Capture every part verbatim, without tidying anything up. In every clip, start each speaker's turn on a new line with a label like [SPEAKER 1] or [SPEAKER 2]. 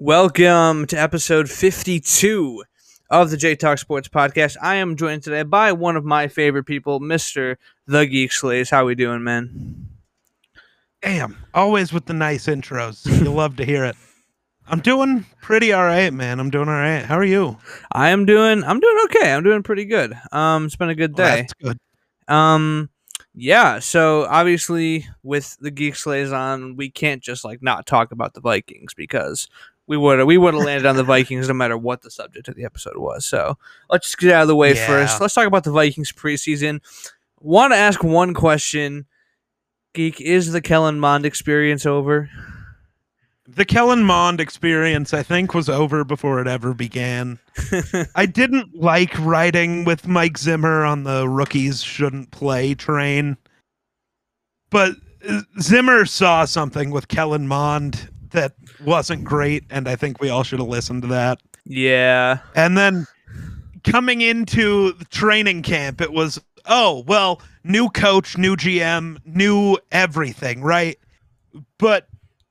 [SPEAKER 1] Welcome to episode fifty-two of the J Talk Sports Podcast. I am joined today by one of my favorite people, Mister The Geek Slays. How we doing, man?
[SPEAKER 2] Damn, always with the nice intros. You love to hear it. I'm doing pretty all right, man. I'm doing all right. How are you?
[SPEAKER 1] I am doing. I'm doing okay. I'm doing pretty good. Um, it's been a good day.
[SPEAKER 2] Well, that's good.
[SPEAKER 1] Um, yeah. So obviously, with the Geek Slays on, we can't just like not talk about the Vikings because we would we would have landed on the Vikings no matter what the subject of the episode was. So let's just get out of the way
[SPEAKER 2] Yeah.
[SPEAKER 1] first. Let's talk about the Vikings preseason. Want to ask one question, Geek? Is the Kellen Mond experience over?
[SPEAKER 2] The Kellen Mond experience, I think, was over before it ever began. I didn't like riding with Mike Zimmer on the rookies shouldn't play train. But Zimmer saw something with Kellen Mond that wasn't great, and I think we all should have listened to that.
[SPEAKER 1] Yeah.
[SPEAKER 2] And then coming into the training camp, it was, oh, well, new coach, new G M, new everything, right? But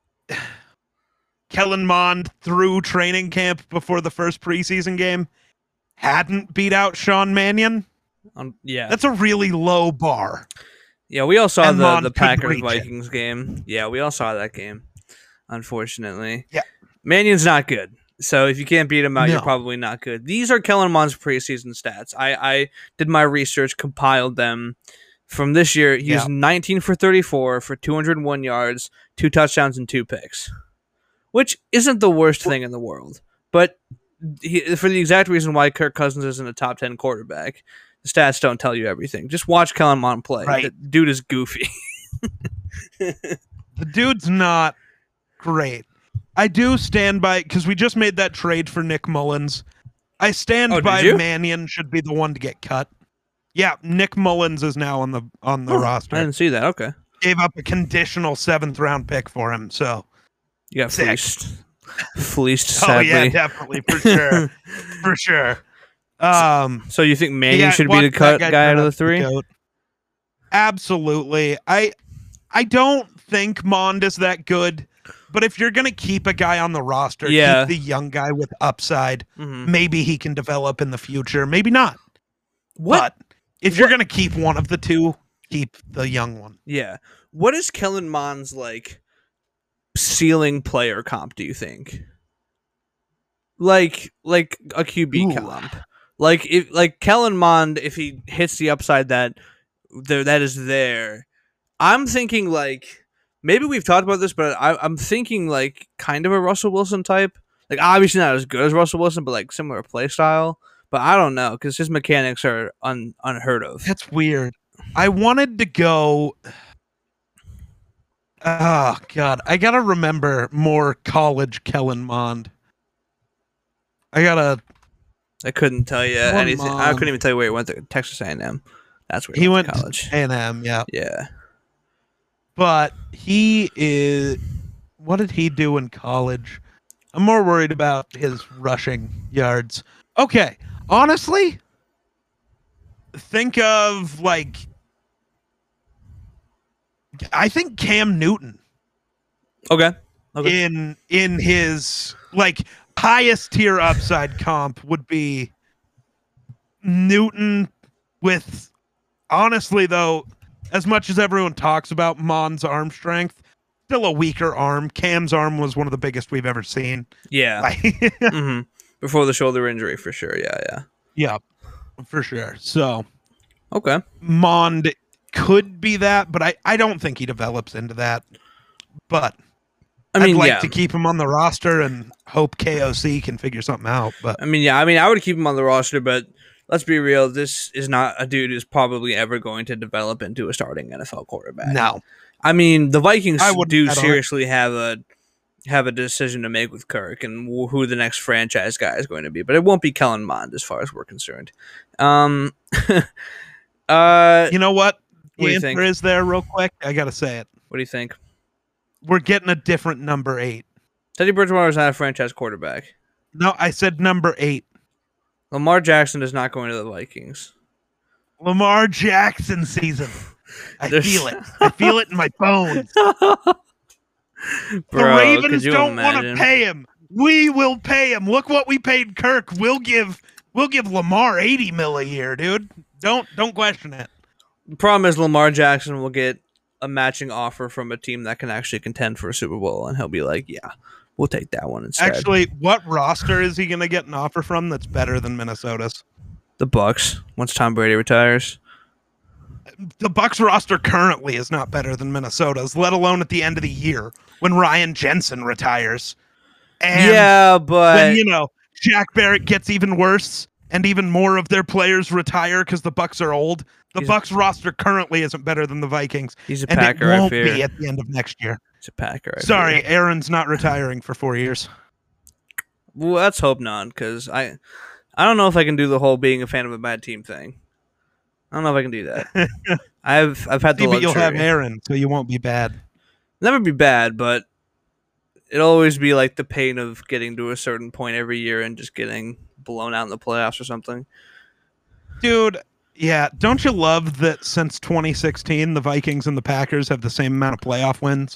[SPEAKER 2] Kellen Mond through training camp before the first preseason game hadn't beat out Sean Mannion.
[SPEAKER 1] Um, yeah.
[SPEAKER 2] That's a really low bar.
[SPEAKER 1] Yeah, we all saw
[SPEAKER 2] And
[SPEAKER 1] the,
[SPEAKER 2] Mond
[SPEAKER 1] the
[SPEAKER 2] couldn't
[SPEAKER 1] Packers
[SPEAKER 2] reach it.
[SPEAKER 1] Vikings game. Yeah, we all saw that game, unfortunately.
[SPEAKER 2] Yeah.
[SPEAKER 1] Mannion's not good. So if you can't beat him out, you're
[SPEAKER 2] No.
[SPEAKER 1] probably not good. These are Kellen Mond's preseason stats. I, I did my research, compiled them. From this year, he was
[SPEAKER 2] Yeah.
[SPEAKER 1] nineteen for thirty-four for two hundred one yards, two touchdowns, and two picks, which isn't the worst thing in the world. But he, for the exact reason why Kirk Cousins isn't a top ten quarterback, the stats don't tell you everything. Just watch Kellen Mond play.
[SPEAKER 2] Right.
[SPEAKER 1] The dude is goofy.
[SPEAKER 2] The dude's not great. I do stand by, because we just made that trade for Nick Mullins. I stand
[SPEAKER 1] Oh, did
[SPEAKER 2] by
[SPEAKER 1] you?
[SPEAKER 2] Mannion should be the one to get cut. Yeah, Nick Mullins is now on the on the
[SPEAKER 1] Oh,
[SPEAKER 2] roster.
[SPEAKER 1] I didn't see that. Okay.
[SPEAKER 2] Gave up a conditional seventh round pick for him. So,
[SPEAKER 1] You got
[SPEAKER 2] Sick.
[SPEAKER 1] fleeced. Fleeced,
[SPEAKER 2] oh
[SPEAKER 1] sadly.
[SPEAKER 2] yeah, definitely for sure, for sure. Um,
[SPEAKER 1] So you think Mannion
[SPEAKER 2] yeah,
[SPEAKER 1] should be
[SPEAKER 2] watch
[SPEAKER 1] the
[SPEAKER 2] that
[SPEAKER 1] cut
[SPEAKER 2] guy
[SPEAKER 1] guy
[SPEAKER 2] turn
[SPEAKER 1] out of the
[SPEAKER 2] up
[SPEAKER 1] three?
[SPEAKER 2] goat. Absolutely. I I don't think Mond is that good, but if you're gonna keep a guy on the roster,
[SPEAKER 1] Yeah.
[SPEAKER 2] keep the young guy with upside.
[SPEAKER 1] Mhm.
[SPEAKER 2] Maybe he can develop in the future. Maybe not.
[SPEAKER 1] What?
[SPEAKER 2] But if you're gonna keep one of the two, keep the young one.
[SPEAKER 1] Yeah. What is Kellen Mond's like ceiling player comp, do you think? Like like a Q B
[SPEAKER 2] Ooh.
[SPEAKER 1] comp. Like if like Kellen Mond, if he hits the upside that there that is there, I'm thinking like maybe we've talked about this, but I, I'm thinking like kind of a Russell Wilson type. Like obviously not as good as Russell Wilson, but like similar play style. But I don't know because his mechanics are un, unheard of.
[SPEAKER 2] That's weird. I wanted to go. Oh God, I gotta remember more college Kellen Mond. I gotta.
[SPEAKER 1] I couldn't tell you
[SPEAKER 2] Come
[SPEAKER 1] anything. I
[SPEAKER 2] on.
[SPEAKER 1] couldn't even tell you where he went to Texas A and M. That's where he,
[SPEAKER 2] He
[SPEAKER 1] went,
[SPEAKER 2] went
[SPEAKER 1] to college.
[SPEAKER 2] to A and M, yeah,
[SPEAKER 1] Yeah.
[SPEAKER 2] but he is. What did he do in college? I'm more worried about his rushing yards. Okay, honestly, think of like. I think Cam Newton.
[SPEAKER 1] Okay. Okay.
[SPEAKER 2] in in his like highest tier upside comp would be Newton with honestly though, as much as everyone talks about Mond's arm strength, still a weaker arm. Cam's arm was one of the biggest we've ever seen.
[SPEAKER 1] Yeah.
[SPEAKER 2] Like,
[SPEAKER 1] hmm Before the shoulder injury, for sure. Yeah. Yeah.
[SPEAKER 2] yeah, for sure. So
[SPEAKER 1] Okay.
[SPEAKER 2] Mond could be that, but I, I don't think he develops into that. But
[SPEAKER 1] I mean,
[SPEAKER 2] I'd like
[SPEAKER 1] yeah.
[SPEAKER 2] to keep him on the roster and hope K O C can figure something out. But
[SPEAKER 1] I mean, yeah. I mean, I would keep him on the roster, but let's be real. This is not a dude who's probably ever going to develop into a starting N F L quarterback.
[SPEAKER 2] no.
[SPEAKER 1] I mean, the Vikings
[SPEAKER 2] I wouldn't
[SPEAKER 1] do
[SPEAKER 2] bet on it.
[SPEAKER 1] seriously have a have a decision to make with Kirk and wh- who the next franchise guy is going to be, but it won't be Kellen Mond as far as we're concerned. Um, uh,
[SPEAKER 2] You know what?
[SPEAKER 1] What do
[SPEAKER 2] The
[SPEAKER 1] you
[SPEAKER 2] answer
[SPEAKER 1] think?
[SPEAKER 2] is there real quick. I gotta say it.
[SPEAKER 1] what do you think?
[SPEAKER 2] We're getting a different number eight.
[SPEAKER 1] Teddy Bridgewater is not a franchise quarterback.
[SPEAKER 2] No, I said number eight.
[SPEAKER 1] Lamar Jackson is not going to the Vikings.
[SPEAKER 2] Lamar Jackson season. I
[SPEAKER 1] There's-
[SPEAKER 2] feel it. I feel it in my bones.
[SPEAKER 1] Bro,
[SPEAKER 2] the Ravens
[SPEAKER 1] could you
[SPEAKER 2] don't want to
[SPEAKER 1] imagine?
[SPEAKER 2] pay him. We will pay him. Look what we paid Kirk. We'll give we'll give Lamar eighty mil a year, dude. Don't don't question it.
[SPEAKER 1] The problem is Lamar Jackson will get a matching offer from a team that can actually contend for a Super Bowl, and he'll be like, "Yeah, we'll take that one instead."
[SPEAKER 2] Actually, what roster is he going to get an offer from that's better than Minnesota's?
[SPEAKER 1] The Bucks. Once Tom Brady retires,
[SPEAKER 2] the Bucks roster currently is not better than Minnesota's, let alone at the end of the year when Ryan Jensen retires. And
[SPEAKER 1] yeah, but
[SPEAKER 2] when, you know, Shaq Barrett gets even worse and even more of their players retire because the Bucks are old. The
[SPEAKER 1] he's
[SPEAKER 2] Bucks
[SPEAKER 1] a,
[SPEAKER 2] roster currently isn't better than the Vikings.
[SPEAKER 1] He's a
[SPEAKER 2] and
[SPEAKER 1] Packer.
[SPEAKER 2] It won't
[SPEAKER 1] I fear.
[SPEAKER 2] be at the end of next year.
[SPEAKER 1] He's a Packer. I
[SPEAKER 2] Sorry,
[SPEAKER 1] fear.
[SPEAKER 2] Aaron's not retiring for four years.
[SPEAKER 1] Well, let's hope not, because I, I don't know if I can do the whole being a fan of a bad team thing. I don't know if I can do that. I've I've had the
[SPEAKER 2] See, but
[SPEAKER 1] luxury.
[SPEAKER 2] you'll have Aaron, so you won't be bad.
[SPEAKER 1] Never be bad, but it'll always be like the pain of getting to a certain point every year and just getting blown out in the playoffs or something.
[SPEAKER 2] Dude, yeah. Don't you love that since twenty sixteen, the Vikings and the Packers have the same amount of playoff wins?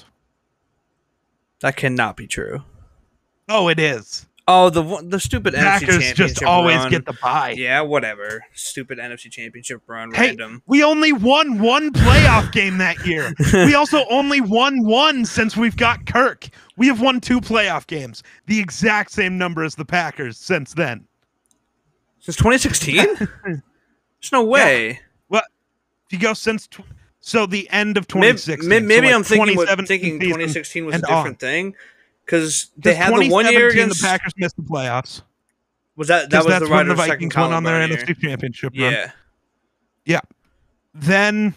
[SPEAKER 1] That cannot be true.
[SPEAKER 2] Oh, it is.
[SPEAKER 1] Oh, the the stupid N F C
[SPEAKER 2] Packers
[SPEAKER 1] Championship
[SPEAKER 2] just always
[SPEAKER 1] run.
[SPEAKER 2] get the bye.
[SPEAKER 1] Yeah, whatever. Stupid N F C Championship run,
[SPEAKER 2] Hey,
[SPEAKER 1] random.
[SPEAKER 2] we only won one playoff game that year. We also only won one since we've got Kirk. We have won two playoff games, the exact same number as the Packers since then.
[SPEAKER 1] Since twenty sixteen? There's no way.
[SPEAKER 2] Yeah. Well, if you go since tw- so the end of twenty sixteen.
[SPEAKER 1] Maybe, maybe
[SPEAKER 2] so like
[SPEAKER 1] I'm thinking what,
[SPEAKER 2] twenty
[SPEAKER 1] thinking
[SPEAKER 2] season
[SPEAKER 1] twenty sixteen was a
[SPEAKER 2] and
[SPEAKER 1] different
[SPEAKER 2] on.
[SPEAKER 1] thing because they had the one
[SPEAKER 2] twenty
[SPEAKER 1] year
[SPEAKER 2] seventeen,
[SPEAKER 1] against
[SPEAKER 2] the Packers missed the playoffs.
[SPEAKER 1] Was that that
[SPEAKER 2] Because
[SPEAKER 1] was
[SPEAKER 2] that's
[SPEAKER 1] the
[SPEAKER 2] when the
[SPEAKER 1] Rodgers' second
[SPEAKER 2] Vikings went on their
[SPEAKER 1] Colin
[SPEAKER 2] N F C
[SPEAKER 1] Brown year.
[SPEAKER 2] Championship run.
[SPEAKER 1] Yeah.
[SPEAKER 2] Yeah. Then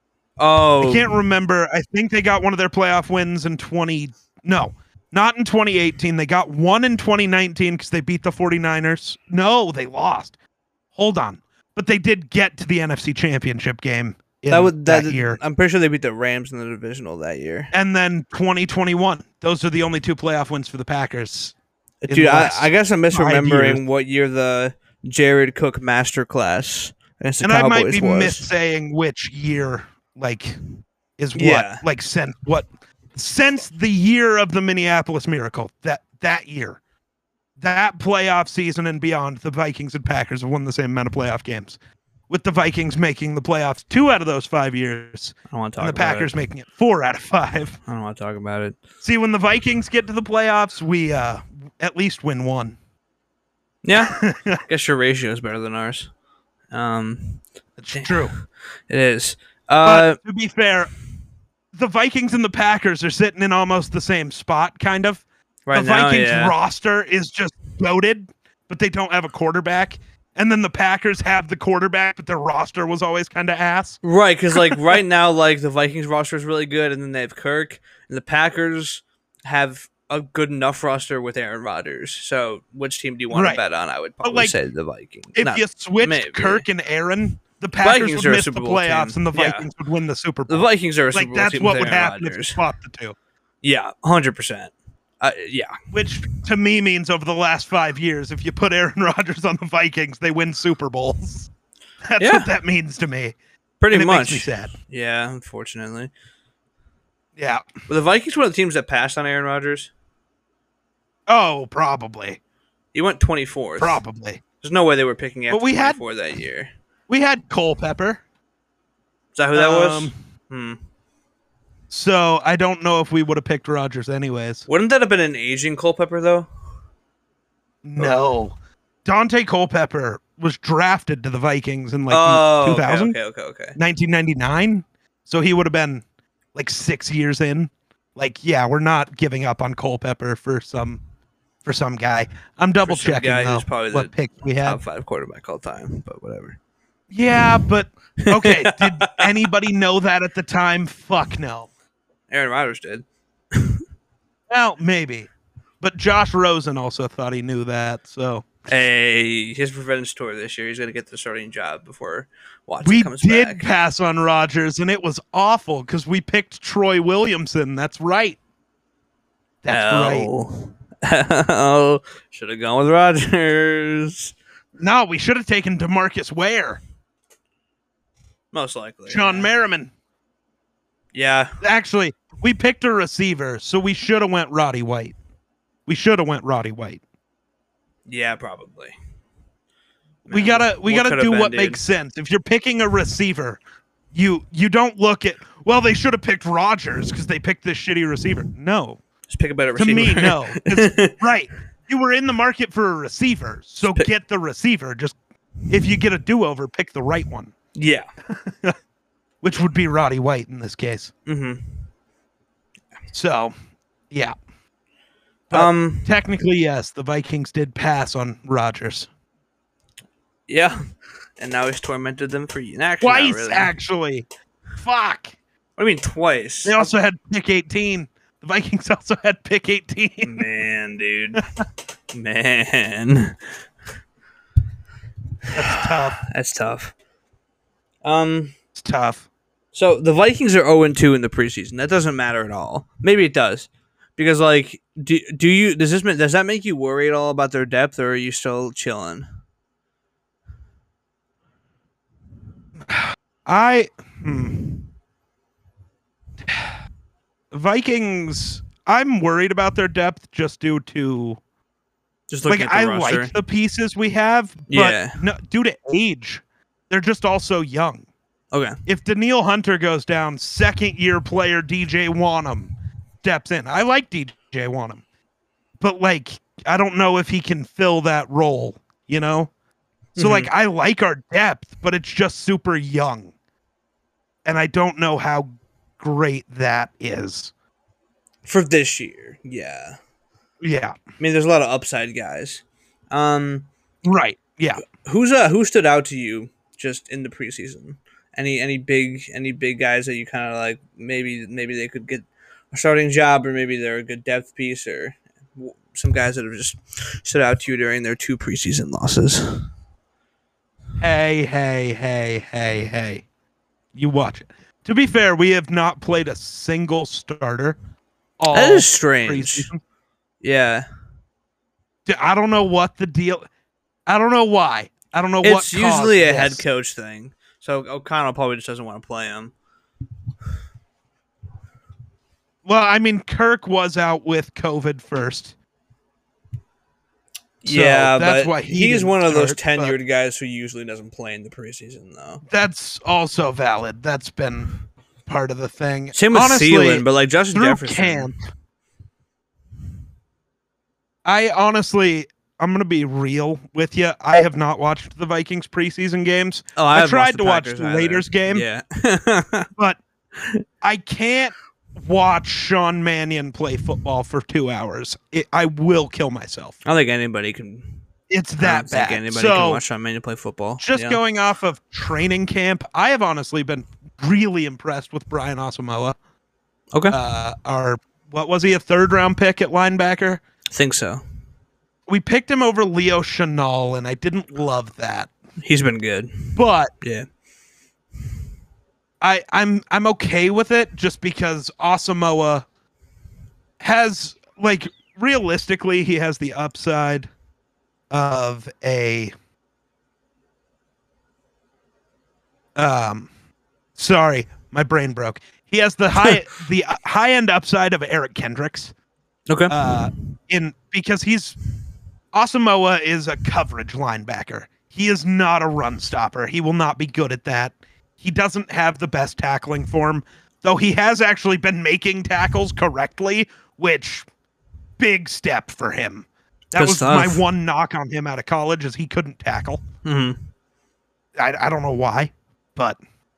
[SPEAKER 1] Oh,
[SPEAKER 2] I can't remember. I think they got one of their playoff wins in twenty. No, not in twenty eighteen. They got one in twenty nineteen because they beat the 49ers. No, they lost. Hold on. But they did get to the N F C Championship game in
[SPEAKER 1] that was that,
[SPEAKER 2] that year.
[SPEAKER 1] I'm pretty sure they beat the Rams in the divisional that year.
[SPEAKER 2] And then twenty twenty-one. Those are the only two playoff wins for the Packers. in
[SPEAKER 1] Dude,
[SPEAKER 2] the
[SPEAKER 1] I,
[SPEAKER 2] last
[SPEAKER 1] I guess I'm
[SPEAKER 2] five
[SPEAKER 1] misremembering
[SPEAKER 2] years.
[SPEAKER 1] what year the Jared Cook masterclass against the
[SPEAKER 2] And I
[SPEAKER 1] Cowboys
[SPEAKER 2] might be
[SPEAKER 1] was.
[SPEAKER 2] missaying which year, like, is what,
[SPEAKER 1] Yeah.
[SPEAKER 2] like, since what, since the year of the Minneapolis Miracle, that that year, that playoff season and beyond, the Vikings and Packers have won the same amount of playoff games, with the Vikings making the playoffs two out of those five years,
[SPEAKER 1] I don't want to talk
[SPEAKER 2] and the
[SPEAKER 1] about
[SPEAKER 2] Packers
[SPEAKER 1] it.
[SPEAKER 2] making it four out of five.
[SPEAKER 1] I don't want to talk about it.
[SPEAKER 2] See, when the Vikings get to the playoffs, we uh at least win one.
[SPEAKER 1] Yeah, I guess your ratio is better than ours. Um,
[SPEAKER 2] It's true.
[SPEAKER 1] it is. Uh,
[SPEAKER 2] But to be fair, the Vikings and the Packers are sitting in almost the same spot, kind of.
[SPEAKER 1] right
[SPEAKER 2] the
[SPEAKER 1] now,
[SPEAKER 2] Vikings
[SPEAKER 1] yeah.
[SPEAKER 2] roster is just loaded, but they don't have a quarterback. And then the Packers have the quarterback, but their roster was always kind of ass.
[SPEAKER 1] Right, because like right now, like the Vikings roster is really good, and then they have Kirk, and the Packers have a good enough roster with Aaron Rodgers. So, which team do you want
[SPEAKER 2] Right.
[SPEAKER 1] to bet on? I would probably
[SPEAKER 2] like,
[SPEAKER 1] say the Vikings.
[SPEAKER 2] If
[SPEAKER 1] Not-
[SPEAKER 2] you switched
[SPEAKER 1] maybe.
[SPEAKER 2] Kirk and Aaron, the Packers
[SPEAKER 1] Vikings
[SPEAKER 2] would
[SPEAKER 1] are a
[SPEAKER 2] miss the
[SPEAKER 1] Super Bowl
[SPEAKER 2] playoffs,
[SPEAKER 1] team.
[SPEAKER 2] and the
[SPEAKER 1] Yeah.
[SPEAKER 2] Vikings would win the Super Bowl.
[SPEAKER 1] the Vikings are a Super
[SPEAKER 2] like
[SPEAKER 1] Bowl
[SPEAKER 2] that's
[SPEAKER 1] team
[SPEAKER 2] what
[SPEAKER 1] with
[SPEAKER 2] would
[SPEAKER 1] Aaron
[SPEAKER 2] happen if you
[SPEAKER 1] Rodgers.
[SPEAKER 2] swap the two.
[SPEAKER 1] Yeah, hundred percent. Uh, yeah,
[SPEAKER 2] Which to me means over the last five years, if you put Aaron Rodgers on the Vikings, they win Super Bowls. That's
[SPEAKER 1] Yeah.
[SPEAKER 2] what that means to me.
[SPEAKER 1] pretty
[SPEAKER 2] and it
[SPEAKER 1] much.
[SPEAKER 2] makes me sad.
[SPEAKER 1] Yeah, unfortunately.
[SPEAKER 2] Yeah.
[SPEAKER 1] Were the Vikings one of the teams that passed on Aaron Rodgers?
[SPEAKER 2] Oh, probably.
[SPEAKER 1] He went twenty-fourth.
[SPEAKER 2] Probably.
[SPEAKER 1] There's no way they were picking after
[SPEAKER 2] But we had-
[SPEAKER 1] twenty-four that year.
[SPEAKER 2] We had Culpepper.
[SPEAKER 1] Is that who that was?
[SPEAKER 2] Um,
[SPEAKER 1] Hmm.
[SPEAKER 2] So I don't know if we would have picked Rodgers anyways.
[SPEAKER 1] Wouldn't that have been an aging Culpepper though?
[SPEAKER 2] No. Dante Culpepper was drafted to the Vikings in like
[SPEAKER 1] oh,
[SPEAKER 2] two
[SPEAKER 1] okay,
[SPEAKER 2] thousand,
[SPEAKER 1] okay, okay, okay.
[SPEAKER 2] nineteen ninety-nine. So he would have been like six years in. Like, yeah, we're not giving up on Culpepper for some for some guy. I'm double
[SPEAKER 1] some
[SPEAKER 2] checking
[SPEAKER 1] guy
[SPEAKER 2] though,
[SPEAKER 1] who's probably
[SPEAKER 2] what
[SPEAKER 1] the
[SPEAKER 2] pick we had.
[SPEAKER 1] Top five quarterback all time, but whatever.
[SPEAKER 2] Yeah, but okay. Did anybody know that at the time? Fuck no.
[SPEAKER 1] Aaron Rodgers did.
[SPEAKER 2] Well, maybe. But Josh Rosen also thought he knew that. So
[SPEAKER 1] Hey, his revenge tour this year. He's gonna get the starting job before Watson
[SPEAKER 2] we
[SPEAKER 1] comes
[SPEAKER 2] did
[SPEAKER 1] back.
[SPEAKER 2] pass on Rodgers, and it was awful because we picked Troy Williamson. That's right. That's right.
[SPEAKER 1] oh. oh, should have gone with Rodgers.
[SPEAKER 2] No, we should have taken DeMarcus Ware,
[SPEAKER 1] Most likely.
[SPEAKER 2] Sean
[SPEAKER 1] yeah.
[SPEAKER 2] Merriman.
[SPEAKER 1] Yeah.
[SPEAKER 2] Actually, we picked a receiver, so we should have went Roddy White. We should have went Roddy White.
[SPEAKER 1] Yeah, probably.
[SPEAKER 2] Man, we gotta we gotta do what dude? makes sense. If you're picking a receiver, you you don't look at well they should have picked Rodgers because they picked this shitty receiver. No,
[SPEAKER 1] just pick a better
[SPEAKER 2] to
[SPEAKER 1] receiver.
[SPEAKER 2] To me, no. Right, you were in the market for a receiver, so pick- get the receiver. Just if you get a do-over, pick the right one.
[SPEAKER 1] Yeah,
[SPEAKER 2] which would be Roddy White in this case.
[SPEAKER 1] Mm-hmm.
[SPEAKER 2] So, yeah. But um, technically, yes, the Vikings did pass on Rodgers.
[SPEAKER 1] Yeah, and now he's tormented them for actually,
[SPEAKER 2] twice.
[SPEAKER 1] Really.
[SPEAKER 2] Actually, fuck.
[SPEAKER 1] What do you mean twice?
[SPEAKER 2] They also had pick eighteen. The Vikings also had pick eighteen.
[SPEAKER 1] Man, dude, man,
[SPEAKER 2] that's tough.
[SPEAKER 1] That's tough. Um,
[SPEAKER 2] it's tough.
[SPEAKER 1] So the Vikings are zero and two in the preseason. That doesn't matter at all. Maybe it does. Because, like, do, do you does this does that make you worry at all about their depth, or are you still chilling?
[SPEAKER 2] I hmm. Vikings. I'm worried about their depth just due to
[SPEAKER 1] just
[SPEAKER 2] like
[SPEAKER 1] at the
[SPEAKER 2] I
[SPEAKER 1] roster.
[SPEAKER 2] like the pieces we have, but
[SPEAKER 1] yeah.
[SPEAKER 2] no, due to age, they're just all so young.
[SPEAKER 1] Okay.
[SPEAKER 2] If Danielle Hunter goes down, second year player D J Wanham steps in. I like D J Wanham, but like I don't know if he can fill that role, you know? So mm-hmm. like I like our depth, but it's just super young. And I don't know how great that is.
[SPEAKER 1] For this year, yeah.
[SPEAKER 2] Yeah.
[SPEAKER 1] I mean there's a lot of upside guys. Um
[SPEAKER 2] Right. Yeah.
[SPEAKER 1] Who's uh who stood out to you just in the preseason? Any any big any big guys that you kind of like maybe maybe they could get a starting job, or maybe they're a good depth piece, or some guys that have just stood out to you during their two preseason losses?
[SPEAKER 2] Hey, hey, hey, hey, hey. You watch it. To be fair, we have not played a single starter. All
[SPEAKER 1] that is strange.
[SPEAKER 2] Preseason.
[SPEAKER 1] Yeah.
[SPEAKER 2] I don't know what the deal... I don't know why. I don't know
[SPEAKER 1] it's
[SPEAKER 2] what
[SPEAKER 1] It's usually a
[SPEAKER 2] this.
[SPEAKER 1] head coach thing. So O'Connell probably just doesn't want to play him.
[SPEAKER 2] Well, I mean, Kirk was out with COVID first.
[SPEAKER 1] So yeah,
[SPEAKER 2] that's
[SPEAKER 1] but
[SPEAKER 2] why he
[SPEAKER 1] he's one of
[SPEAKER 2] start,
[SPEAKER 1] those tenured guys who usually doesn't play in the preseason, though.
[SPEAKER 2] That's also valid. That's been part of the thing.
[SPEAKER 1] Same with
[SPEAKER 2] honestly,
[SPEAKER 1] Thielen, but like Justin
[SPEAKER 2] through
[SPEAKER 1] Jefferson.
[SPEAKER 2] Camp, I honestly, I'm going to be real with you. I have not watched the Vikings preseason games.
[SPEAKER 1] Oh, I,
[SPEAKER 2] I tried to watch
[SPEAKER 1] Packers
[SPEAKER 2] the
[SPEAKER 1] either.
[SPEAKER 2] Raiders game.
[SPEAKER 1] Yeah.
[SPEAKER 2] But I can't watch Sean Mannion play football for two hours. It, I will kill myself.
[SPEAKER 1] I don't think anybody can.
[SPEAKER 2] It's that
[SPEAKER 1] I don't
[SPEAKER 2] bad.
[SPEAKER 1] Think anybody
[SPEAKER 2] so,
[SPEAKER 1] can watch Sean Mannion play football.
[SPEAKER 2] Just
[SPEAKER 1] yeah.
[SPEAKER 2] going off of training camp, I have honestly been really impressed with Brian Asamoah.
[SPEAKER 1] Okay.
[SPEAKER 2] Uh, our what was he, a third round pick at linebacker?
[SPEAKER 1] I think so.
[SPEAKER 2] We picked him over Leo Chenal, and I didn't love that.
[SPEAKER 1] He's been good,
[SPEAKER 2] but
[SPEAKER 1] yeah.
[SPEAKER 2] I, I'm I'm okay with it just because Asamoah has, like, realistically, he has the upside of a um sorry, my brain broke. He has the high the high end upside of Eric Kendricks.
[SPEAKER 1] Okay.
[SPEAKER 2] Uh in because he's Asamoah is a coverage linebacker. He is not a run stopper. He will not be good at that. He doesn't have the best tackling form, though he has actually been making tackles correctly, which big step for him. That
[SPEAKER 1] Good
[SPEAKER 2] was
[SPEAKER 1] stuff.
[SPEAKER 2] my one knock on him out of college is he couldn't tackle.
[SPEAKER 1] Mm-hmm.
[SPEAKER 2] I, I don't know why, but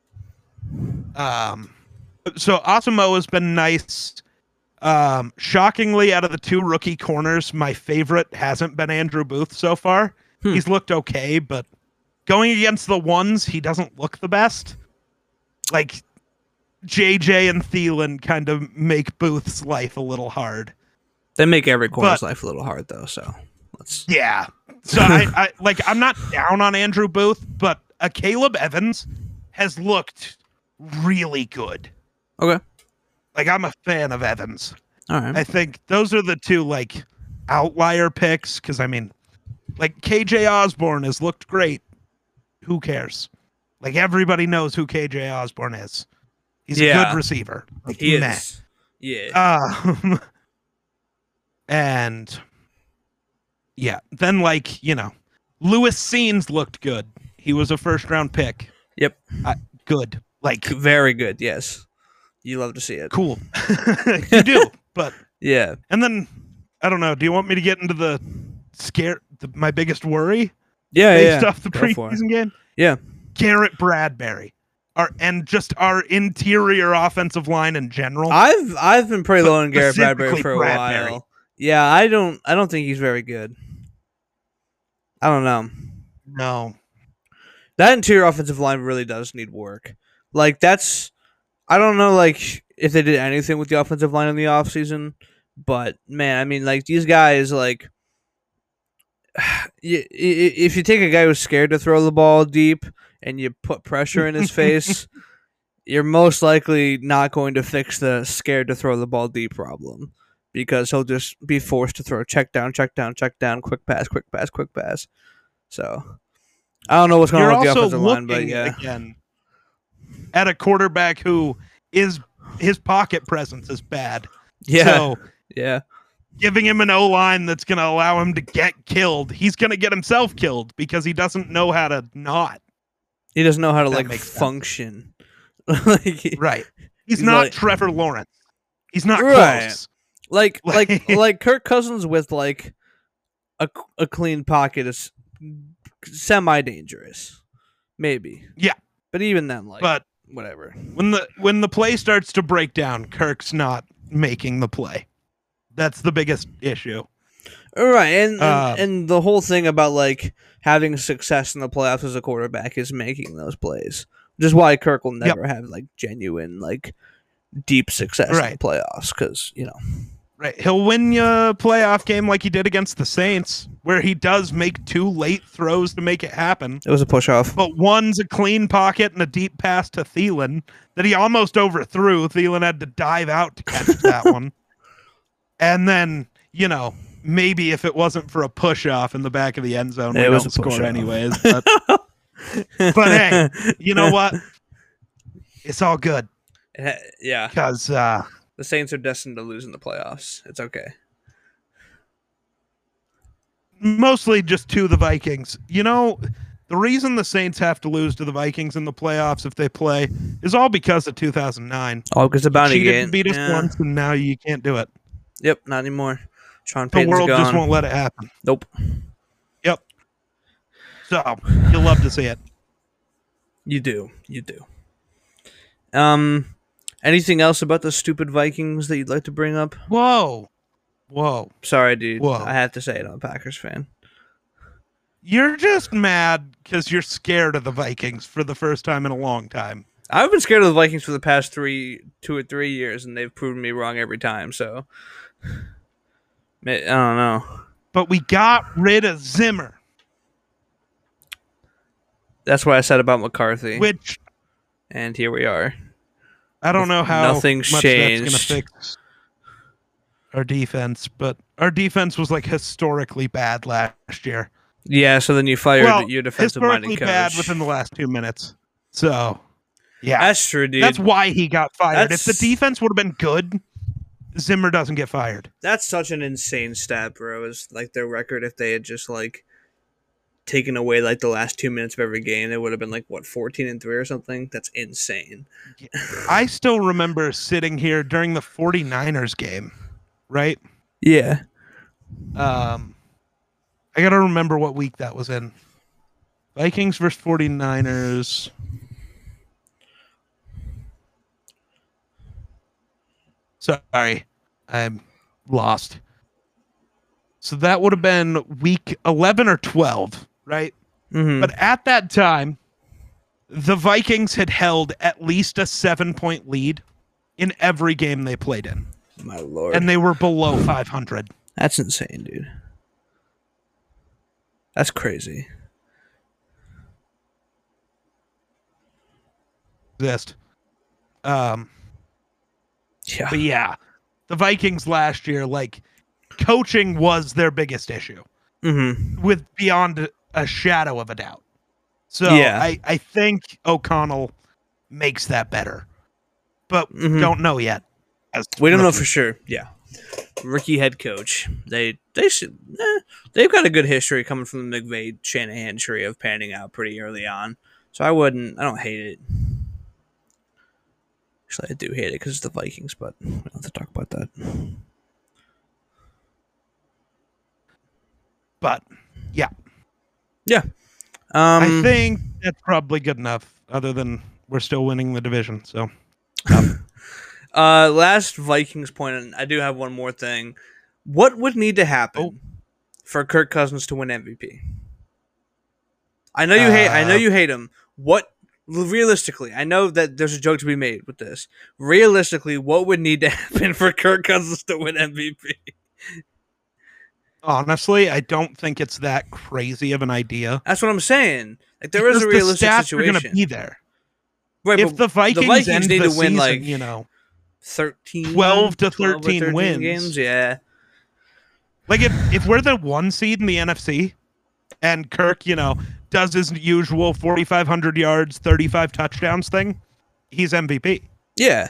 [SPEAKER 2] um, so Asamoah has been nice. Um, shockingly, out of the two rookie corners, my favorite hasn't been Andrew Booth so far. Hmm. He's looked okay, but going against the ones, he doesn't look the best. Like, J J and Thielen kind of make Booth's life a little hard.
[SPEAKER 1] They make every corner's
[SPEAKER 2] but,
[SPEAKER 1] life a little hard, though, so let's...
[SPEAKER 2] Yeah. So, I, I like, I'm not down on Andrew Booth, but a Caleb Evans has looked really good.
[SPEAKER 1] Okay.
[SPEAKER 2] Like, I'm a fan of Evans.
[SPEAKER 1] All right.
[SPEAKER 2] I think those are the two, like, outlier picks, because, I mean, like, K J Osborne has looked great. Who cares? Like, everybody knows who K J Osborne is. He's
[SPEAKER 1] yeah.
[SPEAKER 2] a good receiver. Like,
[SPEAKER 1] he
[SPEAKER 2] meh.
[SPEAKER 1] is. Yeah.
[SPEAKER 2] Um, And yeah, then like, you know, Lewis Scenes looked good. He was a first round pick.
[SPEAKER 1] Yep.
[SPEAKER 2] Uh, good. Like
[SPEAKER 1] very good. Yes. You love to see it.
[SPEAKER 2] Cool. You do, but
[SPEAKER 1] yeah.
[SPEAKER 2] And then I don't know. Do you want me to get into the scare? The, my biggest worry.
[SPEAKER 1] Yeah,
[SPEAKER 2] based
[SPEAKER 1] yeah.
[SPEAKER 2] off the preseason game.
[SPEAKER 1] Yeah.
[SPEAKER 2] Garrett Bradbury, our and just our interior offensive line in general.
[SPEAKER 1] I've I've been pretty low on Garrett Bradbury for a
[SPEAKER 2] Bradbury.
[SPEAKER 1] while. Yeah, I don't I don't think he's very good. I don't know.
[SPEAKER 2] No.
[SPEAKER 1] That interior offensive line really does need work. Like that's I don't know like if they did anything with the offensive line in the offseason, but man, I mean like these guys like if you take a guy who's scared to throw the ball deep and you put pressure in his face, you're most likely not going to fix the scared to throw the ball deep problem because he'll just be forced to throw check down, check down, check down, quick pass, quick pass, quick pass. So I don't know what's going
[SPEAKER 2] You're
[SPEAKER 1] on with the
[SPEAKER 2] also
[SPEAKER 1] offensive line, but yeah.
[SPEAKER 2] Again, at a quarterback who is his pocket presence is bad.
[SPEAKER 1] Yeah.
[SPEAKER 2] So
[SPEAKER 1] yeah.
[SPEAKER 2] Giving him an O-line that's going to allow him to get killed, he's going to get himself killed because he doesn't know how to not.
[SPEAKER 1] He doesn't know how to like function.
[SPEAKER 2] like, right. He's, he's not like, Trevor Lawrence. He's not
[SPEAKER 1] right.
[SPEAKER 2] close.
[SPEAKER 1] Like like like Kirk Cousins with like a, a clean pocket is semi dangerous. Maybe.
[SPEAKER 2] Yeah.
[SPEAKER 1] But even then like
[SPEAKER 2] but
[SPEAKER 1] whatever.
[SPEAKER 2] When the when the play starts to break down, Kirk's not making the play. That's the biggest issue.
[SPEAKER 1] Right, and,
[SPEAKER 2] uh,
[SPEAKER 1] and and the whole thing about like having success in the playoffs as a quarterback is making those plays. Which is why Kirk will never yep. have like genuine like deep success right. in the playoffs because, you know.
[SPEAKER 2] Right. He'll win you a playoff game like he did against the Saints, where he does make two late throws to make it happen.
[SPEAKER 1] It was a push off.
[SPEAKER 2] But one's a clean pocket and a deep pass to Thielen that he almost overthrew. Thielen had to dive out to catch that one. And then, you know, maybe if it wasn't for a push off in the back of the end zone, we don't score anyways. But, but hey, you know what? It's all good.
[SPEAKER 1] Yeah.
[SPEAKER 2] Because uh,
[SPEAKER 1] the Saints are destined to lose in the playoffs. It's okay.
[SPEAKER 2] Mostly just to the Vikings. You know, the reason the Saints have to lose to the Vikings in the playoffs if they play is all because of two thousand nine.
[SPEAKER 1] Oh, because the bounty game.
[SPEAKER 2] You beat us
[SPEAKER 1] yeah.
[SPEAKER 2] once, and now you can't do it.
[SPEAKER 1] Yep, not anymore. Sean
[SPEAKER 2] the
[SPEAKER 1] Payton's
[SPEAKER 2] world
[SPEAKER 1] gone.
[SPEAKER 2] just won't let it happen.
[SPEAKER 1] Nope.
[SPEAKER 2] Yep. So you'll love to see it.
[SPEAKER 1] You do. You do. Um, anything else about the stupid Vikings that you'd like to bring up?
[SPEAKER 2] Whoa. Whoa.
[SPEAKER 1] Sorry, dude.
[SPEAKER 2] Whoa.
[SPEAKER 1] I had to say it. I'm a Packers fan.
[SPEAKER 2] You're just mad because you're scared of the Vikings for the first time in a long time.
[SPEAKER 1] I've been scared of the Vikings for the past three, two or three years, and they've proven me wrong every time. So, I don't know.
[SPEAKER 2] But we got rid of Zimmer.
[SPEAKER 1] That's what I said about McCarthy.
[SPEAKER 2] Which,
[SPEAKER 1] and here we are.
[SPEAKER 2] I don't know how
[SPEAKER 1] Nothing's
[SPEAKER 2] much
[SPEAKER 1] changed.
[SPEAKER 2] That's gonna fix our defense, but our defense was like historically bad last year.
[SPEAKER 1] Yeah, so then you fired
[SPEAKER 2] well,
[SPEAKER 1] your defensive-minded coach.
[SPEAKER 2] Historically bad within the last two minutes. So, yeah.
[SPEAKER 1] That's true, dude.
[SPEAKER 2] That's why he got fired.
[SPEAKER 1] That's...
[SPEAKER 2] If the defense would have been good, Zimmer doesn't get fired.
[SPEAKER 1] That's such an insane stat, bro. It's like their record if they had just, like, taken away, like, the last two minutes of every game, it would have been, like, what, fourteen and three or something? That's insane.
[SPEAKER 2] I still remember sitting here during the 49ers game, right?
[SPEAKER 1] Yeah.
[SPEAKER 2] Um... I got to remember what week that was in. Vikings versus 49ers. Sorry, I'm lost. So that would have been week eleven or twelve, right?
[SPEAKER 1] Mm-hmm.
[SPEAKER 2] But at that time, the Vikings had held at least a seven-point lead in every game they played in.
[SPEAKER 1] My lord.
[SPEAKER 2] And they were below five hundred.
[SPEAKER 1] That's insane, dude. That's crazy.
[SPEAKER 2] Exist. Um,
[SPEAKER 1] yeah.
[SPEAKER 2] But yeah, the Vikings last year, like, coaching was their biggest issue.
[SPEAKER 1] Mm-hmm.
[SPEAKER 2] With beyond a shadow of a doubt. So
[SPEAKER 1] yeah.
[SPEAKER 2] I, I think O'Connell makes that better. But
[SPEAKER 1] mm-hmm.
[SPEAKER 2] don't know yet.
[SPEAKER 1] We don't know for sure. Yeah. rookie head coach. They they should eh, they've got a good history coming from the McVay Shanahan tree of panning out pretty early on. So I wouldn't. I don't hate it. Actually, I do hate it because it's the Vikings, but we don't have to talk about that.
[SPEAKER 2] But yeah,
[SPEAKER 1] yeah. Um,
[SPEAKER 2] I think that's probably good enough. Other than we're still winning the division, so.
[SPEAKER 1] uh, last Vikings point, and I do have one more thing. What would need to happen
[SPEAKER 2] oh.
[SPEAKER 1] for Kirk Cousins to win M V P? I know you uh, hate. I know you hate him. What realistically? I know that there's a joke to be made with this. Realistically, what would need to happen for Kirk Cousins to win M V P?
[SPEAKER 2] Honestly, I don't think it's that crazy of an idea.
[SPEAKER 1] That's what I'm saying. Like there because is a realistic
[SPEAKER 2] the stats
[SPEAKER 1] situation.
[SPEAKER 2] Are going to be there.
[SPEAKER 1] Right,
[SPEAKER 2] if the Vikings,
[SPEAKER 1] the Vikings
[SPEAKER 2] end
[SPEAKER 1] need
[SPEAKER 2] the
[SPEAKER 1] to win
[SPEAKER 2] season,
[SPEAKER 1] like
[SPEAKER 2] you know,
[SPEAKER 1] thirteen,
[SPEAKER 2] twelve to thirteen,
[SPEAKER 1] thirteen
[SPEAKER 2] wins.
[SPEAKER 1] games, yeah.
[SPEAKER 2] Like if if we're the one seed in the N F C, and Kirk, you know, does his usual forty-five hundred yards, thirty-five touchdowns thing, he's M V P.
[SPEAKER 1] Yeah.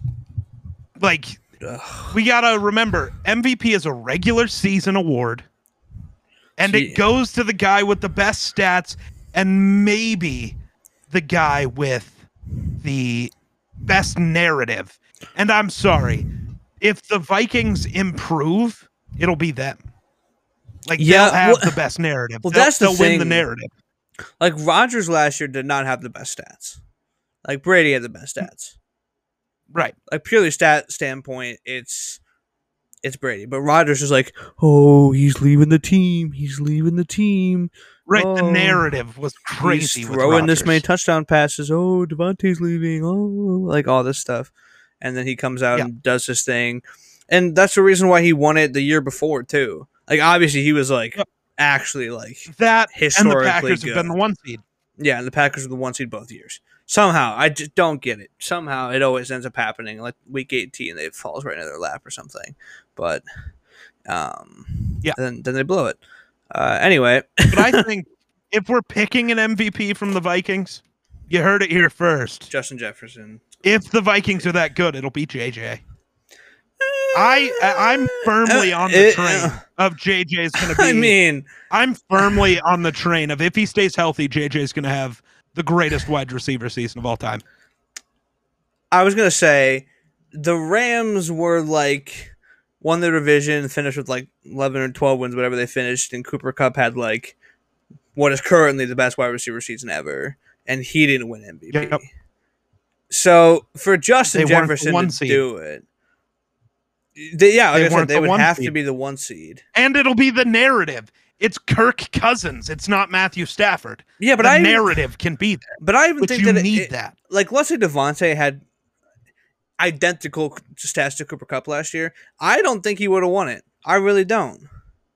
[SPEAKER 2] Like. We gotta remember, M V P is a regular season award, and Gee. it goes to the guy with the best stats and maybe the guy with the best narrative. And I'm sorry, if the Vikings improve, it'll be them. Like yeah, they'll have well, the best narrative.
[SPEAKER 1] Well,
[SPEAKER 2] they'll,
[SPEAKER 1] that's the
[SPEAKER 2] they'll
[SPEAKER 1] thing.
[SPEAKER 2] win the narrative.
[SPEAKER 1] Like Rodgers last year did not have the best stats. Like Brady had the best stats.
[SPEAKER 2] Right.
[SPEAKER 1] Like purely stat standpoint, it's it's Brady. But Rodgers is like, oh, he's leaving the team. He's leaving the team.
[SPEAKER 2] Right.
[SPEAKER 1] Oh,
[SPEAKER 2] the narrative was crazy.
[SPEAKER 1] He's
[SPEAKER 2] with
[SPEAKER 1] throwing this
[SPEAKER 2] Rodgers.
[SPEAKER 1] many touchdown passes. Oh, Devontae's leaving. Oh, like all this stuff. And then he comes out yeah. and does his thing. And that's the reason why he won it the year before, too. Like, obviously, he was like yep. actually like
[SPEAKER 2] that
[SPEAKER 1] historically
[SPEAKER 2] and the Packers
[SPEAKER 1] good.
[SPEAKER 2] have been the one seed.
[SPEAKER 1] Yeah, and the Packers were the one seed both years. Somehow, I just don't get it. Somehow, it always ends up happening. Like week eighteen, it falls right into their lap or something. But um,
[SPEAKER 2] yeah,
[SPEAKER 1] then then they blow it. Uh, anyway,
[SPEAKER 2] but I think if we're picking an M V P from the Vikings, you heard it here first.
[SPEAKER 1] Justin Jefferson.
[SPEAKER 2] If the Vikings are that good, it'll be J J. I I'm firmly on the train of J J's going to be.
[SPEAKER 1] I mean,
[SPEAKER 2] I'm firmly on the train of if he stays healthy, J J's going to have the greatest wide receiver season of all time.
[SPEAKER 1] I was going to say the Rams were like won their division, finished with like eleven or twelve wins, whatever they finished, and Cooper Kupp had like what is currently the best wide receiver season ever, and he didn't win M V P. Yep. So for Justin
[SPEAKER 2] they
[SPEAKER 1] Jefferson to
[SPEAKER 2] seed.
[SPEAKER 1] do it, they, yeah, like
[SPEAKER 2] they
[SPEAKER 1] I said, they
[SPEAKER 2] the
[SPEAKER 1] would have
[SPEAKER 2] seed.
[SPEAKER 1] to be the one seed,
[SPEAKER 2] and it'll be the narrative. It's Kirk Cousins. It's not Matthew Stafford.
[SPEAKER 1] Yeah, but
[SPEAKER 2] the
[SPEAKER 1] I
[SPEAKER 2] narrative even, can be there.
[SPEAKER 1] But I even
[SPEAKER 2] but
[SPEAKER 1] think
[SPEAKER 2] you
[SPEAKER 1] that
[SPEAKER 2] need
[SPEAKER 1] it,
[SPEAKER 2] that.
[SPEAKER 1] Like, let's say Devontae had identical stats to Cooper Kupp last year. I don't think he would have won it. I really don't.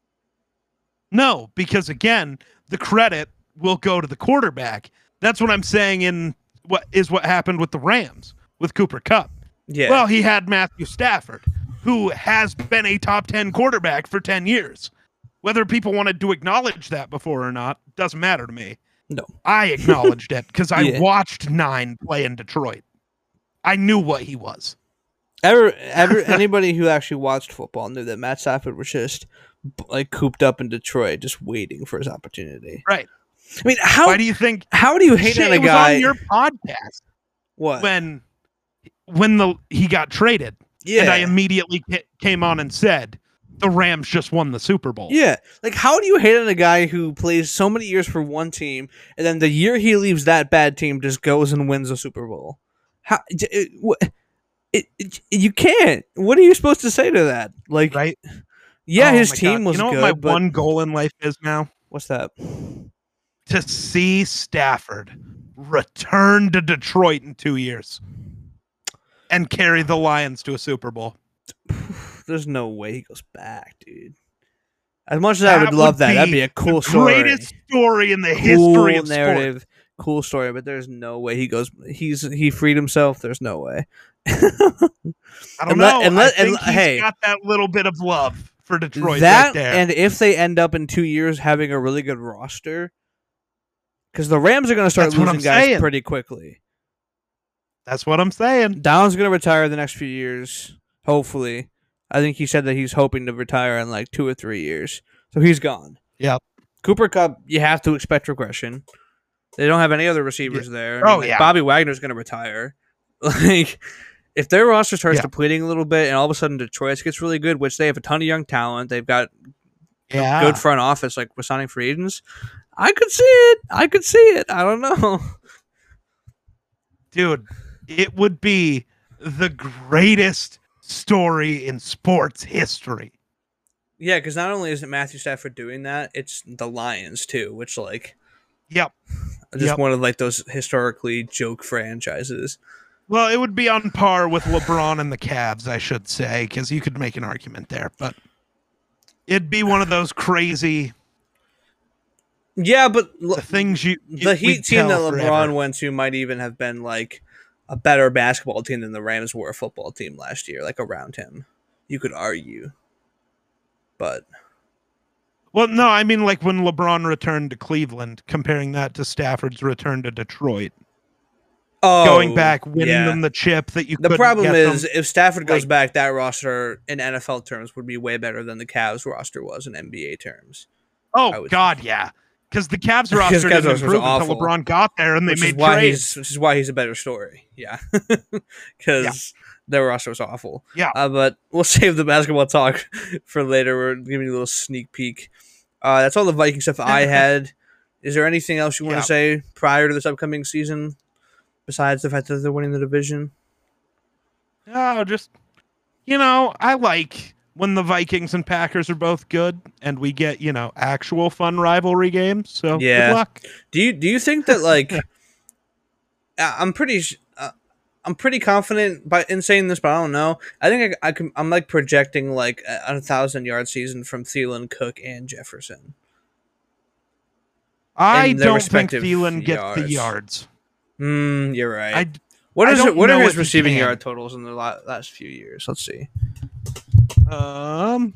[SPEAKER 2] No, because again, the credit will go to the quarterback. That's what I'm saying. In what is what happened with the Rams with Cooper Kupp.
[SPEAKER 1] Yeah.
[SPEAKER 2] Well, he had Matthew Stafford, who has been a top ten quarterback for ten years. Whether people wanted to acknowledge that before or not doesn't matter to me.
[SPEAKER 1] No.
[SPEAKER 2] I acknowledged it because I
[SPEAKER 1] yeah.
[SPEAKER 2] watched Nine play in Detroit. I knew what he was.
[SPEAKER 1] Ever, ever, anybody who actually watched football knew that Matt Stafford was just like cooped up in Detroit, just waiting for his opportunity.
[SPEAKER 2] Right.
[SPEAKER 1] I mean, how?
[SPEAKER 2] Why do you think?
[SPEAKER 1] How do you hate on a
[SPEAKER 2] it was
[SPEAKER 1] guy?
[SPEAKER 2] On your podcast.
[SPEAKER 1] What?
[SPEAKER 2] When, when the he got traded.
[SPEAKER 1] Yeah.
[SPEAKER 2] And I immediately came on and said, the Rams just won the Super Bowl.
[SPEAKER 1] Yeah. Like, how do you hate on a guy who plays so many years for one team, and then the year he leaves that bad team just goes and wins the Super Bowl? How? It, it, it, you can't. What are you supposed to say to that? Like,
[SPEAKER 2] right?
[SPEAKER 1] Yeah,
[SPEAKER 2] oh
[SPEAKER 1] his team
[SPEAKER 2] God.
[SPEAKER 1] was
[SPEAKER 2] you know
[SPEAKER 1] good.
[SPEAKER 2] What my
[SPEAKER 1] but...
[SPEAKER 2] one goal in life is now?
[SPEAKER 1] What's that?
[SPEAKER 2] To see Stafford return to Detroit in two years and carry the Lions to a Super Bowl.
[SPEAKER 1] There's no way he goes back, dude. As much as that I would love would that, that'd be a cool
[SPEAKER 2] the
[SPEAKER 1] story.
[SPEAKER 2] Greatest story in the
[SPEAKER 1] cool
[SPEAKER 2] history of
[SPEAKER 1] narrative.
[SPEAKER 2] Sport.
[SPEAKER 1] Cool story, but there's no way he goes. He's he freed himself. There's no way.
[SPEAKER 2] I don't
[SPEAKER 1] and
[SPEAKER 2] know.
[SPEAKER 1] Let, and let,
[SPEAKER 2] I think
[SPEAKER 1] and,
[SPEAKER 2] he's
[SPEAKER 1] hey,
[SPEAKER 2] got that little bit of love for Detroit.
[SPEAKER 1] That
[SPEAKER 2] right there.
[SPEAKER 1] And if they end up in two years having a really good roster, because the Rams are going to start
[SPEAKER 2] That's
[SPEAKER 1] losing guys
[SPEAKER 2] saying.
[SPEAKER 1] pretty quickly.
[SPEAKER 2] That's what I'm saying.
[SPEAKER 1] Donald's going to retire the next few years, hopefully. I think he said that he's hoping to retire in like two or three years. So he's gone.
[SPEAKER 2] Yep.
[SPEAKER 1] Cooper Kupp, you have to expect regression. They don't have any other receivers
[SPEAKER 2] Yeah.
[SPEAKER 1] there. I mean,
[SPEAKER 2] Oh,
[SPEAKER 1] like,
[SPEAKER 2] yeah.
[SPEAKER 1] Bobby Wagner's going to retire. Like, if their roster starts
[SPEAKER 2] Yeah.
[SPEAKER 1] depleting a little bit and all of a sudden Detroit gets really good, which they have a ton of young talent, they've got
[SPEAKER 2] Yeah.
[SPEAKER 1] a good front office, like with signing free agents, I could see it. I could see it. I don't know.
[SPEAKER 2] Dude, it would be the greatest story in sports history.
[SPEAKER 1] Yeah, because not only is it Matthew Stafford doing that, it's the Lions too, which like,
[SPEAKER 2] Yep.
[SPEAKER 1] just
[SPEAKER 2] Yep.
[SPEAKER 1] one of like those historically joke franchises.
[SPEAKER 2] Well, it would be on par with LeBron and the Cavs, I should say, because you could make an argument there, but it'd be one of those crazy
[SPEAKER 1] Yeah, but l-
[SPEAKER 2] the things you
[SPEAKER 1] the
[SPEAKER 2] we'd
[SPEAKER 1] Heat team that
[SPEAKER 2] tell
[SPEAKER 1] LeBron
[SPEAKER 2] forever.
[SPEAKER 1] went to might even have been like a better basketball team than the Rams were a football team last year, like around him. You could argue. But
[SPEAKER 2] Well, no, I mean like when LeBron returned to Cleveland, comparing that to Stafford's return to Detroit,
[SPEAKER 1] oh,
[SPEAKER 2] going back, winning
[SPEAKER 1] yeah.
[SPEAKER 2] them the chip that you.
[SPEAKER 1] The
[SPEAKER 2] couldn't
[SPEAKER 1] problem
[SPEAKER 2] get
[SPEAKER 1] is,
[SPEAKER 2] them.
[SPEAKER 1] if Stafford goes
[SPEAKER 2] like-
[SPEAKER 1] back, that roster in N F L terms would be way better than the Cavs roster was in N B A terms. I
[SPEAKER 2] oh
[SPEAKER 1] would-
[SPEAKER 2] God, yeah, because the Cavs
[SPEAKER 1] Because the
[SPEAKER 2] roster
[SPEAKER 1] Cavs
[SPEAKER 2] didn't
[SPEAKER 1] roster was
[SPEAKER 2] improve until
[SPEAKER 1] awful.
[SPEAKER 2] LeBron got there, and they
[SPEAKER 1] Which is
[SPEAKER 2] made
[SPEAKER 1] why
[SPEAKER 2] trades.
[SPEAKER 1] he's which is why he's a better story. Yeah, because their roster was awful.
[SPEAKER 2] Yeah.
[SPEAKER 1] uh, but we'll save the basketball talk for later. We're giving you a little sneak peek. Uh, that's all the Viking stuff I had. Is there anything else you want
[SPEAKER 2] Yeah.
[SPEAKER 1] to say prior to this upcoming season, besides the fact that they're winning the division?
[SPEAKER 2] Oh, just you know, I like when the Vikings and Packers are both good, and we get you know actual fun rivalry games. So
[SPEAKER 1] Yeah.
[SPEAKER 2] good luck.
[SPEAKER 1] Do you do you think that like I- I'm pretty sh- uh, I'm pretty confident by in saying this, but I don't know. I think I, I can. I'm like projecting like a, a thousand yard season from Thielen, Cook, and Jefferson.
[SPEAKER 2] I
[SPEAKER 1] In their
[SPEAKER 2] don't think
[SPEAKER 1] respective
[SPEAKER 2] Thielen gets the
[SPEAKER 1] yards.
[SPEAKER 2] yards.
[SPEAKER 1] Hmm, you're right.
[SPEAKER 2] I
[SPEAKER 1] what
[SPEAKER 2] I
[SPEAKER 1] is
[SPEAKER 2] don't
[SPEAKER 1] what are
[SPEAKER 2] know
[SPEAKER 1] his
[SPEAKER 2] if he
[SPEAKER 1] receiving
[SPEAKER 2] can.
[SPEAKER 1] yard totals in the la- last few years? Let's see.
[SPEAKER 2] um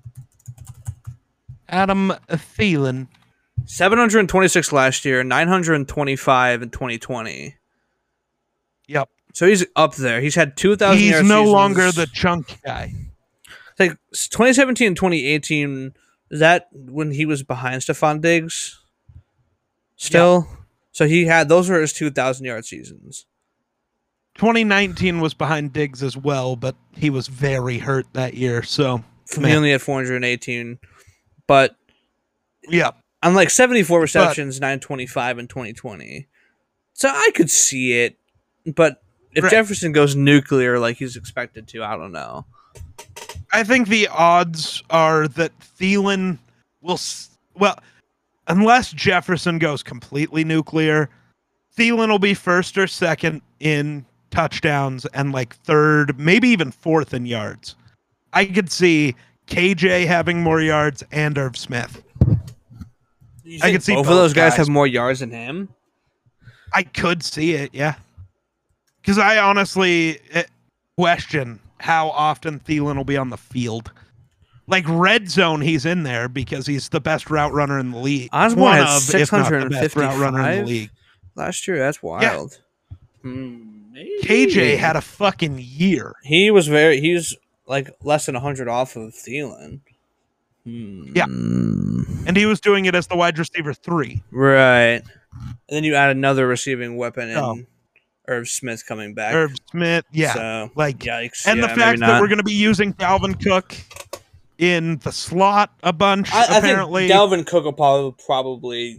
[SPEAKER 2] Adam Thielen.
[SPEAKER 1] seven hundred twenty-six last year, nine hundred twenty-five in twenty twenty.
[SPEAKER 2] Yep.
[SPEAKER 1] So he's up there. He's had two thousand
[SPEAKER 2] He's
[SPEAKER 1] yard
[SPEAKER 2] no
[SPEAKER 1] seasons.
[SPEAKER 2] longer the chunk guy.
[SPEAKER 1] Like twenty seventeen and twenty eighteen, is that when he was behind Stephon Diggs? Still? So he had, those were his two thousand yard seasons.
[SPEAKER 2] twenty nineteen was behind Diggs as well, but he was very hurt that year. So
[SPEAKER 1] He
[SPEAKER 2] man.
[SPEAKER 1] only had four hundred eighteen. But
[SPEAKER 2] yeah,
[SPEAKER 1] on like seventy-four receptions, nine twenty-five in twenty twenty. So I could see it. But if
[SPEAKER 2] Right.
[SPEAKER 1] Jefferson goes nuclear like he's expected to, I don't know.
[SPEAKER 2] I think the odds are that Thielen will, s- well, unless Jefferson goes completely nuclear, Thielen will be first or second in touchdowns and like third, maybe even fourth in yards. I could see K J having more yards and Irv Smith.
[SPEAKER 1] You
[SPEAKER 2] I
[SPEAKER 1] think
[SPEAKER 2] could see
[SPEAKER 1] both of
[SPEAKER 2] both
[SPEAKER 1] those guys
[SPEAKER 2] guys.
[SPEAKER 1] have more yards than him.
[SPEAKER 2] I could see it, yeah. Because I honestly eh, question how often Thielen will be on the field. Like red zone, he's in there because he's the best route runner in the league.
[SPEAKER 1] Osborne
[SPEAKER 2] One
[SPEAKER 1] had
[SPEAKER 2] of, if not the best route runner in the
[SPEAKER 1] six fifty-five
[SPEAKER 2] league.
[SPEAKER 1] last year. That's wild. Hmm, maybe.
[SPEAKER 2] K J had a fucking year.
[SPEAKER 1] He was very. He was like less than a hundred off of Thielen. Hmm.
[SPEAKER 2] Yeah. And he was doing it as the wide receiver three.
[SPEAKER 1] Right. And then you add another receiving weapon in
[SPEAKER 2] Oh.
[SPEAKER 1] Irv Smith coming back.
[SPEAKER 2] Irv Smith, yeah.
[SPEAKER 1] So,
[SPEAKER 2] like,
[SPEAKER 1] yikes.
[SPEAKER 2] and
[SPEAKER 1] yeah,
[SPEAKER 2] the
[SPEAKER 1] maybe
[SPEAKER 2] fact that
[SPEAKER 1] not.
[SPEAKER 2] we're going to be using Dalvin Cook in the slot a bunch,
[SPEAKER 1] I, I
[SPEAKER 2] apparently.
[SPEAKER 1] think Dalvin Cook will probably, probably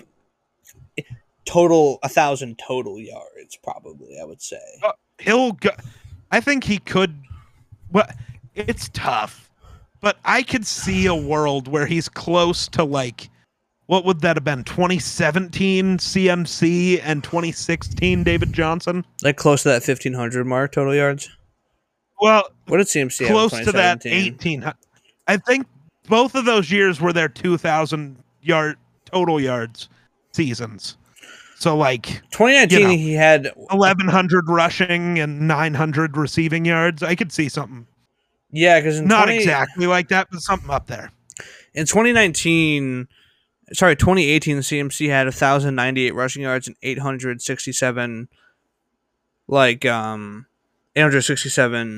[SPEAKER 1] total a thousand total yards. Probably, I would say.
[SPEAKER 2] Uh, he'll go. I think he could. Well, it's tough, but I could see a world where he's close to like, what would that have been? twenty seventeen C M C and twenty sixteen David Johnson.
[SPEAKER 1] Like close to that fifteen hundred mark total yards.
[SPEAKER 2] Well,
[SPEAKER 1] What did C M C have in
[SPEAKER 2] close to that
[SPEAKER 1] twenty seventeen?
[SPEAKER 2] eighteen. I think both of those years were their two thousand yard total yards seasons. So like
[SPEAKER 1] twenty nineteen,
[SPEAKER 2] you know,
[SPEAKER 1] he had
[SPEAKER 2] eleven hundred rushing and nine hundred receiving yards. I could see something.
[SPEAKER 1] yeah, because in
[SPEAKER 2] Not
[SPEAKER 1] 20
[SPEAKER 2] exactly like that, but something up there.
[SPEAKER 1] in twenty nineteen, sorry, twenty eighteen, the C M C had one thousand ninety-eight rushing yards and eight hundred sixty-seven, like, um, eight hundred sixty-seven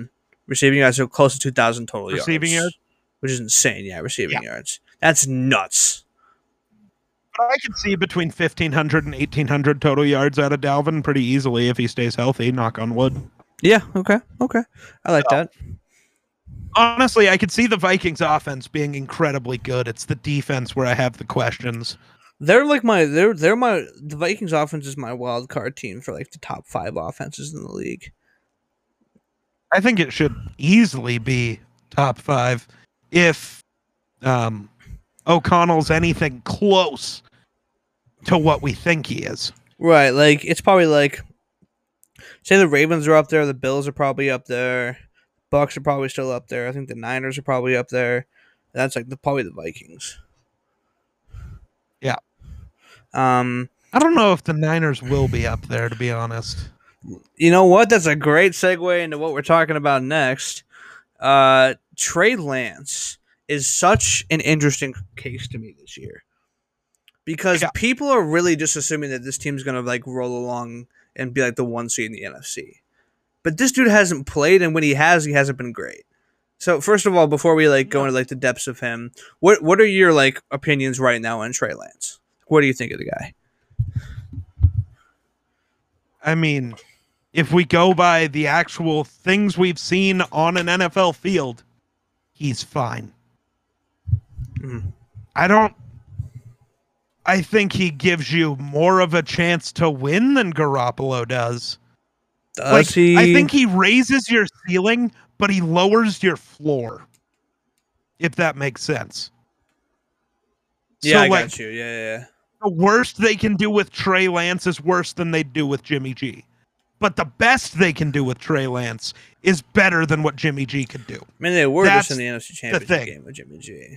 [SPEAKER 1] Receiving yards, so close to two thousand total
[SPEAKER 2] Receiving
[SPEAKER 1] yards,
[SPEAKER 2] yards?
[SPEAKER 1] which is insane. Yeah, receiving
[SPEAKER 2] Yeah.
[SPEAKER 1] yards. That's nuts.
[SPEAKER 2] But I could see between fifteen hundred and eighteen hundred total yards out of Dalvin pretty easily if he stays healthy, knock on wood.
[SPEAKER 1] Yeah, okay, okay. I like
[SPEAKER 2] So,
[SPEAKER 1] that.
[SPEAKER 2] honestly, I could see the Vikings offense being incredibly good. It's the defense where I have the questions.
[SPEAKER 1] They're like my they're they're my the Vikings offense is my wild card team for like the top five offenses in the league.
[SPEAKER 2] I think it should easily be top five if um, O'Connell's anything close to what we think he is.
[SPEAKER 1] Right, like it's probably like say the Ravens are up there, the Bills are probably up there, Bucks are probably still up there. I think the Niners are probably up there. That's like the probably the Vikings.
[SPEAKER 2] Yeah.
[SPEAKER 1] Um,
[SPEAKER 2] I don't know if the Niners will be up there, to be honest.
[SPEAKER 1] You know what? That's a great segue into what we're talking about next. Uh, Trey Lance is such an interesting case to me this year because
[SPEAKER 2] Yeah.
[SPEAKER 1] people are really just assuming that this team's gonna like roll along and be like the one seed in the N F C. But this dude hasn't played, and when he has, he hasn't been great. So first of all, before we like go into like the depths of him, what what are your like opinions right now on Trey Lance? What do you think of the guy?
[SPEAKER 2] I mean, if we go by the actual things we've seen on an N F L field, he's fine.
[SPEAKER 1] Mm.
[SPEAKER 2] I don't. I think he gives you more of a chance to win than Garoppolo does.
[SPEAKER 1] Does
[SPEAKER 2] like,
[SPEAKER 1] he?
[SPEAKER 2] I think he raises your ceiling, but he lowers your floor. If that makes sense.
[SPEAKER 1] Yeah,
[SPEAKER 2] so,
[SPEAKER 1] I
[SPEAKER 2] like,
[SPEAKER 1] got you. Yeah, yeah, yeah.
[SPEAKER 2] The worst they can do with Trey Lance is worse than they do with Jimmy G. But the best they can do with Trey Lance is better than what Jimmy G could do.
[SPEAKER 1] I mean, they were
[SPEAKER 2] That's
[SPEAKER 1] just in the N F C
[SPEAKER 2] the
[SPEAKER 1] Championship
[SPEAKER 2] thing.
[SPEAKER 1] game with Jimmy G.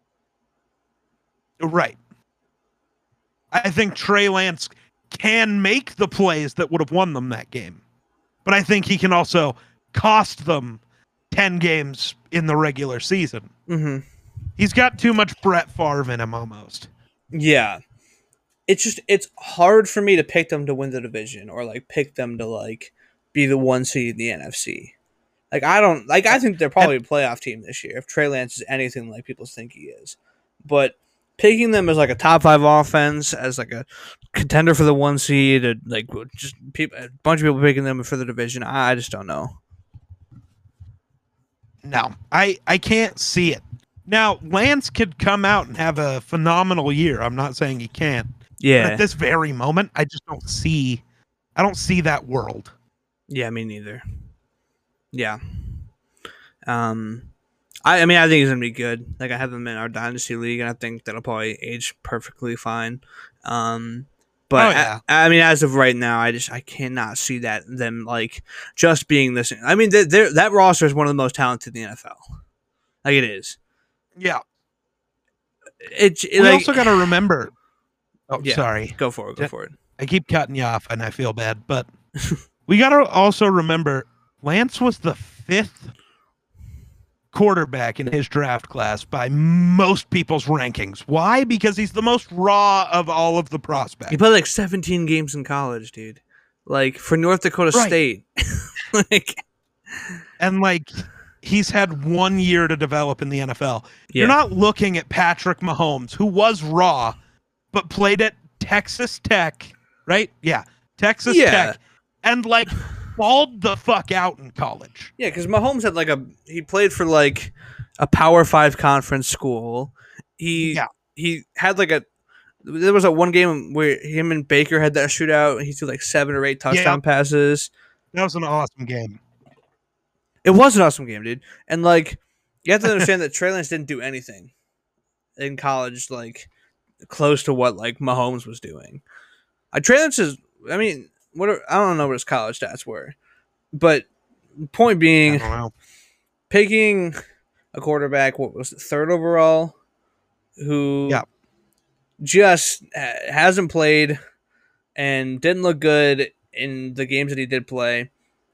[SPEAKER 2] Right. I think Trey Lance can make the plays that would have won them that game. But I think he can also cost them ten games in the regular season.
[SPEAKER 1] Mm-hmm.
[SPEAKER 2] He's got too much Brett Favre in him almost.
[SPEAKER 1] Yeah. It's just it's hard for me to pick them to win the division or like pick them to like be the one seed in the N F C. Like I don't like I think they're probably a playoff team this year if Trey Lance is anything like people think he is. But picking them as like a top five offense, as like a contender for the one seed, or like just people, a bunch of people picking them for the division, I, I just don't know.
[SPEAKER 2] No, I, I can't see it. Now, Lance could come out and have a phenomenal year. I'm not saying he can't.
[SPEAKER 1] Yeah.
[SPEAKER 2] But at this very moment, I just don't see I don't see that world.
[SPEAKER 1] Yeah, me neither. Yeah. Um I, I mean I think he's gonna be good. Like I have him in our dynasty league and I think that'll probably age perfectly fine. Um but
[SPEAKER 2] Oh, yeah.
[SPEAKER 1] I, I mean as of right now I just I cannot see that them like just being this I mean they that roster is one of the most talented in the N F L. Like it is.
[SPEAKER 2] Yeah.
[SPEAKER 1] It, it
[SPEAKER 2] We
[SPEAKER 1] like,
[SPEAKER 2] also got to remember. Oh,
[SPEAKER 1] yeah,
[SPEAKER 2] sorry.
[SPEAKER 1] Go for it. Go
[SPEAKER 2] Yeah.
[SPEAKER 1] for it.
[SPEAKER 2] I keep cutting you off, and I feel bad. But we got to also remember Lance was the fifth quarterback in his draft class by most people's rankings. Why? Because he's the most raw of all of the prospects.
[SPEAKER 1] He played like seventeen games in college, dude. Like for North Dakota
[SPEAKER 2] Right.
[SPEAKER 1] State. like,
[SPEAKER 2] And like he's had one year to develop in the N F L.
[SPEAKER 1] yeah.
[SPEAKER 2] You're not looking at Patrick Mahomes, who was raw, but played at Texas Tech, right? Yeah, Texas
[SPEAKER 1] Yeah.
[SPEAKER 2] Tech, and like balled the fuck out in college.
[SPEAKER 1] Yeah, because Mahomes had like a he played for like a Power Five conference school. He
[SPEAKER 2] Yeah.
[SPEAKER 1] he had like a there was a one game where him and Baker had that shootout. And he threw like seven or eight touchdown passes.
[SPEAKER 2] That was an awesome game.
[SPEAKER 1] It was an awesome game, dude. And like you have to understand that Trey Lance didn't do anything in college, like close to what like Mahomes was doing. Uh, Trey Lance is, I mean, what are, I don't know what his college stats were, but point
[SPEAKER 2] I
[SPEAKER 1] being,
[SPEAKER 2] don't know.
[SPEAKER 1] picking a quarterback, what was it, third overall, who
[SPEAKER 2] Yeah.
[SPEAKER 1] just ha- hasn't played and didn't look good in the games that he did play.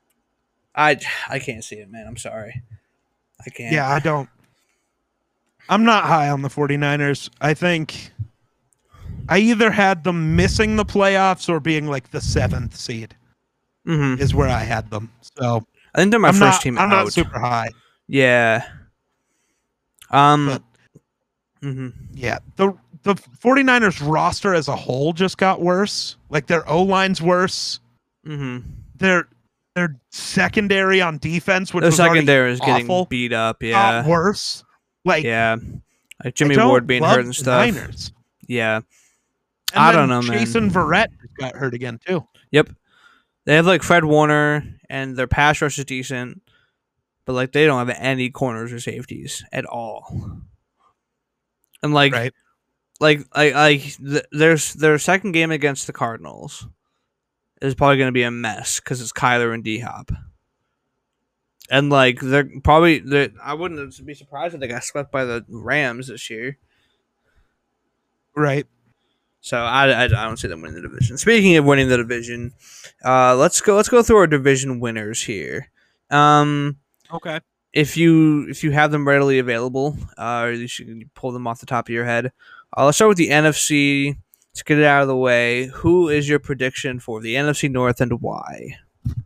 [SPEAKER 1] I I can't see it, man. I'm sorry. I can't.
[SPEAKER 2] Yeah, I don't. I'm not high on the 49ers. I think I either had them missing the playoffs or being like the seventh seed
[SPEAKER 1] Mm-hmm.
[SPEAKER 2] is where I had them. So
[SPEAKER 1] I think they're my
[SPEAKER 2] I'm
[SPEAKER 1] first
[SPEAKER 2] not,
[SPEAKER 1] team
[SPEAKER 2] I'm
[SPEAKER 1] out.
[SPEAKER 2] not super high.
[SPEAKER 1] Yeah. Um.
[SPEAKER 2] But
[SPEAKER 1] mm-hmm.
[SPEAKER 2] yeah, the the 49ers roster as a whole just got worse. Like their O line's worse.
[SPEAKER 1] Mm-hmm.
[SPEAKER 2] Their their secondary on defense, which
[SPEAKER 1] Their
[SPEAKER 2] was already
[SPEAKER 1] secondary is getting
[SPEAKER 2] awful,
[SPEAKER 1] beat up.
[SPEAKER 2] got
[SPEAKER 1] Yeah.
[SPEAKER 2] worse. Like
[SPEAKER 1] Yeah. Like
[SPEAKER 2] I
[SPEAKER 1] Jimmy
[SPEAKER 2] don't
[SPEAKER 1] Ward being
[SPEAKER 2] love
[SPEAKER 1] hurt and
[SPEAKER 2] the
[SPEAKER 1] stuff.
[SPEAKER 2] Niners.
[SPEAKER 1] Yeah.
[SPEAKER 2] And
[SPEAKER 1] I
[SPEAKER 2] then
[SPEAKER 1] don't know, man.
[SPEAKER 2] Jason Verrett got hurt again too.
[SPEAKER 1] Yep. They have like Fred Warner, and their pass rush is decent, but like they don't have any corners or safeties at all. And like,
[SPEAKER 2] Right.
[SPEAKER 1] like, like, like, th- there's their second game against the Cardinals is probably going to be a mess because it's Kyler and D Hop, and like they're probably they're, I wouldn't be surprised if they got swept by the Rams this year.
[SPEAKER 2] Right.
[SPEAKER 1] So I, I, I don't see them winning the division. Speaking of winning the division, uh, let's go let's go through our division winners here. Um,
[SPEAKER 2] Okay.
[SPEAKER 1] if you if you have them readily available, uh, or at least you can pull them off the top of your head. Uh, let's start with the N F C. Let's get it out of the way. Who is your prediction for the N F C North and why?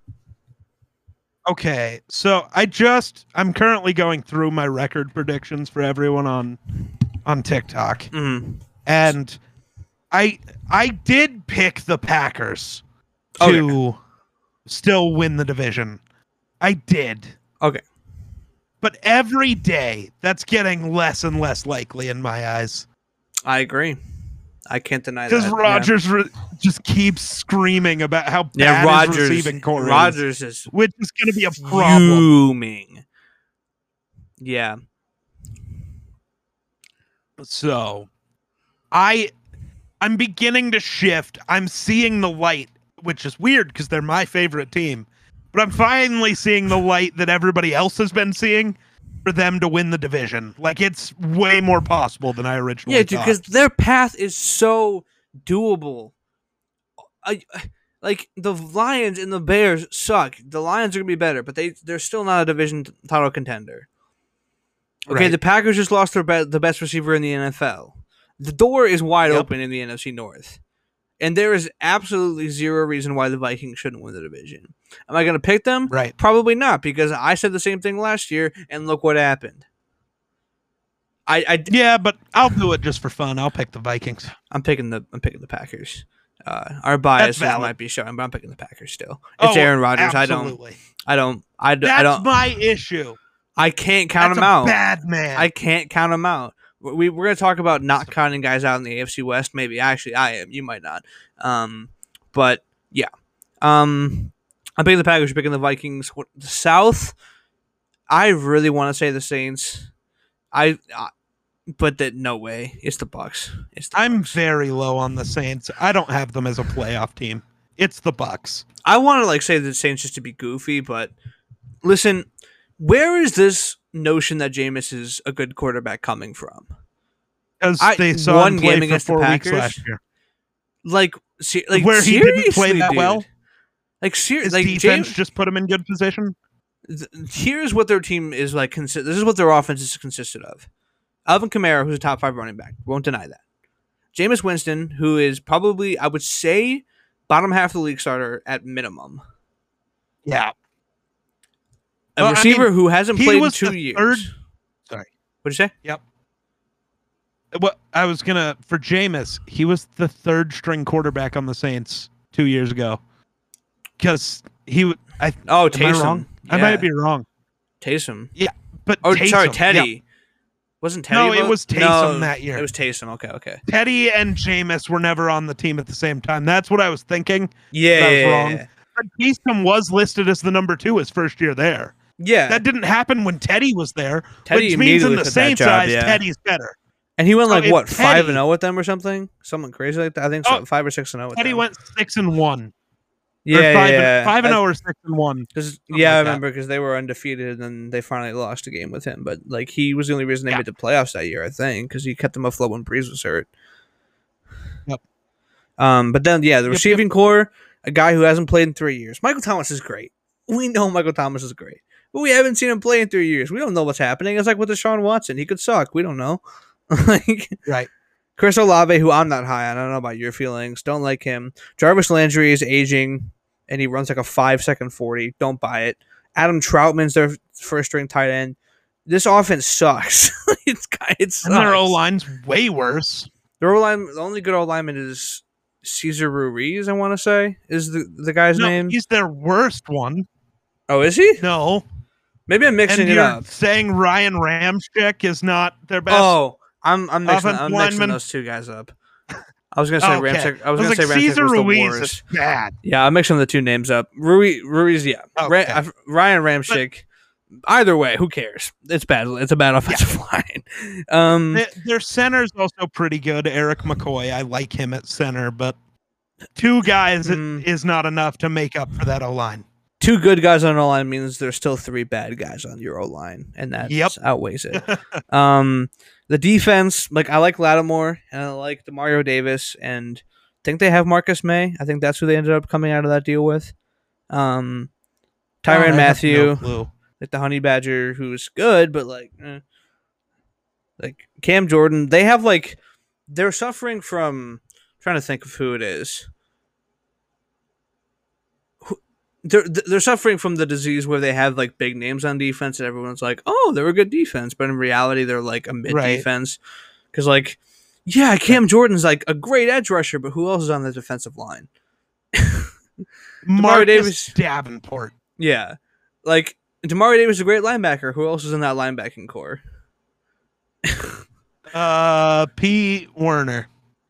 [SPEAKER 2] Okay. So I just I'm currently going through my record predictions for everyone on on TikTok.
[SPEAKER 1] Mm-hmm.
[SPEAKER 2] And I I did pick the Packers to
[SPEAKER 1] Okay.
[SPEAKER 2] still win the division. I did.
[SPEAKER 1] Okay.
[SPEAKER 2] But every day that's getting less and less likely in my eyes.
[SPEAKER 1] I agree. I can't deny that.
[SPEAKER 2] Because Rodgers yeah. re- just keeps screaming about how bad
[SPEAKER 1] yeah, Rodgers,
[SPEAKER 2] his receiving core
[SPEAKER 1] Rodgers
[SPEAKER 2] is,
[SPEAKER 1] is
[SPEAKER 2] which is going to be a problem.
[SPEAKER 1] Fuming. Yeah.
[SPEAKER 2] So, I, I'm beginning to shift. I'm seeing the light, which is weird because they're my favorite team. But I'm finally seeing the light that everybody else has been seeing for them to win the division. Like, it's way more possible than I originally
[SPEAKER 1] yeah,
[SPEAKER 2] thought.
[SPEAKER 1] Yeah, because their path is so doable. I, like, the Lions and the Bears suck. The Lions are going to be better, but they, they're still not a division title contender. Okay,
[SPEAKER 2] right.
[SPEAKER 1] The Packers just lost their be- the best receiver in the N F L. The door is wide
[SPEAKER 2] Yep.
[SPEAKER 1] open in the N F C North. And there is absolutely zero reason why the Vikings shouldn't win the division. Am I going to pick them?
[SPEAKER 2] Right.
[SPEAKER 1] Probably not, because I said the same thing last year, and look what happened. I, I
[SPEAKER 2] yeah, but I'll do it just for fun. I'll pick the Vikings.
[SPEAKER 1] I'm picking the I'm picking the Packers. Uh, our biases might be showing, but I'm picking the Packers still. It's
[SPEAKER 2] oh,
[SPEAKER 1] Aaron Rodgers.
[SPEAKER 2] Absolutely.
[SPEAKER 1] I don't. I don't.
[SPEAKER 2] That's
[SPEAKER 1] I don't.
[SPEAKER 2] my issue.
[SPEAKER 1] I can't count
[SPEAKER 2] That's
[SPEAKER 1] him
[SPEAKER 2] a
[SPEAKER 1] out.
[SPEAKER 2] Bad man.
[SPEAKER 1] I can't count him out. We we're gonna talk about not counting guys out in the A F C West. Maybe actually I am. You might not. Um, but yeah. Um, I'm picking the Packers. You're picking the Vikings. The South. I really want to say the Saints. I. I But that no way. It's the Bucks. It's the
[SPEAKER 2] I'm
[SPEAKER 1] Bucks.
[SPEAKER 2] very low on the Saints. I don't have them as a playoff team. It's the Bucks.
[SPEAKER 1] I want to like say the Saints just to be goofy, but listen, where is this notion that Jameis is a good quarterback coming from?
[SPEAKER 2] Because
[SPEAKER 1] I-
[SPEAKER 2] they saw
[SPEAKER 1] one
[SPEAKER 2] him play
[SPEAKER 1] game
[SPEAKER 2] for
[SPEAKER 1] against the
[SPEAKER 2] four weeks
[SPEAKER 1] Packers?
[SPEAKER 2] last year.
[SPEAKER 1] Like, se- like
[SPEAKER 2] Where he
[SPEAKER 1] seriously,
[SPEAKER 2] didn't play that
[SPEAKER 1] dude.
[SPEAKER 2] well.
[SPEAKER 1] Like seriously,
[SPEAKER 2] His
[SPEAKER 1] like
[SPEAKER 2] defense
[SPEAKER 1] James.
[SPEAKER 2] just put him in good position.
[SPEAKER 1] th- here's what their team is like. Consi- this is what their offense is consisted of. Alvin Kamara, who's a top five running back, won't deny that. Jameis Winston, who is probably, I would say, bottom half of the league starter at minimum.
[SPEAKER 2] Yeah.
[SPEAKER 1] A
[SPEAKER 2] Well, I
[SPEAKER 1] receiver
[SPEAKER 2] mean,
[SPEAKER 1] who hasn't
[SPEAKER 2] he
[SPEAKER 1] played in
[SPEAKER 2] was
[SPEAKER 1] two
[SPEAKER 2] the
[SPEAKER 1] years.
[SPEAKER 2] third- Sorry.
[SPEAKER 1] What'd you say?
[SPEAKER 2] Yep. What I was gonna for Jameis, he was the third string quarterback on the Saints two years ago. Because he would. I
[SPEAKER 1] Oh,
[SPEAKER 2] am I
[SPEAKER 1] Taysom.
[SPEAKER 2] wrong? I
[SPEAKER 1] Yeah.
[SPEAKER 2] might be wrong.
[SPEAKER 1] Taysom.
[SPEAKER 2] But
[SPEAKER 1] Oh,
[SPEAKER 2] Taysom,
[SPEAKER 1] sorry, Teddy.
[SPEAKER 2] yeah.
[SPEAKER 1] Wasn't Teddy?
[SPEAKER 2] No, it
[SPEAKER 1] about-
[SPEAKER 2] was Taysom
[SPEAKER 1] no,
[SPEAKER 2] that year.
[SPEAKER 1] It was Taysom. Okay, okay.
[SPEAKER 2] Teddy and Jameis were never on the team at the same time. That's what I was thinking.
[SPEAKER 1] Yeah,
[SPEAKER 2] That was
[SPEAKER 1] yeah,
[SPEAKER 2] wrong.
[SPEAKER 1] yeah.
[SPEAKER 2] But Taysom was listed as the number two his first year there.
[SPEAKER 1] Yeah.
[SPEAKER 2] That didn't happen when Teddy was there,
[SPEAKER 1] Teddy
[SPEAKER 2] which means in
[SPEAKER 1] immediately
[SPEAKER 2] the
[SPEAKER 1] took that
[SPEAKER 2] Saints'
[SPEAKER 1] job,
[SPEAKER 2] eyes,
[SPEAKER 1] yeah.
[SPEAKER 2] Teddy's better.
[SPEAKER 1] And he went
[SPEAKER 2] So
[SPEAKER 1] like
[SPEAKER 2] if
[SPEAKER 1] what
[SPEAKER 2] Teddy-
[SPEAKER 1] five and zero with them or something, something crazy like that. I think so,
[SPEAKER 2] Oh,
[SPEAKER 1] five or six and zero. with
[SPEAKER 2] Teddy
[SPEAKER 1] them.
[SPEAKER 2] went six and one.
[SPEAKER 1] yeah,
[SPEAKER 2] or
[SPEAKER 1] yeah,
[SPEAKER 2] five,
[SPEAKER 1] yeah.
[SPEAKER 2] and, five and
[SPEAKER 1] I-
[SPEAKER 2] zero or six and one.
[SPEAKER 1] Cause,
[SPEAKER 2] Something
[SPEAKER 1] yeah, I
[SPEAKER 2] like that.
[SPEAKER 1] remember because they were undefeated and then they finally lost a game with him. But like he was the only reason they
[SPEAKER 2] Yeah.
[SPEAKER 1] made the playoffs that year, I think, because he kept them afloat when Breeze was hurt.
[SPEAKER 2] Yep.
[SPEAKER 1] Um, but then yeah, the
[SPEAKER 2] Yep,
[SPEAKER 1] receiving core, a guy who hasn't played in three years. Michael Thomas is great. We know Michael Thomas is great, but we haven't seen him play in three years. We don't know what's happening. It's like with Deshaun Watson, he could suck. We don't know. like
[SPEAKER 2] Right.
[SPEAKER 1] Chris Olave, who I'm not high on. I don't know about your feelings. Don't like him. Jarvis Landry is aging, and he runs like a five second forty. Don't buy it. Adam Troutman's their first string tight end. This offense sucks. it's it sucks.
[SPEAKER 2] And their O line's way worse.
[SPEAKER 1] Their O line, the only good O lineman is Cesar Ruiz. I want to say is the the guy's
[SPEAKER 2] no,
[SPEAKER 1] name.
[SPEAKER 2] He's their worst one.
[SPEAKER 1] Oh, is he?
[SPEAKER 2] No.
[SPEAKER 1] Maybe I'm mixing
[SPEAKER 2] and
[SPEAKER 1] it
[SPEAKER 2] you're
[SPEAKER 1] up.
[SPEAKER 2] Saying Ryan Ramczyk is not their best.
[SPEAKER 1] Oh, I'm I'm mixing, I'm mixing
[SPEAKER 2] lineman.
[SPEAKER 1] those two guys up. I was gonna say
[SPEAKER 2] okay.
[SPEAKER 1] Ramczyk. I was,
[SPEAKER 2] I was
[SPEAKER 1] gonna
[SPEAKER 2] like,
[SPEAKER 1] say Ramczyk
[SPEAKER 2] Cesar
[SPEAKER 1] was the
[SPEAKER 2] Ruiz
[SPEAKER 1] worst.
[SPEAKER 2] is bad.
[SPEAKER 1] Yeah, I'm mixing the two names up. Ruiz, Ruiz yeah.
[SPEAKER 2] Okay.
[SPEAKER 1] Ra- Ryan Ramczyk. But, either way, who cares? It's bad. It's a bad offensive yeah. line. Um,
[SPEAKER 2] their, their center's also pretty good. Eric McCoy. I like him at center, but two guys mm, is not enough to make up for that O line.
[SPEAKER 1] Two good guys on O line means there's still three bad guys on your O line, and that
[SPEAKER 2] yep.
[SPEAKER 1] outweighs it. um, the defense, like I like Lattimore and I like Demario Davis, and I think they have Marcus May. I think that's who they ended up coming out of that deal with. Um, Tyrann
[SPEAKER 2] oh,
[SPEAKER 1] Mathieu,
[SPEAKER 2] no
[SPEAKER 1] like the Honey Badger, who's good, but like, eh. like Cam Jordan, they have like they're suffering from. I'm trying to think of who it is. They're they're suffering from the disease where they have like big names on defense and everyone's like, oh, they're a good defense, but in reality they're like a mid
[SPEAKER 2] right.
[SPEAKER 1] defense. Because like, yeah, Cam Jordan's like a great edge rusher, but who else is on the defensive line?
[SPEAKER 2] Marcus Davis Davenport.
[SPEAKER 1] Yeah, like Demario Davis is a great linebacker. Who else is in that linebacking core?
[SPEAKER 2] uh, P. Werner.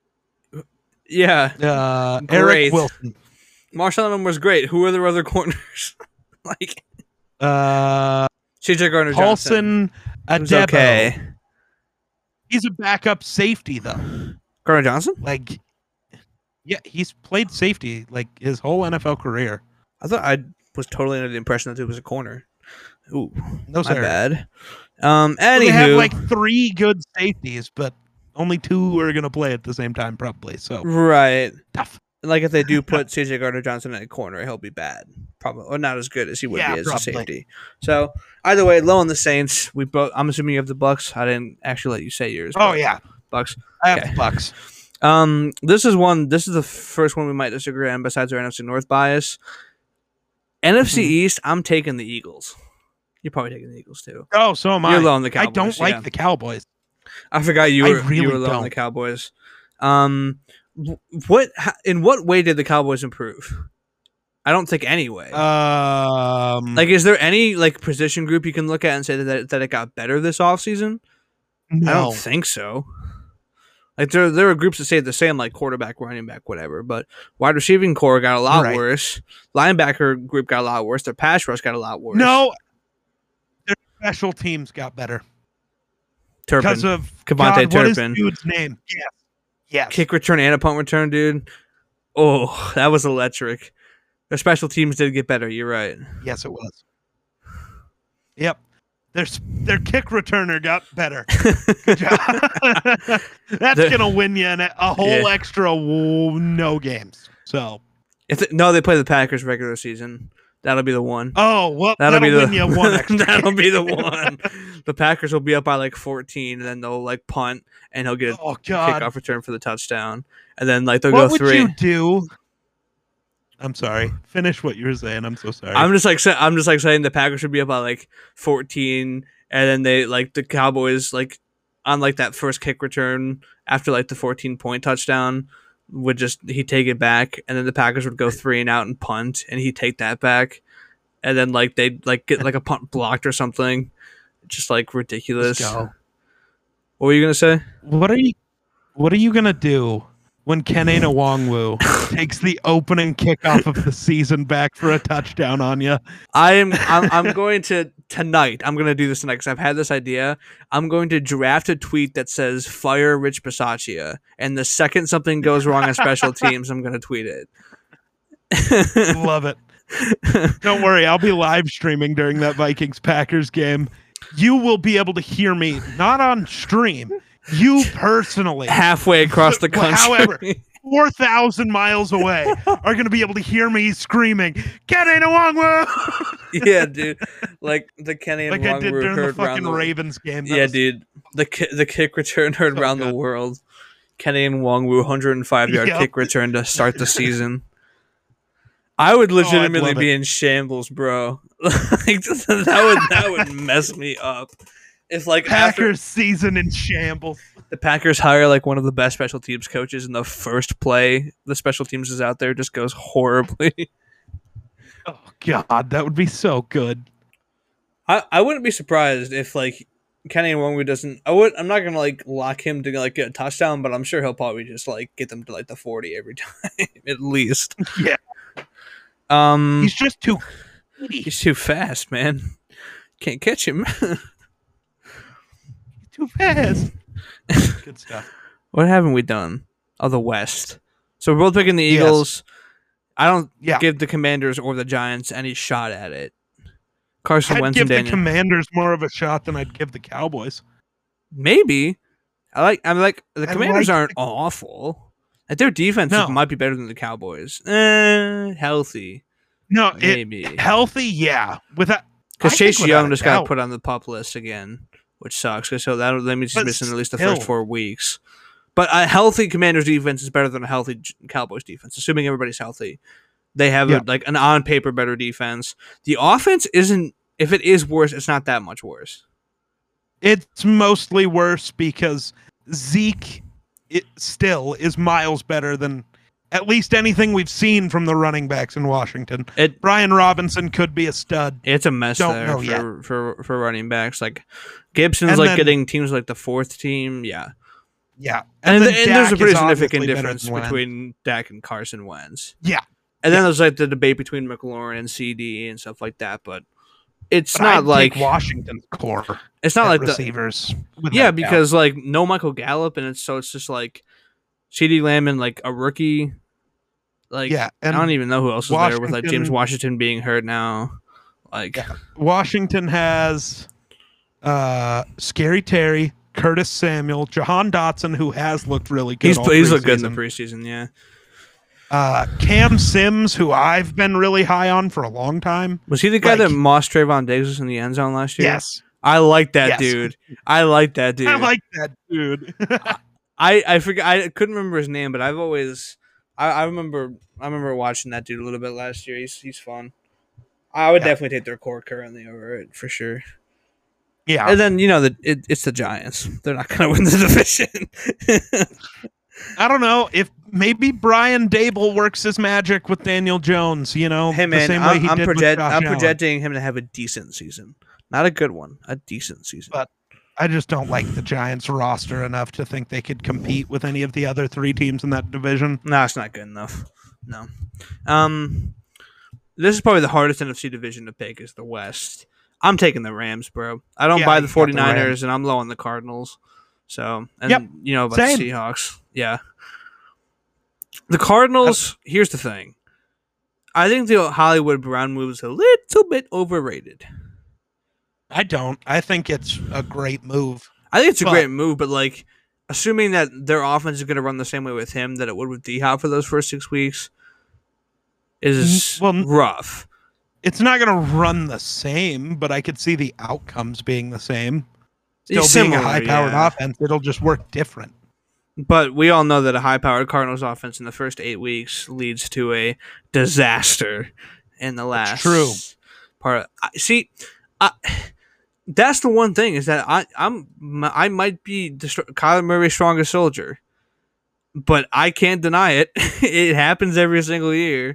[SPEAKER 1] Yeah,
[SPEAKER 2] uh, Eric Wilson.
[SPEAKER 1] Marshall Allen was great. Who are their other corners? like,
[SPEAKER 2] uh,
[SPEAKER 1] C J Gardner
[SPEAKER 2] Paulson
[SPEAKER 1] Johnson. Okay.
[SPEAKER 2] He's a backup safety though.
[SPEAKER 1] Gardner Johnson?
[SPEAKER 2] Like, yeah, he's played safety like his whole N F L career.
[SPEAKER 1] I thought I was totally under the impression that it was a corner. Ooh,
[SPEAKER 2] no,
[SPEAKER 1] my bad. Um, anywho,
[SPEAKER 2] well, they have like three good safeties, but only two are gonna play at the same time, probably. So
[SPEAKER 1] right,
[SPEAKER 2] tough.
[SPEAKER 1] Like if they do put C J Gardner Johnson in a corner, he'll be bad, probably, or not as good as he would
[SPEAKER 2] yeah,
[SPEAKER 1] be as
[SPEAKER 2] probably.
[SPEAKER 1] a safety. So either way, low on the Saints. We both. I'm assuming you have the Bucks. I didn't actually let you say yours.
[SPEAKER 2] Oh yeah,
[SPEAKER 1] Bucks.
[SPEAKER 2] I have
[SPEAKER 1] okay.
[SPEAKER 2] the Bucks.
[SPEAKER 1] Um, this is one. This is the first one we might disagree on. Besides our N F C North bias, N F C mm-hmm. East. I'm taking the Eagles. You're probably taking the Eagles too.
[SPEAKER 2] Oh, so am I.
[SPEAKER 1] You're low on the Cowboys.
[SPEAKER 2] I don't like
[SPEAKER 1] yeah.
[SPEAKER 2] the Cowboys.
[SPEAKER 1] I forgot you were.
[SPEAKER 2] I really
[SPEAKER 1] you were low
[SPEAKER 2] don't.
[SPEAKER 1] on the Cowboys. Um. What in what way did the Cowboys improve? I don't think any way.
[SPEAKER 2] Um,
[SPEAKER 1] like, is there any like position group you can look at and say that that it got better this offseason?
[SPEAKER 2] No.
[SPEAKER 1] I don't think so. Like there there are groups that say the same, like quarterback, running back, whatever. But wide receiving core got a lot
[SPEAKER 2] right.
[SPEAKER 1] worse. Linebacker group got a lot worse. Their pass rush got a lot worse.
[SPEAKER 2] No, their special teams got better.
[SPEAKER 1] Turpin.
[SPEAKER 2] Because of
[SPEAKER 1] Kevontae
[SPEAKER 2] God, what is
[SPEAKER 1] Turpin.
[SPEAKER 2] dude's name? Yes. Yes.
[SPEAKER 1] Kick return and a punt return, dude. Oh, that was electric. Their special teams did get better. You're right.
[SPEAKER 2] Yes, it was. Yep. Their, their kick returner got better. Good job. That's going to win you an, a whole yeah. extra no games. So,
[SPEAKER 1] if the, No, they play the Packers regular season. That'll be the one.
[SPEAKER 2] Oh, well,
[SPEAKER 1] that'll,
[SPEAKER 2] that'll
[SPEAKER 1] be
[SPEAKER 2] win
[SPEAKER 1] the,
[SPEAKER 2] you one extra
[SPEAKER 1] That'll be the one. The Packers will be up by like fourteen, and then they'll like punt, and he'll get a
[SPEAKER 2] oh, God.
[SPEAKER 1] kickoff return for the touchdown. And then like they'll
[SPEAKER 2] what
[SPEAKER 1] go three.
[SPEAKER 2] What would you do? I'm sorry. Finish what you were saying. I'm so sorry.
[SPEAKER 1] I'm just like I'm just like saying the Packers should be up by like fourteen, and then they like the Cowboys like on like that first kick return after like the fourteen point touchdown would just he'd take it back, and then the Packers would go three and out and punt, and he'd take that back, and then like they'd like get like a punt blocked or something, just like ridiculous.
[SPEAKER 2] Let's go.
[SPEAKER 1] What were you gonna say?
[SPEAKER 2] What are you What are you gonna do when Kene Nwangwu takes the opening kickoff of the season back for a touchdown on you?
[SPEAKER 1] I'm I'm, I'm going to tonight. I'm going to do this tonight because I've had this idea. I'm going to draft a tweet that says "Fire Rich Bisaccia," and the second something goes wrong on special teams, I'm going to tweet it.
[SPEAKER 2] Love it. Don't worry, I'll be live streaming during that Vikings Packers game. You will be able to hear me, not on stream. You personally,
[SPEAKER 1] halfway across the country,
[SPEAKER 2] however, four thousand miles away, are going to be able to hear me screaming, Kene Nwangwu!
[SPEAKER 1] Yeah, dude. Like the Kene
[SPEAKER 2] like
[SPEAKER 1] Nwangwu
[SPEAKER 2] I did during
[SPEAKER 1] heard
[SPEAKER 2] the fucking
[SPEAKER 1] the
[SPEAKER 2] Ravens game. That
[SPEAKER 1] yeah,
[SPEAKER 2] was...
[SPEAKER 1] dude. The ki the kick return heard
[SPEAKER 2] so
[SPEAKER 1] around
[SPEAKER 2] good.
[SPEAKER 1] the world. Kene Nwangwu, one hundred five yard
[SPEAKER 2] yep.
[SPEAKER 1] kick return to start the season. I would
[SPEAKER 2] Oh, I'd
[SPEAKER 1] legitimately
[SPEAKER 2] love
[SPEAKER 1] be
[SPEAKER 2] it.
[SPEAKER 1] in shambles, bro. Like that would that would mess me up. If like after
[SPEAKER 2] Packers season in shambles.
[SPEAKER 1] the Packers hire like one of the best special teams coaches, and the first play the special teams is out there just goes horribly.
[SPEAKER 2] Oh God, that would be so good.
[SPEAKER 1] I, I wouldn't be surprised if like Kenny Nwangwu doesn't. I would. I'm not gonna like lock him to like get a touchdown, but I'm sure he'll probably just like get them to like the forty every time at least.
[SPEAKER 2] Yeah,
[SPEAKER 1] Um,
[SPEAKER 2] he's just too.
[SPEAKER 1] he's too fast, man. Can't catch him.
[SPEAKER 2] Too fast. Good stuff.
[SPEAKER 1] What haven't we done? Oh, the West. So we're both picking the
[SPEAKER 2] Yes.
[SPEAKER 1] Eagles. I don't
[SPEAKER 2] Yeah.
[SPEAKER 1] give the Commanders or the Giants any shot at it. Carson
[SPEAKER 2] I'd
[SPEAKER 1] Wentz
[SPEAKER 2] give
[SPEAKER 1] and
[SPEAKER 2] the
[SPEAKER 1] Daniel.
[SPEAKER 2] Commanders more of a shot than I'd give the Cowboys.
[SPEAKER 1] Maybe. I like. I'm like the
[SPEAKER 2] I
[SPEAKER 1] Commanders
[SPEAKER 2] like
[SPEAKER 1] aren't awful. Like their defense
[SPEAKER 2] No.
[SPEAKER 1] might be better than the Cowboys. Eh, healthy,
[SPEAKER 2] No, it,
[SPEAKER 1] maybe.
[SPEAKER 2] healthy, yeah. Without
[SPEAKER 1] Because
[SPEAKER 2] I
[SPEAKER 1] Chase
[SPEAKER 2] think without
[SPEAKER 1] Young
[SPEAKER 2] a
[SPEAKER 1] just got
[SPEAKER 2] doubt.
[SPEAKER 1] put on the pup list again, which sucks. 'Cause so that that means he's
[SPEAKER 2] But
[SPEAKER 1] missing at least the
[SPEAKER 2] still.
[SPEAKER 1] first four weeks. But a healthy Commanders defense is better than a healthy J- Cowboys defense, assuming everybody's healthy. They have
[SPEAKER 2] Yeah.
[SPEAKER 1] a, like an on paper better defense. The offense isn't. If it is worse, it's not that much worse.
[SPEAKER 2] It's mostly worse because Zeke it still is miles better than at least anything we've seen from the running backs in Washington.
[SPEAKER 1] It
[SPEAKER 2] Brian Robinson could be a stud.
[SPEAKER 1] It's a mess
[SPEAKER 2] Don't
[SPEAKER 1] there
[SPEAKER 2] know
[SPEAKER 1] for,
[SPEAKER 2] yet.
[SPEAKER 1] for for running backs. Like Gibson's
[SPEAKER 2] And
[SPEAKER 1] like
[SPEAKER 2] then-
[SPEAKER 1] getting teams like the fourth team. Yeah,
[SPEAKER 2] Yeah.
[SPEAKER 1] and,
[SPEAKER 2] then
[SPEAKER 1] th- and there's a
[SPEAKER 2] Dak
[SPEAKER 1] pretty
[SPEAKER 2] is
[SPEAKER 1] significant
[SPEAKER 2] obviously better
[SPEAKER 1] difference
[SPEAKER 2] than Wentz.
[SPEAKER 1] between Dak and Carson Wentz.
[SPEAKER 2] Yeah.
[SPEAKER 1] And then
[SPEAKER 2] Yeah.
[SPEAKER 1] there's like the debate between McLaurin and C D and stuff like that. But it's
[SPEAKER 2] But
[SPEAKER 1] not
[SPEAKER 2] I'd
[SPEAKER 1] like
[SPEAKER 2] take Washington's core.
[SPEAKER 1] it's not
[SPEAKER 2] at
[SPEAKER 1] like the
[SPEAKER 2] receivers. without
[SPEAKER 1] yeah
[SPEAKER 2] doubt.
[SPEAKER 1] because like no Michael Gallup, and it's so it's just like C D Lamb and like a rookie. Like
[SPEAKER 2] Yeah,
[SPEAKER 1] I
[SPEAKER 2] and
[SPEAKER 1] don't even know who else is there with like James
[SPEAKER 2] Washington-
[SPEAKER 1] Washington being hurt now. Like
[SPEAKER 2] Yeah. Washington has uh, Scary Terry, Curtis Samuel, Jahan Dotson, who has looked really good.
[SPEAKER 1] he's
[SPEAKER 2] all
[SPEAKER 1] he's looked good in the
[SPEAKER 2] preseason.
[SPEAKER 1] preseason. Yeah.
[SPEAKER 2] Uh, Cam Sims, who I've been really high on for a long time.
[SPEAKER 1] Was he the guy
[SPEAKER 2] Like-
[SPEAKER 1] that mossed Trayvon Diggs in the end zone last year?
[SPEAKER 2] Yes,
[SPEAKER 1] I like that
[SPEAKER 2] Yes.
[SPEAKER 1] dude. I like that dude.
[SPEAKER 2] I like that dude.
[SPEAKER 1] I I forget. I couldn't remember his name, but I've always. I, I remember. I remember watching that dude a little bit last year. He's he's fun. I would
[SPEAKER 2] Yeah.
[SPEAKER 1] definitely take their core currently over it for sure.
[SPEAKER 2] yeah,
[SPEAKER 1] And then you know that it, it's the Giants. They're not going to win the division.
[SPEAKER 2] I don't know if maybe Brian Dable works his magic with Daniel Jones. You know,
[SPEAKER 1] hey
[SPEAKER 2] the
[SPEAKER 1] man,
[SPEAKER 2] same way
[SPEAKER 1] I'm,
[SPEAKER 2] he
[SPEAKER 1] I'm,
[SPEAKER 2] did with
[SPEAKER 1] project,
[SPEAKER 2] Josh
[SPEAKER 1] I'm
[SPEAKER 2] Allen.
[SPEAKER 1] projecting him to have a decent season, not a good one, a decent season.
[SPEAKER 2] But- I just don't like the Giants roster enough to think they could compete with any of the other three teams in that division.
[SPEAKER 1] No, it's not good enough. No. Um, this is probably the hardest N F C division to pick is the West. I'm taking the Rams, bro. I don't
[SPEAKER 2] Yeah,
[SPEAKER 1] buy
[SPEAKER 2] you
[SPEAKER 1] the
[SPEAKER 2] got the
[SPEAKER 1] 49ers,
[SPEAKER 2] Rams.
[SPEAKER 1] and I'm low on the Cardinals. So, and
[SPEAKER 2] Yep,
[SPEAKER 1] you know about
[SPEAKER 2] same.
[SPEAKER 1] the Seahawks. Yeah. The Cardinals, here's the thing. I think the Hollywood Brown move is a little bit overrated.
[SPEAKER 2] I don't. I think it's a great move.
[SPEAKER 1] I think it's a
[SPEAKER 2] But-
[SPEAKER 1] great move, but like, assuming that their offense is going to run the same way with him that it would with D Hop for those first six weeks is
[SPEAKER 2] N- well,
[SPEAKER 1] rough.
[SPEAKER 2] It's not going to run the same, but I could see the outcomes being the same. Still
[SPEAKER 1] It's
[SPEAKER 2] being a
[SPEAKER 1] similar,
[SPEAKER 2] high-powered
[SPEAKER 1] yeah.
[SPEAKER 2] offense, it'll just work different.
[SPEAKER 1] But we all know that a high-powered Cardinals offense in the first eight weeks leads to a disaster in the last
[SPEAKER 2] true.
[SPEAKER 1] part. I, see, I, that's the one thing is that I I'm I might be the, str- Kyler Murray's strongest soldier, but I can't deny it. It happens every single year.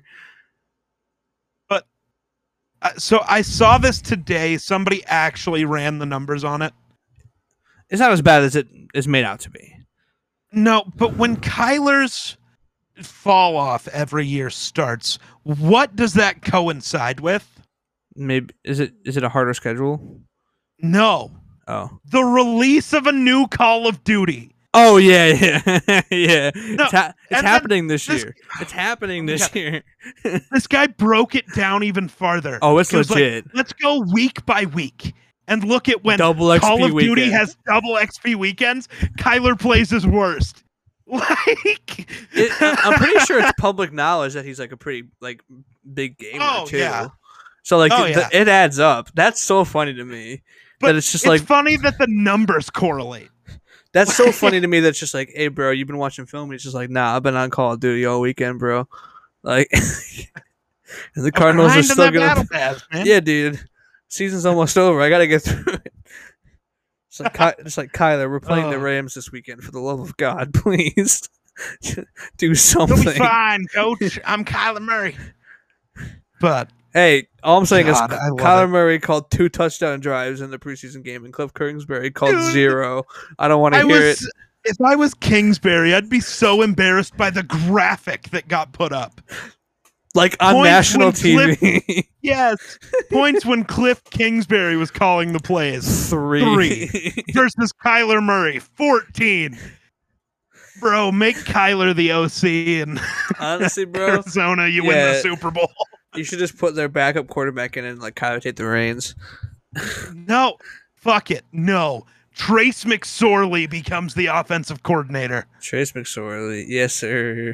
[SPEAKER 2] Uh, so I saw this today. Somebody actually ran the numbers on it.
[SPEAKER 1] It's not as bad as it is made out to be.
[SPEAKER 2] No, but when Kyler's fall off every year starts, what does that coincide with?
[SPEAKER 1] Maybe is it is it a harder schedule?
[SPEAKER 2] No,
[SPEAKER 1] Oh.
[SPEAKER 2] the release of a new Call of Duty.
[SPEAKER 1] Oh yeah, yeah, yeah.
[SPEAKER 2] No,
[SPEAKER 1] it's ha- it's
[SPEAKER 2] and then
[SPEAKER 1] happening this
[SPEAKER 2] this-
[SPEAKER 1] year. It's happening this year.
[SPEAKER 2] This guy broke it down even farther.
[SPEAKER 1] Oh, it's
[SPEAKER 2] He was like,
[SPEAKER 1] legit.
[SPEAKER 2] let's go week by week and look at when
[SPEAKER 1] Double X P
[SPEAKER 2] Call of Duty
[SPEAKER 1] weekend.
[SPEAKER 2] has double X P weekends. Kyler plays his worst. Like,
[SPEAKER 1] It, I'm pretty sure it's public knowledge that he's like a pretty like big gamer
[SPEAKER 2] Oh,
[SPEAKER 1] too.
[SPEAKER 2] yeah.
[SPEAKER 1] So like
[SPEAKER 2] Oh,
[SPEAKER 1] it,
[SPEAKER 2] yeah.
[SPEAKER 1] it adds up. That's so funny to me.
[SPEAKER 2] but
[SPEAKER 1] that it's just
[SPEAKER 2] it's
[SPEAKER 1] like
[SPEAKER 2] funny that the numbers correlate.
[SPEAKER 1] that's so funny to me. That's just like, hey, bro, you've been watching film. And he's just like, nah, I've been on Call of Duty all weekend, bro. Like, And the Cardinals are still gonna.
[SPEAKER 2] battle pass, man.
[SPEAKER 1] Yeah, dude. Season's almost over. I gotta get through it. It's like, Ky- it's like Kyler, we're playing oh. the Rams this weekend. For the love of God, please do something.
[SPEAKER 2] You'll be fine, Coach. I'm Kyler Murray. But
[SPEAKER 1] hey, all I'm saying
[SPEAKER 2] God,
[SPEAKER 1] is Kyler Murray called two touchdown drives in the preseason game, and Cliff Kingsbury called
[SPEAKER 2] Dude,
[SPEAKER 1] zero. I don't want to hear
[SPEAKER 2] was,
[SPEAKER 1] it.
[SPEAKER 2] If I was Kingsbury, I'd be so embarrassed by the graphic that got put up.
[SPEAKER 1] Like on
[SPEAKER 2] points
[SPEAKER 1] national T V.
[SPEAKER 2] Cliff, yes. Points when Cliff Kingsbury was calling the plays.
[SPEAKER 1] Three.
[SPEAKER 2] Three. Versus Kyler Murray. fourteen. Bro, make Kyler the O C and
[SPEAKER 1] honestly, bro,
[SPEAKER 2] Arizona, you
[SPEAKER 1] yeah,
[SPEAKER 2] win the Super Bowl.
[SPEAKER 1] You should just put their backup quarterback in and like Kyler take the reins.
[SPEAKER 2] No. Fuck it. No. Trace McSorley becomes the offensive coordinator.
[SPEAKER 1] Trace McSorley. Yes, sir.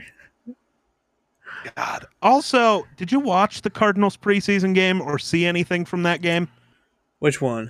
[SPEAKER 2] God. Also, did you watch the Cardinals preseason game or see anything from that game?
[SPEAKER 1] Which one?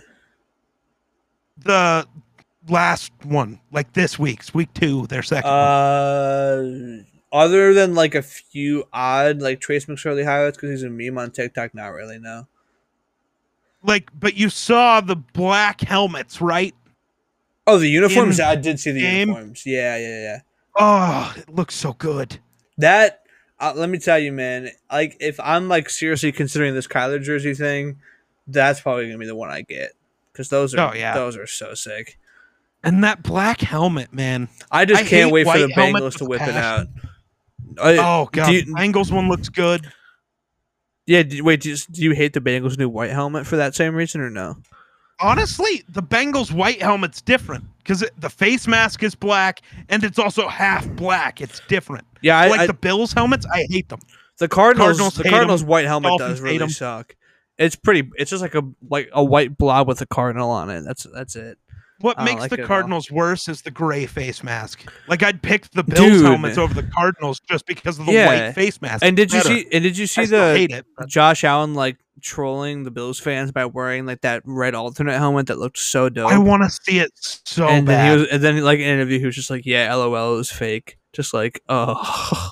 [SPEAKER 2] The last one, like this week's, week two, their second
[SPEAKER 1] uh, one. Other than like a few odd like Trace McSorley highlights because he's a meme on TikTok, not really, no.
[SPEAKER 2] Like, but you saw the black helmets, right?
[SPEAKER 1] Oh, the uniforms?
[SPEAKER 2] In
[SPEAKER 1] I did see the
[SPEAKER 2] game?
[SPEAKER 1] uniforms. Yeah, yeah, yeah.
[SPEAKER 2] Oh, it looks so good.
[SPEAKER 1] That... Uh, let me tell you, man. Like, if I'm like seriously considering this Kyler jersey thing, that's probably gonna be the one I get because those are
[SPEAKER 2] oh, yeah.
[SPEAKER 1] those are so sick.
[SPEAKER 2] And that black helmet, man.
[SPEAKER 1] I just
[SPEAKER 2] I
[SPEAKER 1] can't wait for the
[SPEAKER 2] Bengals
[SPEAKER 1] Bengals to whip
[SPEAKER 2] passion.
[SPEAKER 1] it out.
[SPEAKER 2] Oh god,
[SPEAKER 1] you,
[SPEAKER 2] the Bengals one looks good.
[SPEAKER 1] Yeah, do, wait. Do you, do you hate the Bengals' new white helmet for that same reason or no?
[SPEAKER 2] Honestly, the Bengals' white helmet's different because the face mask is black and it's also half black. It's different.
[SPEAKER 1] Yeah, I,
[SPEAKER 2] like
[SPEAKER 1] I,
[SPEAKER 2] the Bills helmets, I hate them.
[SPEAKER 1] The Cardinals,
[SPEAKER 2] Cardinals
[SPEAKER 1] the Cardinals
[SPEAKER 2] them.
[SPEAKER 1] white helmet
[SPEAKER 2] Dolphins
[SPEAKER 1] does really suck. It's pretty. It's just like a like a white blob with a cardinal on it. That's that's it.
[SPEAKER 2] What makes
[SPEAKER 1] like
[SPEAKER 2] the
[SPEAKER 1] it
[SPEAKER 2] Cardinals worse is the gray face mask. Like I'd pick the Bills
[SPEAKER 1] Dude.
[SPEAKER 2] helmets over the Cardinals just because of the
[SPEAKER 1] Yeah.
[SPEAKER 2] white face mask.
[SPEAKER 1] And did
[SPEAKER 2] it's
[SPEAKER 1] you
[SPEAKER 2] better.
[SPEAKER 1] see? And did you see
[SPEAKER 2] I still
[SPEAKER 1] the
[SPEAKER 2] hate it, but-
[SPEAKER 1] Josh Allen like trolling the Bills fans by wearing like that red alternate helmet that looked so dope?
[SPEAKER 2] I want to see it so
[SPEAKER 1] and
[SPEAKER 2] bad.
[SPEAKER 1] then he was, and then like in an interview, he was just like, "Yeah, lol, it was fake." Just like, oh,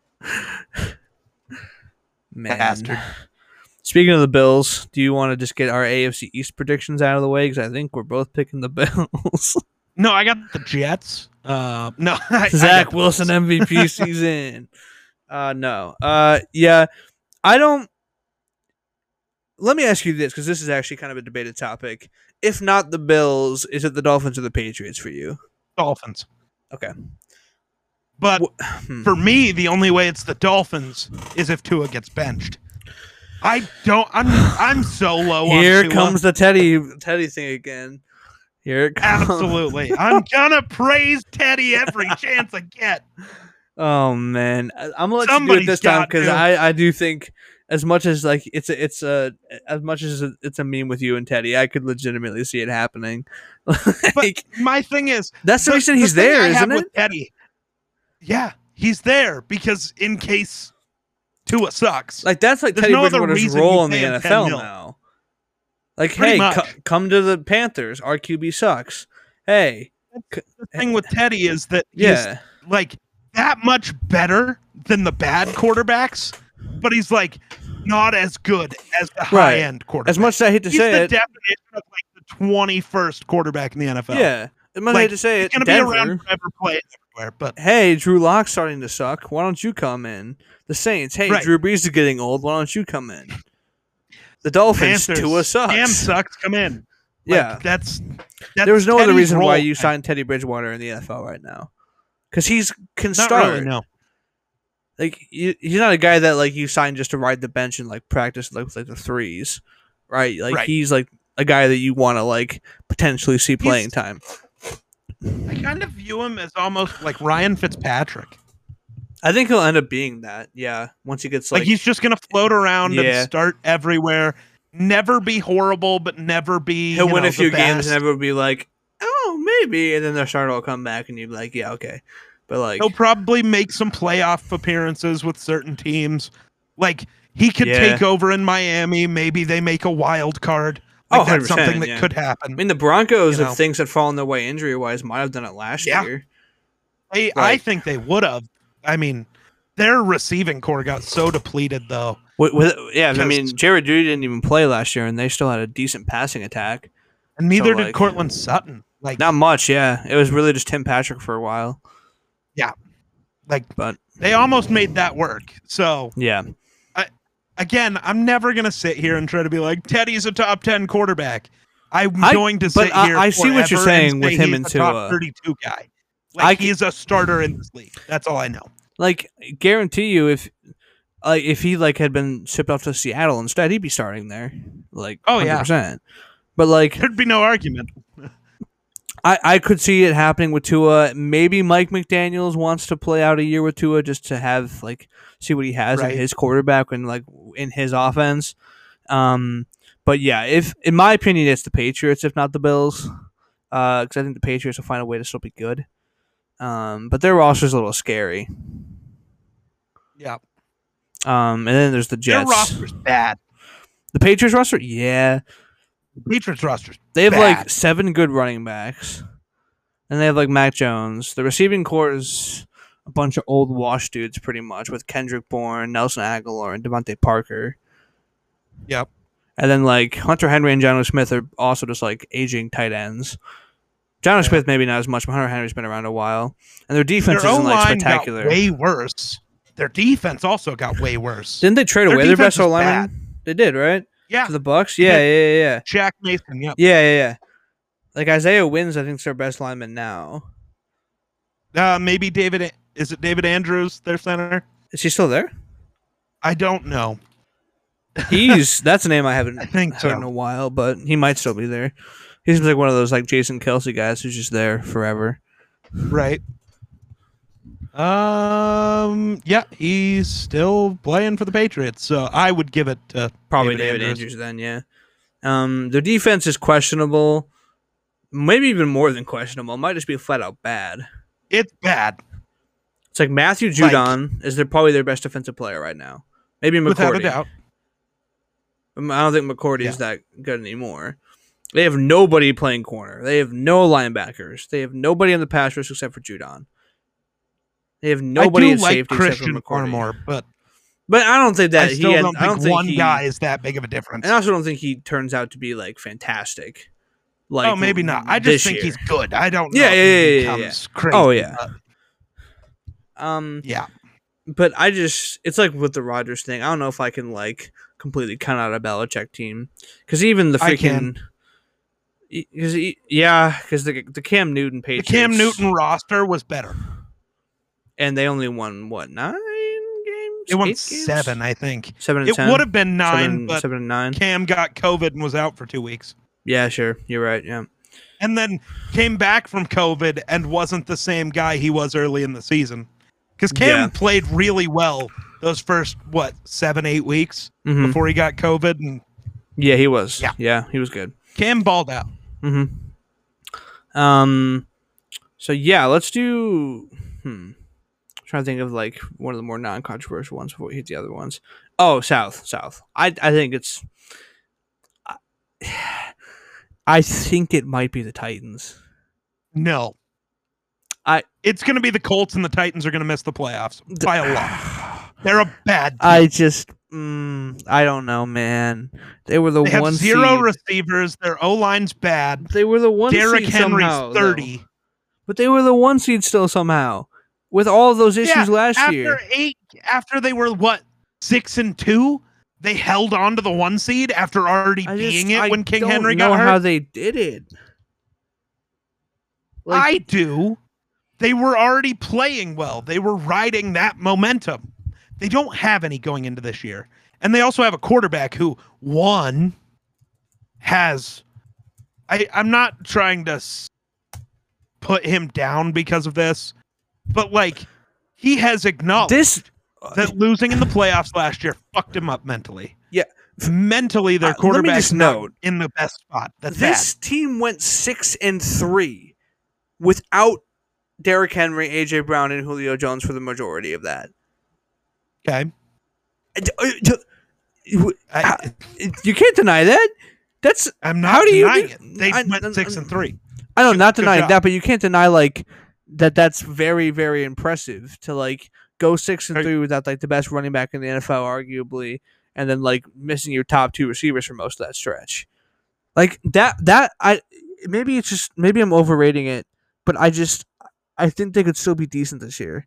[SPEAKER 1] man.
[SPEAKER 2] Bastard.
[SPEAKER 1] Speaking of the Bills, do you want to just get our A F C East predictions out of the way? Because I think we're both picking the Bills.
[SPEAKER 2] No, I got the Jets. Uh, no, I,
[SPEAKER 1] Zach
[SPEAKER 2] I
[SPEAKER 1] Wilson M V P season. Uh, no. Uh, yeah, I don't. Let me ask you this, because this is actually kind of a debated topic. If not the Bills, is it the Dolphins or the Patriots for you?
[SPEAKER 2] Dolphins.
[SPEAKER 1] Okay.
[SPEAKER 2] But
[SPEAKER 1] hmm.
[SPEAKER 2] for me, the only way it's the Dolphins is if Tua gets benched. I don't. I'm. I'm so low.
[SPEAKER 1] Here
[SPEAKER 2] on Tua.
[SPEAKER 1] comes the Teddy Teddy thing again. Here it comes.
[SPEAKER 2] Absolutely. I'm gonna praise Teddy every chance I get.
[SPEAKER 1] Oh man, I- I'm gonna let
[SPEAKER 2] Somebody's
[SPEAKER 1] you do it this time
[SPEAKER 2] got
[SPEAKER 1] because
[SPEAKER 2] to.
[SPEAKER 1] I, I do think as much as like it's a, it's a as much as it's a meme with you and Teddy, I could legitimately see it happening. like,
[SPEAKER 2] But my thing is,
[SPEAKER 1] that's the,
[SPEAKER 2] the
[SPEAKER 1] reason
[SPEAKER 2] the
[SPEAKER 1] he's
[SPEAKER 2] thing
[SPEAKER 1] there,
[SPEAKER 2] I have
[SPEAKER 1] isn't it?
[SPEAKER 2] with Teddy. Yeah, he's there because in case Tua sucks.
[SPEAKER 1] Like that's like
[SPEAKER 2] There's
[SPEAKER 1] Teddy
[SPEAKER 2] no other
[SPEAKER 1] Bridgewater's
[SPEAKER 2] reason
[SPEAKER 1] role
[SPEAKER 2] you
[SPEAKER 1] in the
[SPEAKER 2] pay him
[SPEAKER 1] N F
[SPEAKER 2] ten
[SPEAKER 1] L
[SPEAKER 2] mil.
[SPEAKER 1] now. Like,
[SPEAKER 2] Pretty
[SPEAKER 1] hey,
[SPEAKER 2] much.
[SPEAKER 1] co- come to the Panthers. Our Q B sucks. Hey,
[SPEAKER 2] The thing with Teddy is that he's
[SPEAKER 1] yeah,
[SPEAKER 2] like that much better than the bad quarterbacks, but he's like not as good as the high end quarterback.
[SPEAKER 1] as much as I hate to
[SPEAKER 2] he's
[SPEAKER 1] say
[SPEAKER 2] the
[SPEAKER 1] it,
[SPEAKER 2] definition of like the twenty-first quarterback in the N F L.
[SPEAKER 1] yeah, as much as I
[SPEAKER 2] Like,
[SPEAKER 1] hate to say
[SPEAKER 2] he's
[SPEAKER 1] it,
[SPEAKER 2] gonna
[SPEAKER 1] Denver.
[SPEAKER 2] be around forever, playing everywhere. But
[SPEAKER 1] Hey, Drew Lock's starting to suck. Why don't you come in? The Saints. Hey,
[SPEAKER 2] Right.
[SPEAKER 1] Drew Brees is getting old. Why don't you come in? The Dolphins.
[SPEAKER 2] Panthers,
[SPEAKER 1] Tua sucks.
[SPEAKER 2] Cam sucks. Come in. Like,
[SPEAKER 1] Yeah.
[SPEAKER 2] that's, that's
[SPEAKER 1] There was no other
[SPEAKER 2] Teddy's
[SPEAKER 1] reason why
[SPEAKER 2] role.
[SPEAKER 1] you signed Teddy Bridgewater in the N F L right now, because he's can
[SPEAKER 2] Not
[SPEAKER 1] start.
[SPEAKER 2] really, no.
[SPEAKER 1] Like you, he's not a guy that like you signed just to ride the bench and like practice like with like the threes, right? Like
[SPEAKER 2] Right.
[SPEAKER 1] he's like a guy that you want to like potentially see playing
[SPEAKER 2] He's-
[SPEAKER 1] time.
[SPEAKER 2] I kind of view him as almost like Ryan Fitzpatrick.
[SPEAKER 1] I think he'll end up being that. Yeah, once he gets
[SPEAKER 2] Like,
[SPEAKER 1] like,
[SPEAKER 2] he's just gonna float around
[SPEAKER 1] Yeah.
[SPEAKER 2] and start everywhere. Never be horrible, but never be.
[SPEAKER 1] he'll
[SPEAKER 2] you
[SPEAKER 1] win
[SPEAKER 2] know,
[SPEAKER 1] a few
[SPEAKER 2] the
[SPEAKER 1] games
[SPEAKER 2] best.
[SPEAKER 1] and everyone will be like, oh maybe, and then their starter will come back and you'll be like, yeah okay, but like
[SPEAKER 2] He'll probably make some playoff appearances with certain teams. Like he could
[SPEAKER 1] Yeah.
[SPEAKER 2] take over in Miami. Maybe they make a wild card.
[SPEAKER 1] Oh,
[SPEAKER 2] Like, that's
[SPEAKER 1] one hundred percent,
[SPEAKER 2] something that
[SPEAKER 1] yeah.
[SPEAKER 2] could happen.
[SPEAKER 1] I mean the Broncos,
[SPEAKER 2] You know.
[SPEAKER 1] if things had fallen their way injury wise, might have done it last
[SPEAKER 2] Yeah.
[SPEAKER 1] year.
[SPEAKER 2] They, I
[SPEAKER 1] like-
[SPEAKER 2] think they would have. I mean, their receiving core got so depleted though.
[SPEAKER 1] With, with, yeah, I
[SPEAKER 2] Because-
[SPEAKER 1] mean, Jared Judy didn't even play last year, and they still had a decent passing attack.
[SPEAKER 2] And neither
[SPEAKER 1] So,
[SPEAKER 2] did
[SPEAKER 1] like-
[SPEAKER 2] Cortland Sutton. Like,
[SPEAKER 1] Not much, yeah. It was really just Tim Patrick for a while.
[SPEAKER 2] like
[SPEAKER 1] But
[SPEAKER 2] they almost made that work. So
[SPEAKER 1] yeah,
[SPEAKER 2] again, I'm never gonna sit here and try to be like Teddy's a top ten quarterback. I'm
[SPEAKER 1] I-
[SPEAKER 2] going to
[SPEAKER 1] but
[SPEAKER 2] sit
[SPEAKER 1] I-
[SPEAKER 2] here.
[SPEAKER 1] I see what you're
[SPEAKER 2] forever and
[SPEAKER 1] saying with
[SPEAKER 2] say
[SPEAKER 1] him
[SPEAKER 2] he's
[SPEAKER 1] and
[SPEAKER 2] a top
[SPEAKER 1] Tua.
[SPEAKER 2] thirty-two guy.
[SPEAKER 1] I
[SPEAKER 2] Like
[SPEAKER 1] c-
[SPEAKER 2] he's a starter in this league. That's all I know.
[SPEAKER 1] like guarantee you, if like if he like had been shipped off to Seattle instead, he'd be starting there. Like,
[SPEAKER 2] Oh, yeah.
[SPEAKER 1] one hundred percent. But like,
[SPEAKER 2] There'd be no argument.
[SPEAKER 1] I, I could see it happening with Tua. Maybe Mike McDaniels wants to play out a year with Tua just to have like see what he has
[SPEAKER 2] Right.
[SPEAKER 1] in his quarterback and like in his offense. Um, but yeah, if in my opinion, it's the Patriots, if not the Bills, because I think the Patriots will find a way to still be good. Um, but their roster's a little scary.
[SPEAKER 2] Yeah,
[SPEAKER 1] Um, and then there's the
[SPEAKER 2] their
[SPEAKER 1] Jets.
[SPEAKER 2] roster's bad.
[SPEAKER 1] The Patriots roster, yeah,
[SPEAKER 2] The Patriots roster's
[SPEAKER 1] they have like
[SPEAKER 2] bad.
[SPEAKER 1] seven good running backs, and they have like Mac Jones. The receiving core is a bunch of old wash dudes, pretty much, with Kendrick Bourne, Nelson Aguilar, and Devontae Parker.
[SPEAKER 2] Yep.
[SPEAKER 1] And then like Hunter Henry and Jonnu Smith are also just like aging tight ends. Jonnu
[SPEAKER 2] Yeah.
[SPEAKER 1] Smith maybe not as much, but Hunter Henry's been around a while, and their defense
[SPEAKER 2] Their
[SPEAKER 1] isn't like
[SPEAKER 2] O-line
[SPEAKER 1] spectacular.
[SPEAKER 2] got way worse. Their defense also got way worse.
[SPEAKER 1] Didn't they trade
[SPEAKER 2] Their
[SPEAKER 1] away their
[SPEAKER 2] defense
[SPEAKER 1] best
[SPEAKER 2] is
[SPEAKER 1] O lineman? They did, right?
[SPEAKER 2] Yeah,
[SPEAKER 1] To the Bucks.
[SPEAKER 2] They
[SPEAKER 1] Yeah,
[SPEAKER 2] did.
[SPEAKER 1] yeah, yeah, yeah.
[SPEAKER 2] Jack Mason. Yep.
[SPEAKER 1] Yeah, yeah, yeah. Like Isaiah Wins, I think is their best lineman now.
[SPEAKER 2] Uh, maybe David. Is it David Andrews, their center?
[SPEAKER 1] Is he still there?
[SPEAKER 2] I don't know.
[SPEAKER 1] He's that's a name I haven't
[SPEAKER 2] I think
[SPEAKER 1] heard in
[SPEAKER 2] so.
[SPEAKER 1] a while, but he might still be there. He seems like one of those like Jason Kelsey guys who's just there forever.
[SPEAKER 2] Right. Um. Yeah, he's still playing for the Patriots, so I would give it to
[SPEAKER 1] Probably
[SPEAKER 2] David
[SPEAKER 1] David,
[SPEAKER 2] Andrews.
[SPEAKER 1] Andrews. then, yeah. Um, their defense is questionable, maybe even more than questionable. It might just be flat out bad.
[SPEAKER 2] It's bad,
[SPEAKER 1] It's like Matthew
[SPEAKER 2] Like-
[SPEAKER 1] Judon is their probably their best defensive player right now. Maybe
[SPEAKER 2] without a
[SPEAKER 1] McCourty.
[SPEAKER 2] doubt.
[SPEAKER 1] Um, I don't think McCourty
[SPEAKER 2] Yeah.
[SPEAKER 1] is that good anymore. They have nobody playing corner. They have no linebackers. They have nobody on the pass rush except for Judon. They have nobody
[SPEAKER 2] I
[SPEAKER 1] at
[SPEAKER 2] do like
[SPEAKER 1] safety
[SPEAKER 2] Christian
[SPEAKER 1] except for McCourty.
[SPEAKER 2] Armor, but
[SPEAKER 1] But I don't think that
[SPEAKER 2] I
[SPEAKER 1] he.
[SPEAKER 2] still
[SPEAKER 1] Had,
[SPEAKER 2] don't
[SPEAKER 1] I
[SPEAKER 2] think
[SPEAKER 1] don't think
[SPEAKER 2] one
[SPEAKER 1] he,
[SPEAKER 2] guy is that big of a difference.
[SPEAKER 1] I also don't think he turns out to be like fantastic. Like,
[SPEAKER 2] oh, maybe not. I
[SPEAKER 1] this
[SPEAKER 2] just think
[SPEAKER 1] year.
[SPEAKER 2] he's good. I don't know
[SPEAKER 1] Yeah,
[SPEAKER 2] if
[SPEAKER 1] yeah,
[SPEAKER 2] he
[SPEAKER 1] yeah, yeah,
[SPEAKER 2] becomes crazy.
[SPEAKER 1] Oh, yeah.
[SPEAKER 2] but
[SPEAKER 1] Um,
[SPEAKER 2] yeah.
[SPEAKER 1] but I just it's like with the Rodgers thing. I don't know if I can like completely count out a Belichick team because even the
[SPEAKER 2] I
[SPEAKER 1] freaking.
[SPEAKER 2] can.
[SPEAKER 1] Because yeah, because the the Cam Newton
[SPEAKER 2] The
[SPEAKER 1] Patriots,
[SPEAKER 2] Cam Newton roster was better.
[SPEAKER 1] and they only won what nine games?
[SPEAKER 2] It won
[SPEAKER 1] Eight games?
[SPEAKER 2] seven, I think.
[SPEAKER 1] seven and
[SPEAKER 2] It
[SPEAKER 1] ten.
[SPEAKER 2] would have been nine,
[SPEAKER 1] seven,
[SPEAKER 2] but
[SPEAKER 1] seven and nine.
[SPEAKER 2] Cam got COVID and was out for two weeks.
[SPEAKER 1] Yeah, sure, you're right. Yeah,
[SPEAKER 2] And then came back from COVID and wasn't the same guy he was early in the season. Because Cam
[SPEAKER 1] Yeah.
[SPEAKER 2] played really well those first, what, seven, eight weeks
[SPEAKER 1] Mhm.
[SPEAKER 2] before he got COVID. And
[SPEAKER 1] yeah, he was.
[SPEAKER 2] Yeah.
[SPEAKER 1] yeah, he was good.
[SPEAKER 2] Cam balled out.
[SPEAKER 1] Mm-hmm. Um. So yeah, let's do. Hmm. I'm trying to think of like one of the more non-controversial ones before we hit the other ones. Oh, South, South. I I think it's. I, I think it might be the Titans.
[SPEAKER 2] No.
[SPEAKER 1] I-
[SPEAKER 2] It's going to be the Colts and the Titans are going to miss the playoffs by a lot. They're a bad team.
[SPEAKER 1] I just. Mm, I don't know, man. They were the
[SPEAKER 2] They have
[SPEAKER 1] one
[SPEAKER 2] zero
[SPEAKER 1] seed.
[SPEAKER 2] receivers. Their O-line's bad.
[SPEAKER 1] They were the one
[SPEAKER 2] Derrick
[SPEAKER 1] seed
[SPEAKER 2] Henry's
[SPEAKER 1] somehow,
[SPEAKER 2] thirty.
[SPEAKER 1] though. But they were the one seed still somehow. With all of those issues
[SPEAKER 2] Yeah,
[SPEAKER 1] last
[SPEAKER 2] after
[SPEAKER 1] year.
[SPEAKER 2] eight, after they were what six and two, they held on to the one seed after already
[SPEAKER 1] I
[SPEAKER 2] being
[SPEAKER 1] just-
[SPEAKER 2] it
[SPEAKER 1] I
[SPEAKER 2] when King
[SPEAKER 1] don't
[SPEAKER 2] Henry
[SPEAKER 1] know
[SPEAKER 2] got hurt.
[SPEAKER 1] how they did it. Like,
[SPEAKER 2] I do. They were already playing well. They were riding that momentum. They don't have any going into this year, and they also have a quarterback who one has. I I'm not trying to s- put him down because of this, but like he has acknowledged
[SPEAKER 1] this
[SPEAKER 2] that losing in the playoffs last year fucked him up mentally.
[SPEAKER 1] Yeah.
[SPEAKER 2] Mentally, their
[SPEAKER 1] Uh, let me
[SPEAKER 2] quarterback's
[SPEAKER 1] just
[SPEAKER 2] not
[SPEAKER 1] note,
[SPEAKER 2] in the best spot. That's
[SPEAKER 1] this team went six and three without Derrick Henry, A J Brown, and Julio Jones for the majority of that.
[SPEAKER 2] bad. Okay.
[SPEAKER 1] Uh, uh, You
[SPEAKER 2] I,
[SPEAKER 1] you can't deny that. That's
[SPEAKER 2] I'm not
[SPEAKER 1] how do you
[SPEAKER 2] denying
[SPEAKER 1] do-
[SPEAKER 2] it. They
[SPEAKER 1] I-
[SPEAKER 2] went
[SPEAKER 1] I-
[SPEAKER 2] six and three.
[SPEAKER 1] I know, not
[SPEAKER 2] Good
[SPEAKER 1] denying
[SPEAKER 2] job.
[SPEAKER 1] that, but you can't deny like that. That's very, very impressive to like go six and
[SPEAKER 2] Are-
[SPEAKER 1] three without like the best running back in the N F L, arguably, and then like missing your top two receivers for most of that stretch. Like that that I maybe it's just maybe I'm overrating it, but I just I think they could still be decent this year.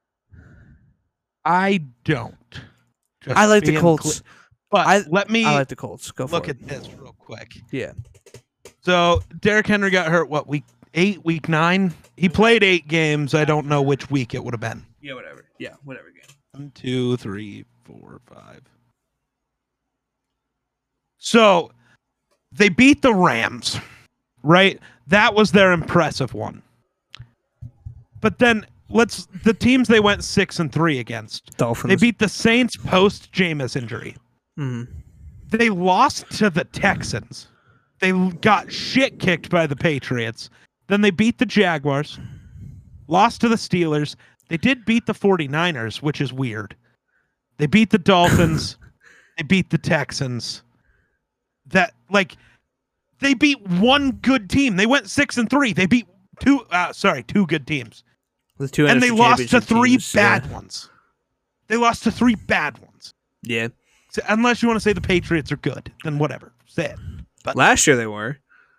[SPEAKER 2] I don't. Just
[SPEAKER 1] I like the
[SPEAKER 2] being
[SPEAKER 1] Colts.
[SPEAKER 2] cl- but
[SPEAKER 1] I
[SPEAKER 2] let me
[SPEAKER 1] I like the Colts. Go for
[SPEAKER 2] look
[SPEAKER 1] it.
[SPEAKER 2] at this real quick.
[SPEAKER 1] Yeah.
[SPEAKER 2] So Derrick Henry got hurt, what, week eight, week nine? He played eight games. I don't know which week it would have been.
[SPEAKER 1] Yeah, whatever. Yeah, whatever game.
[SPEAKER 2] One, two, three, four, five. So they beat the Rams, right? That was their impressive one. But then let's the teams they went six and three against.
[SPEAKER 1] Dolphins.
[SPEAKER 2] They beat the Saints post Jameis injury.
[SPEAKER 1] Mm-hmm.
[SPEAKER 2] They lost to the Texans. They got shit kicked by the Patriots. Then they beat the Jaguars. Lost to the Steelers. They did beat the 49ers, which is weird. They beat the Dolphins. They beat the Texans. That, like, they beat one good team. They went six and three. They beat two, uh, sorry, two good teams.
[SPEAKER 1] The two
[SPEAKER 2] and
[SPEAKER 1] N F C
[SPEAKER 2] they lost to
[SPEAKER 1] championship
[SPEAKER 2] three
[SPEAKER 1] teams,
[SPEAKER 2] bad
[SPEAKER 1] yeah.
[SPEAKER 2] ones. They lost to three bad ones.
[SPEAKER 1] Yeah.
[SPEAKER 2] So unless you want to say the Patriots are good, then whatever. Say it. But
[SPEAKER 1] Last year they were.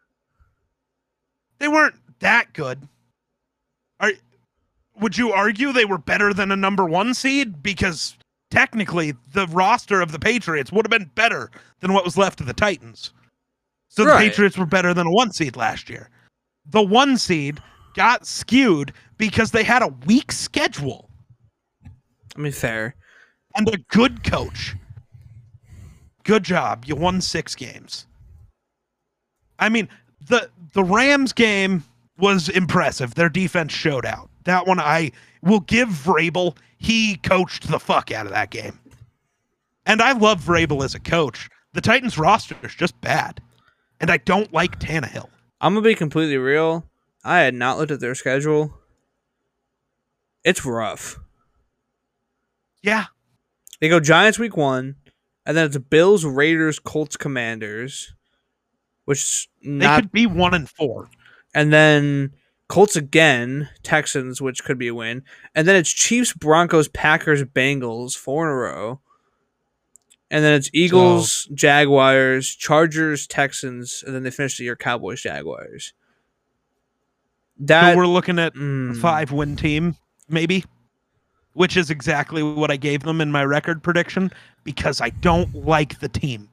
[SPEAKER 2] they weren't that good. Are would you argue they were better than a number one seed? Because technically, the roster of the Patriots would have been better than what was left of the Titans. So
[SPEAKER 1] Right.
[SPEAKER 2] the Patriots were better than a one seed last year. The one seed got skewed because they had a weak schedule
[SPEAKER 1] I mean, fair.
[SPEAKER 2] and a good coach. Good job. You won six games. I mean, the the Rams game was impressive. Their defense showed out. That one I will give Vrabel. He coached the fuck out of that game. And I love Vrabel as a coach. The Titans roster is just bad. And I don't like Tannehill.
[SPEAKER 1] I'm gonna be completely real. I had not looked at their schedule. It's rough.
[SPEAKER 2] Yeah.
[SPEAKER 1] They go Giants week one, and then it's Bills, Raiders, Colts, Commanders, which
[SPEAKER 2] They
[SPEAKER 1] not,
[SPEAKER 2] could be one and four.
[SPEAKER 1] and then Colts again, Texans, which could be a win, and then it's Chiefs, Broncos, Packers, Bengals, four in a row, and then it's Eagles, Jaguars, Chargers, Texans, and then they finish the year Cowboys, Jaguars. That
[SPEAKER 2] So we're looking at
[SPEAKER 1] mm,
[SPEAKER 2] a five win team, maybe. Which is exactly what I gave them in my record prediction because I don't like the team.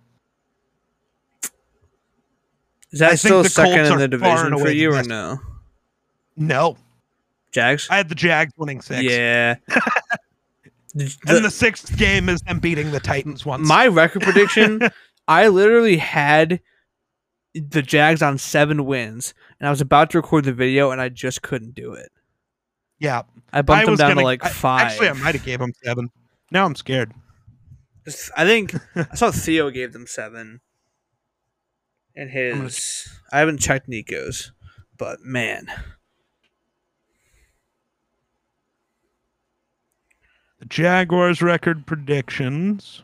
[SPEAKER 1] is that
[SPEAKER 2] I
[SPEAKER 1] still
[SPEAKER 2] think the
[SPEAKER 1] second
[SPEAKER 2] Colts
[SPEAKER 1] in
[SPEAKER 2] are
[SPEAKER 1] the
[SPEAKER 2] far
[SPEAKER 1] division
[SPEAKER 2] and
[SPEAKER 1] for
[SPEAKER 2] away
[SPEAKER 1] you
[SPEAKER 2] the
[SPEAKER 1] or
[SPEAKER 2] best.
[SPEAKER 1] no?
[SPEAKER 2] No.
[SPEAKER 1] Jags?
[SPEAKER 2] I had the Jags winning six.
[SPEAKER 1] Yeah. The-
[SPEAKER 2] And the sixth game is them beating the Titans once.
[SPEAKER 1] my record prediction, I literally had the Jags on seven wins, and I was about to record the video, and I just couldn't do it.
[SPEAKER 2] yeah.
[SPEAKER 1] I bumped
[SPEAKER 2] I
[SPEAKER 1] them
[SPEAKER 2] was
[SPEAKER 1] down
[SPEAKER 2] gonna,
[SPEAKER 1] to like
[SPEAKER 2] I-
[SPEAKER 1] five.
[SPEAKER 2] Actually, I might have gave them seven. Now I'm scared.
[SPEAKER 1] I think I saw Theo gave them seven. And
[SPEAKER 2] gonna-
[SPEAKER 1] his, I haven't checked Nico's, but man,
[SPEAKER 2] The Jaguars record predictions.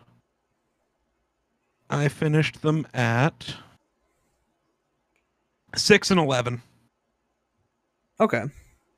[SPEAKER 2] I finished them at six and eleven.
[SPEAKER 1] okay,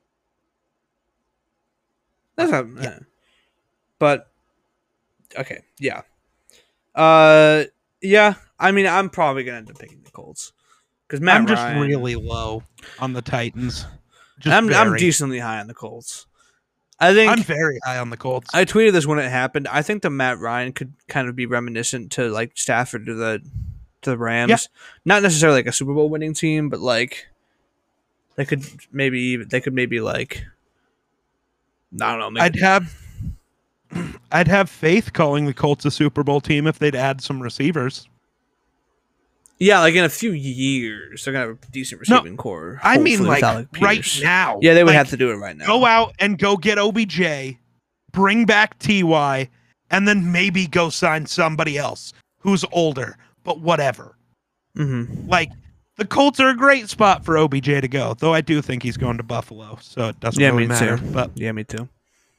[SPEAKER 1] that's not,
[SPEAKER 2] Yeah.
[SPEAKER 1] eh. But okay, yeah, uh, yeah. I mean, I'm probably gonna end up picking the Colts because Matt
[SPEAKER 2] I'm just
[SPEAKER 1] Ryan,
[SPEAKER 2] really low on the Titans. Just
[SPEAKER 1] I'm I'm
[SPEAKER 2] very.
[SPEAKER 1] decently high on the Colts. I think
[SPEAKER 2] I'm very high on the Colts.
[SPEAKER 1] I tweeted this when it happened. I think the Matt Ryan could kind of be reminiscent to like Stafford to the to the Rams.
[SPEAKER 2] Yeah.
[SPEAKER 1] Not necessarily like a Super Bowl winning team, but like they could maybe they could maybe like I don't know. Maybe,
[SPEAKER 2] I'd have I'd have faith calling the Colts a Super Bowl team if they'd add some receivers.
[SPEAKER 1] yeah, like in a few years they're gonna have a decent
[SPEAKER 2] No,
[SPEAKER 1] receiving core.
[SPEAKER 2] I mean,
[SPEAKER 1] hopefully,
[SPEAKER 2] like
[SPEAKER 1] without, like,
[SPEAKER 2] right
[SPEAKER 1] Pierce.
[SPEAKER 2] now.
[SPEAKER 1] Yeah, they would
[SPEAKER 2] Like,
[SPEAKER 1] have to do it right now.
[SPEAKER 2] go out and go get O B J, bring back T Y, and then maybe go sign somebody else who's older, but whatever.
[SPEAKER 1] Mm-hmm.
[SPEAKER 2] Like, the Colts are a great spot for O B J to go, though I do think he's going to Buffalo, so it doesn't
[SPEAKER 1] Yeah,
[SPEAKER 2] really
[SPEAKER 1] me
[SPEAKER 2] matter.
[SPEAKER 1] too.
[SPEAKER 2] But
[SPEAKER 1] Yeah, me too.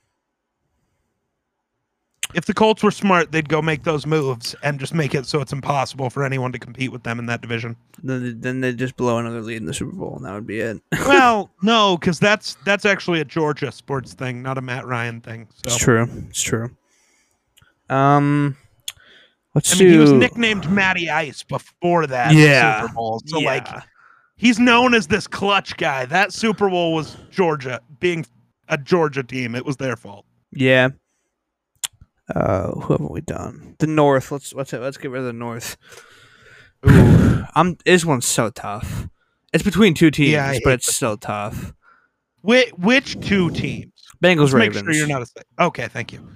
[SPEAKER 2] if the Colts were smart, they'd go make those moves and just make it so it's impossible for anyone to compete with them in that division.
[SPEAKER 1] Then then they just blow another lead in the Super Bowl, and that would be it.
[SPEAKER 2] Well, no, because that's that's actually a Georgia sports thing, not a Matt Ryan thing. So
[SPEAKER 1] It's true. It's true. Um, Let's
[SPEAKER 2] I mean,
[SPEAKER 1] do...
[SPEAKER 2] he was nicknamed Matty Ice before that
[SPEAKER 1] yeah.
[SPEAKER 2] Super Bowl. So,
[SPEAKER 1] yeah.
[SPEAKER 2] like, he's known as this clutch guy. That Super Bowl was Georgia. Being a Georgia team, it was their fault.
[SPEAKER 1] Yeah. Uh, who have we done? The North. Let's let's let's get rid of the North. Ooh. I'm. This one's so tough. It's between two teams,
[SPEAKER 2] yeah,
[SPEAKER 1] but it's so tough.
[SPEAKER 2] Which, which two teams?
[SPEAKER 1] Bengals,
[SPEAKER 2] Let's
[SPEAKER 1] Ravens.
[SPEAKER 2] Make sure you're not a. Okay, thank you.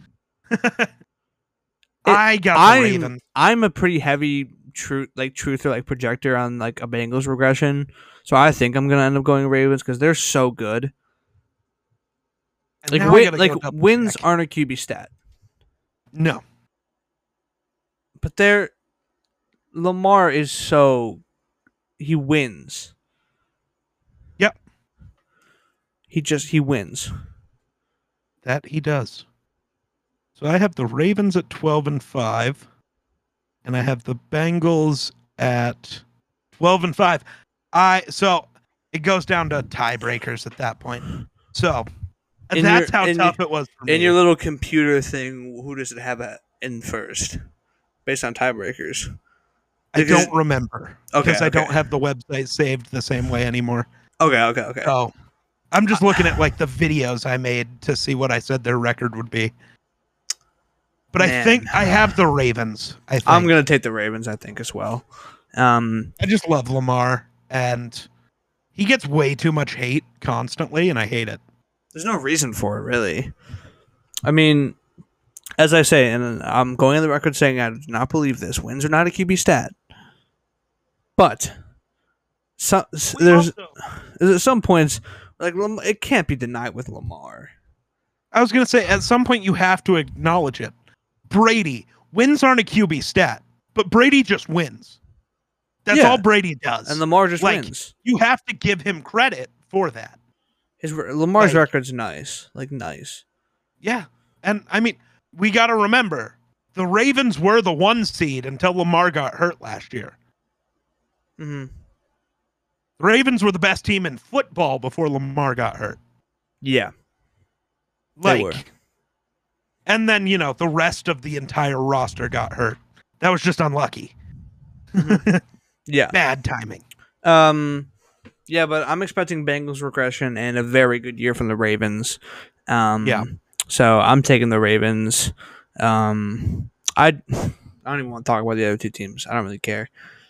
[SPEAKER 2] I got the
[SPEAKER 1] I'm,
[SPEAKER 2] Ravens.
[SPEAKER 1] I'm a pretty heavy truth, like truther, like projector on like a Bengals regression. So I think I'm gonna end up going Ravens because they're so good. And like win, like wins check. aren't a Q B stat.
[SPEAKER 2] No.
[SPEAKER 1] But they're Lamar is so he wins.
[SPEAKER 2] Yep.
[SPEAKER 1] He just he wins.
[SPEAKER 2] That he does. So I have the Ravens at twelve and five, and I have the Bengals at twelve and five. I so it goes down to tiebreakers at that point. So in that's your, how tough your, it was for me.
[SPEAKER 1] In your little computer thing, who does it have at, in first, based on tiebreakers?
[SPEAKER 2] Because, I don't remember
[SPEAKER 1] okay,
[SPEAKER 2] because
[SPEAKER 1] okay.
[SPEAKER 2] I don't have the website saved the same way anymore.
[SPEAKER 1] Okay, okay, okay.
[SPEAKER 2] So I'm just looking at like the videos I made to see what I said their record would be. But Man. I think I have the Ravens. I think.
[SPEAKER 1] I'm gonna take the Ravens. I think as well. Um,
[SPEAKER 2] I just love Lamar, and he gets way too much hate constantly, and I hate it.
[SPEAKER 1] There's no reason for it, really. I mean, as I say, and I'm going on the record saying I do not believe this. Wins are not a Q B stat. But so, there's, also, there's at some points like it can't be denied with Lamar.
[SPEAKER 2] I was gonna say at some point you have to acknowledge it. Brady wins aren't a Q B stat, but Brady just wins. That's yeah. all Brady does,
[SPEAKER 1] and Lamar just
[SPEAKER 2] like,
[SPEAKER 1] wins.
[SPEAKER 2] You have to give him credit for that.
[SPEAKER 1] His Lamar's
[SPEAKER 2] like,
[SPEAKER 1] record's nice, like nice.
[SPEAKER 2] Yeah, and I mean we got to remember the Ravens were the one seed until Lamar got hurt last year.
[SPEAKER 1] Mm-hmm.
[SPEAKER 2] The Ravens were the best team in football before Lamar got hurt.
[SPEAKER 1] Yeah.
[SPEAKER 2] Like,
[SPEAKER 1] they were.
[SPEAKER 2] And then, you know, the rest of the entire roster got hurt. That was just unlucky.
[SPEAKER 1] Mm-hmm. Yeah.
[SPEAKER 2] Bad timing.
[SPEAKER 1] Um, yeah, but I'm expecting Bengals regression and a very good year from the Ravens. Um,
[SPEAKER 2] yeah.
[SPEAKER 1] So I'm taking the Ravens. Um, I, I don't even want to talk about the other two teams. I don't really care.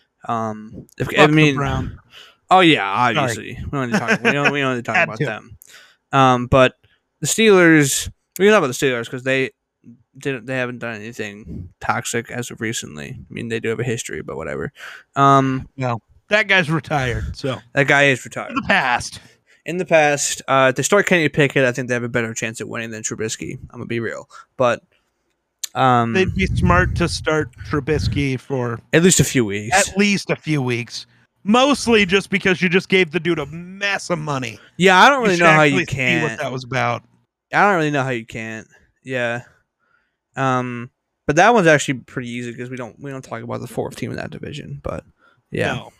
[SPEAKER 1] Um, if, I mean,
[SPEAKER 2] Brown.
[SPEAKER 1] Oh yeah, obviously Sorry. we don't need to talk. We don't. We don't need to talk about to. them. Um, but the Steelers. We can talk about the Steelers because they didn't. They haven't done anything toxic as of recently. I mean, they do have a history, but whatever. Um,
[SPEAKER 2] no, that guy's retired. So
[SPEAKER 1] that guy is retired.
[SPEAKER 2] In the past.
[SPEAKER 1] In the past, uh, if they start Kenny Pickett, I think they have a better chance at winning than Trubisky. I'm gonna be real, but. Um,
[SPEAKER 2] They'd be smart to start Trubisky for
[SPEAKER 1] at least a few weeks.
[SPEAKER 2] At least a few weeks. Mostly just because you just gave the dude a mess of money.
[SPEAKER 1] Yeah, I don't really
[SPEAKER 2] you
[SPEAKER 1] know how you
[SPEAKER 2] see
[SPEAKER 1] can't.
[SPEAKER 2] What that was about.
[SPEAKER 1] I don't really know how you can't. Yeah. Um, but that one's actually pretty easy because we don't we don't talk about the fourth team in that division. But yeah,
[SPEAKER 2] no.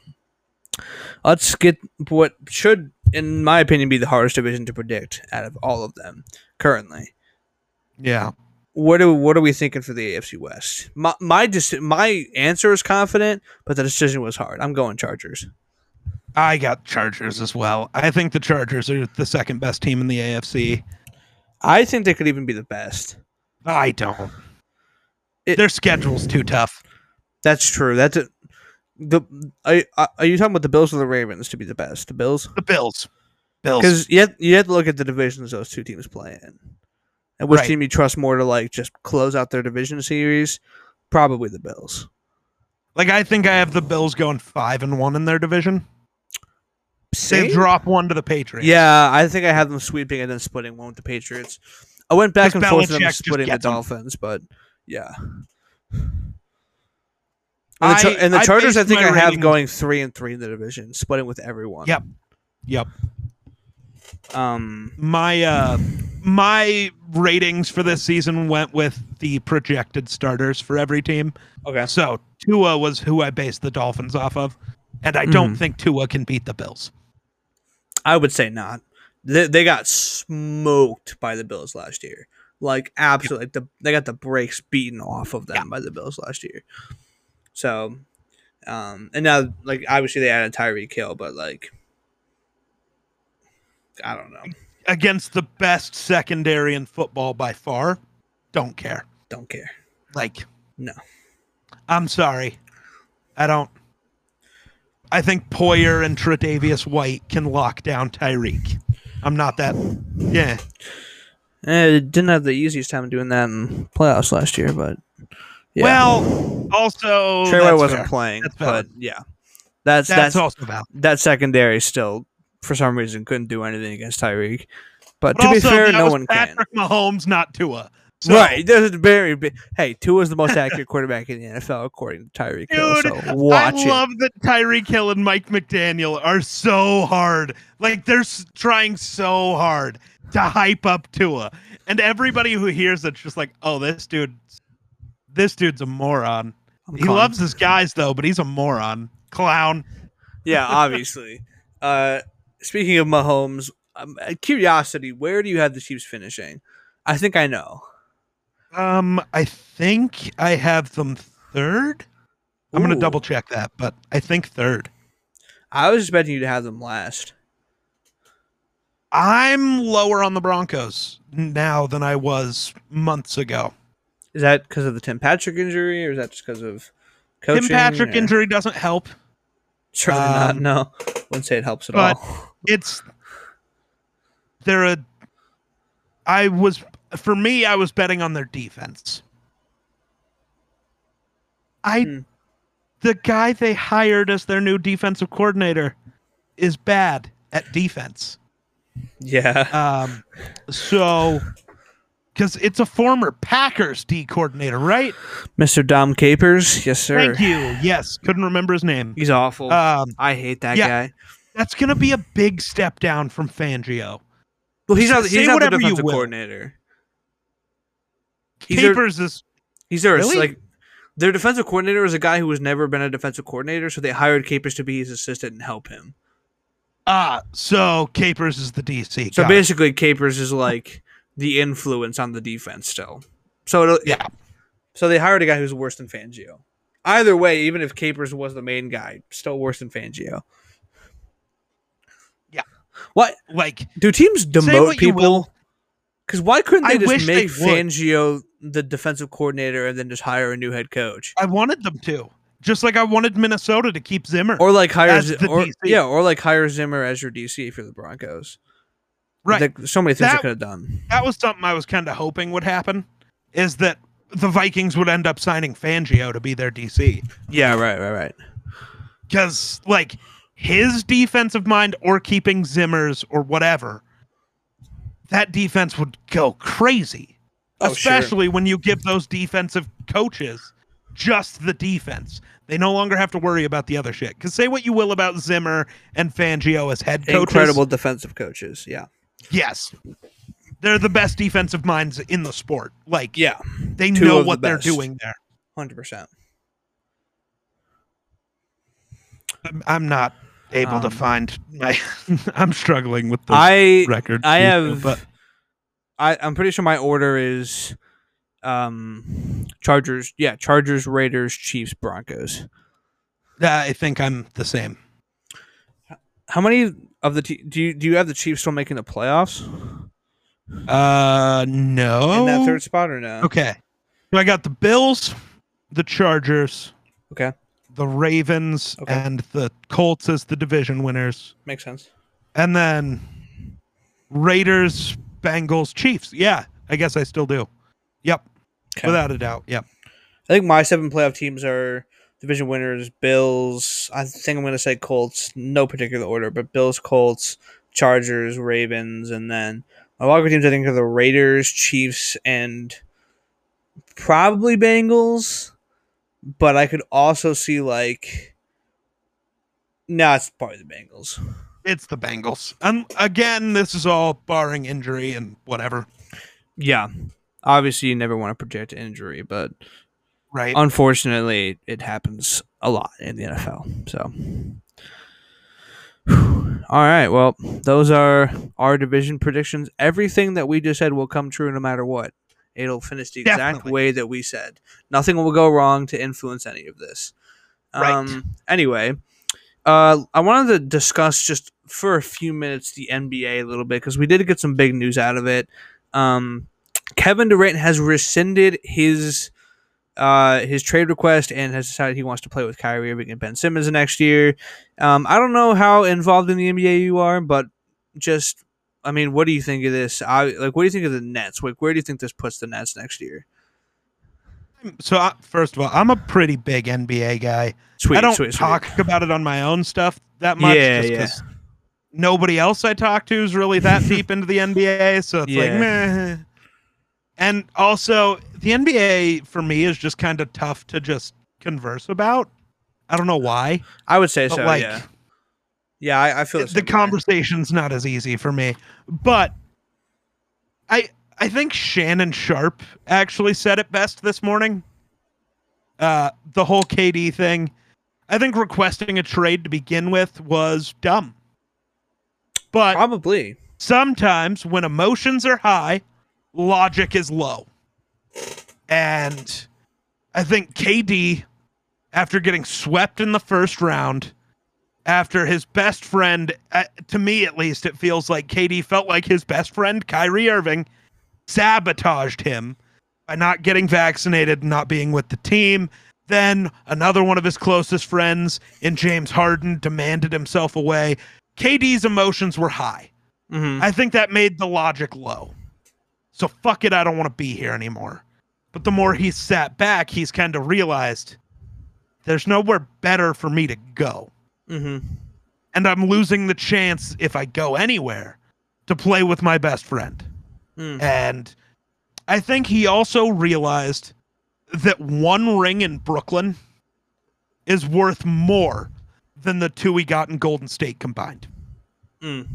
[SPEAKER 1] Let's get what should, in my opinion, be the hardest division to predict out of all of them currently.
[SPEAKER 2] Yeah.
[SPEAKER 1] What do what are we thinking for the A F C West? My my dis- my answer is confident, but the decision was hard. I'm going Chargers.
[SPEAKER 2] I got Chargers as well. I think the Chargers are the second best team in the A F C.
[SPEAKER 1] I think they could even be the best.
[SPEAKER 2] I don't.
[SPEAKER 1] It,
[SPEAKER 2] Their schedule's too tough.
[SPEAKER 1] That's true. That's a, the. Are, are you talking about the Bills or the Ravens to be the best? The Bills.
[SPEAKER 2] The Bills. Bills.
[SPEAKER 1] Because you have, you have to look at the divisions those two teams play in. And which right. team you trust more to like just close out their division series? Probably the Bills.
[SPEAKER 2] Like I think I have the Bills going five and one in their division. They drop one to the Patriots.
[SPEAKER 1] Yeah, I think I have them sweeping and then splitting one with the Patriots. I went back and forth with them splitting the Dolphins, them. but yeah. And the, Char- I, and the Chargers, I, I think I have going three and three in the division, splitting with everyone.
[SPEAKER 2] Yep. Yep.
[SPEAKER 1] Um,
[SPEAKER 2] my uh, my ratings for this season went with the projected starters for every team.
[SPEAKER 1] Okay.
[SPEAKER 2] So Tua was who I based the Dolphins off of, and I don't mm. think Tua can beat the Bills.
[SPEAKER 1] I would say not. They, they got smoked by the Bills last year. like absolutely. Like the they got the brakes beaten off of them
[SPEAKER 2] Yeah.
[SPEAKER 1] by the Bills last year. So, um, and now like obviously they added Tyreek Hill, but like I don't know.
[SPEAKER 2] Against the best secondary in football by far, don't care.
[SPEAKER 1] Don't care.
[SPEAKER 2] Like,
[SPEAKER 1] no.
[SPEAKER 2] I'm sorry. I don't. I think Poyer and Tre'Davious White can lock down Tyreek. I'm not that. Yeah.
[SPEAKER 1] Eh, didn't have the easiest time doing that in playoffs last year, but yeah.
[SPEAKER 2] Well, also
[SPEAKER 1] Trey White wasn't
[SPEAKER 2] fair.
[SPEAKER 1] playing,
[SPEAKER 2] That's
[SPEAKER 1] but
[SPEAKER 2] valid.
[SPEAKER 1] yeah, that's
[SPEAKER 2] That's
[SPEAKER 1] that's
[SPEAKER 2] also valid.
[SPEAKER 1] that secondary still for some reason couldn't do anything against Tyreek. But,
[SPEAKER 2] But
[SPEAKER 1] to be
[SPEAKER 2] also,
[SPEAKER 1] fair,
[SPEAKER 2] that
[SPEAKER 1] no
[SPEAKER 2] was
[SPEAKER 1] one
[SPEAKER 2] Patrick
[SPEAKER 1] can.
[SPEAKER 2] Mahomes, not Tua. So,
[SPEAKER 1] Right, there's a very big. Hey, Tua is the most accurate quarterback in the N F L according to Tyreek Hill.
[SPEAKER 2] Dude,
[SPEAKER 1] So watch
[SPEAKER 2] I
[SPEAKER 1] it.
[SPEAKER 2] love that Tyreek Hill and Mike McDaniel are so hard. Like they're s- trying so hard to hype up Tua, and everybody who hears it's just like, oh, this dude, this dude's a moron.
[SPEAKER 1] I'm
[SPEAKER 2] He
[SPEAKER 1] calling-
[SPEAKER 2] loves his guys though, but he's a moron, clown.
[SPEAKER 1] Yeah, obviously. uh, speaking of Mahomes, um, uh, curiosity, where do you have the Chiefs finishing? I think I know.
[SPEAKER 2] Um, I think I have them third. I'm gonna
[SPEAKER 1] Ooh.
[SPEAKER 2] double check that, but I think third.
[SPEAKER 1] I was expecting you to have them last.
[SPEAKER 2] I'm lower on the Broncos now than I was months ago.
[SPEAKER 1] Is that because of the Tim Patrick injury, or is that just because of coaching?
[SPEAKER 2] Tim Patrick
[SPEAKER 1] or-
[SPEAKER 2] injury doesn't help.
[SPEAKER 1] Certainly not.
[SPEAKER 2] Um,
[SPEAKER 1] No, wouldn't say it helps at
[SPEAKER 2] but-
[SPEAKER 1] all.
[SPEAKER 2] It's they're a. I was for me. I was betting on their defense. I,
[SPEAKER 1] Hmm.
[SPEAKER 2] the guy they hired as their new defensive coordinator, is bad at defense.
[SPEAKER 1] Yeah.
[SPEAKER 2] Um, so because it's a former Packers D coordinator, right?
[SPEAKER 1] Mister Dom Capers. Yes, sir.
[SPEAKER 2] Thank you. Yes, couldn't remember his name.
[SPEAKER 1] He's awful.
[SPEAKER 2] Um,
[SPEAKER 1] I hate that
[SPEAKER 2] yeah.
[SPEAKER 1] guy.
[SPEAKER 2] that's gonna be a big step down from Fangio.
[SPEAKER 1] Well, he's not.
[SPEAKER 2] Say
[SPEAKER 1] He's not the
[SPEAKER 2] whatever you
[SPEAKER 1] defensive
[SPEAKER 2] will.
[SPEAKER 1] coordinator. He's their,
[SPEAKER 2] Capers is
[SPEAKER 1] he's their
[SPEAKER 2] Really?
[SPEAKER 1] like their defensive coordinator is a guy who has never been a defensive coordinator, so they hired Capers to be his assistant and help him.
[SPEAKER 2] ah. So Capers is the D C.
[SPEAKER 1] So
[SPEAKER 2] Got it.
[SPEAKER 1] basically, Capers is like the influence on the defense still. So it'll,
[SPEAKER 2] yeah.
[SPEAKER 1] So they hired a guy who's worse than Fangio. Either way, even if Capers was the main guy, still worse than Fangio.
[SPEAKER 2] Yeah.
[SPEAKER 1] What
[SPEAKER 2] Like
[SPEAKER 1] do teams demote
[SPEAKER 2] what you
[SPEAKER 1] people?
[SPEAKER 2] will.
[SPEAKER 1] Because why couldn't they
[SPEAKER 2] I
[SPEAKER 1] just
[SPEAKER 2] wish
[SPEAKER 1] make
[SPEAKER 2] they would.
[SPEAKER 1] Fangio the defensive coordinator and then just hire a new head coach,
[SPEAKER 2] I wanted them to. Just like I wanted Minnesota to keep Zimmer.
[SPEAKER 1] or like hire
[SPEAKER 2] As
[SPEAKER 1] Z-
[SPEAKER 2] the
[SPEAKER 1] or,
[SPEAKER 2] D C.
[SPEAKER 1] yeah, or like hire Zimmer as your D C for the Broncos.
[SPEAKER 2] right.
[SPEAKER 1] Like, there's so many things they
[SPEAKER 2] That-
[SPEAKER 1] could have done.
[SPEAKER 2] that was something I was kind of hoping would happen. Is that the Vikings would end up signing Fangio to be their D C.
[SPEAKER 1] Yeah, right, right, right.
[SPEAKER 2] Because, like, his defensive mind or keeping Zimmer's or whatever, that defense would go crazy.
[SPEAKER 1] Oh, sure.
[SPEAKER 2] Especially when you give those defensive coaches just the defense. They no longer have to worry about the other shit. Because say what you will about Zimmer and Fangio as head coaches.
[SPEAKER 1] Incredible defensive coaches. Yeah,
[SPEAKER 2] Yes. They're the best defensive minds in the sport. Like,
[SPEAKER 1] yeah,
[SPEAKER 2] they
[SPEAKER 1] two
[SPEAKER 2] know
[SPEAKER 1] of the
[SPEAKER 2] what they're
[SPEAKER 1] best.
[SPEAKER 2] doing there.
[SPEAKER 1] hundred percent.
[SPEAKER 2] I'm, I'm not able to
[SPEAKER 1] Um,
[SPEAKER 2] find my. I'm struggling with this
[SPEAKER 1] I
[SPEAKER 2] record.
[SPEAKER 1] I
[SPEAKER 2] too,
[SPEAKER 1] have,
[SPEAKER 2] but
[SPEAKER 1] I I'm pretty sure my order is, um, Chargers. Yeah, Chargers, Raiders, Chiefs, Broncos.
[SPEAKER 2] I think I'm the same.
[SPEAKER 1] How many of the te- do you do you have the Chiefs still making the playoffs
[SPEAKER 2] Uh, no.
[SPEAKER 1] in that third spot or no?
[SPEAKER 2] Okay. So I got the Bills, the Chargers,
[SPEAKER 1] Okay,
[SPEAKER 2] the Ravens,
[SPEAKER 1] Okay.
[SPEAKER 2] and the Colts as the division winners,
[SPEAKER 1] makes sense.
[SPEAKER 2] and then Raiders, Bengals, Chiefs. Yeah, I guess I still do. Yep,
[SPEAKER 1] Okay.
[SPEAKER 2] without a doubt. Yep.
[SPEAKER 1] I think my seven playoff teams are division winners: Bills. I think I'm going to say Colts. No particular order, but Bills, Colts, Chargers, Ravens, and then my wildcard teams I think are the Raiders, Chiefs, and probably Bengals. But I could also see like, no, it's probably the Bengals.
[SPEAKER 2] It's the Bengals. And again, this is all barring injury and whatever.
[SPEAKER 1] Yeah, obviously you never want to project injury, but
[SPEAKER 2] Right.
[SPEAKER 1] unfortunately, it happens a lot in the N F L. So, all right. Well, those are our division predictions. Everything that we just said will come true no matter what. It'll finish the exact
[SPEAKER 2] Definitely.
[SPEAKER 1] way that we said. Nothing will go wrong to influence any of this.
[SPEAKER 2] Right.
[SPEAKER 1] Um, anyway, uh, I wanted to discuss just for a few minutes the N B A a little bit because we did get some big news out of it. Um, Kevin Durant has rescinded his uh, his trade request and has decided he wants to play with Kyrie Irving and Ben Simmons next year. Um, I don't know how involved in the N B A you are, but just, I mean, what do you think of this? I, like, what do you think of the Nets? Like, where do you think this puts the Nets next year?
[SPEAKER 2] So, uh, first of all, I'm a pretty big N B A guy.
[SPEAKER 1] Sweet,
[SPEAKER 2] I don't
[SPEAKER 1] sweet,
[SPEAKER 2] talk
[SPEAKER 1] sweet.
[SPEAKER 2] about it on my own stuff that much.
[SPEAKER 1] Yeah,
[SPEAKER 2] just
[SPEAKER 1] yeah.
[SPEAKER 2] 'cause nobody else I talk to is really that deep into the N B A, so it's
[SPEAKER 1] Yeah.
[SPEAKER 2] like, meh. And also, the N B A for me is just kind of tough to just converse about. I don't know why.
[SPEAKER 1] I would say
[SPEAKER 2] But
[SPEAKER 1] so,
[SPEAKER 2] like,
[SPEAKER 1] yeah. Yeah, I, I feel the,
[SPEAKER 2] the
[SPEAKER 1] same way.
[SPEAKER 2] conversation's not as easy for me. But I I think Shannon Sharp actually said it best this morning. Uh, the whole K D thing. I think requesting a trade to begin with was dumb. But
[SPEAKER 1] Probably.
[SPEAKER 2] sometimes when emotions are high, logic is low. And I think K D, after getting swept in the first round, after his best friend, uh, to me at least, it feels like K D felt like his best friend, Kyrie Irving, sabotaged him by not getting vaccinated and not being with the team. Then another one of his closest friends in James Harden demanded himself away. K D's emotions were high.
[SPEAKER 1] Mm-hmm.
[SPEAKER 2] I think that made the logic low. So fuck it, I don't want to be here anymore. But the more he sat back, he's kind of realized there's nowhere better for me to go.
[SPEAKER 1] Mm-hmm.
[SPEAKER 2] And I'm losing the chance, if I go anywhere, to play with my best friend.
[SPEAKER 1] Mm.
[SPEAKER 2] And I think he also realized that one ring in Brooklyn is worth more than the two he got in Golden State combined.
[SPEAKER 1] Mm.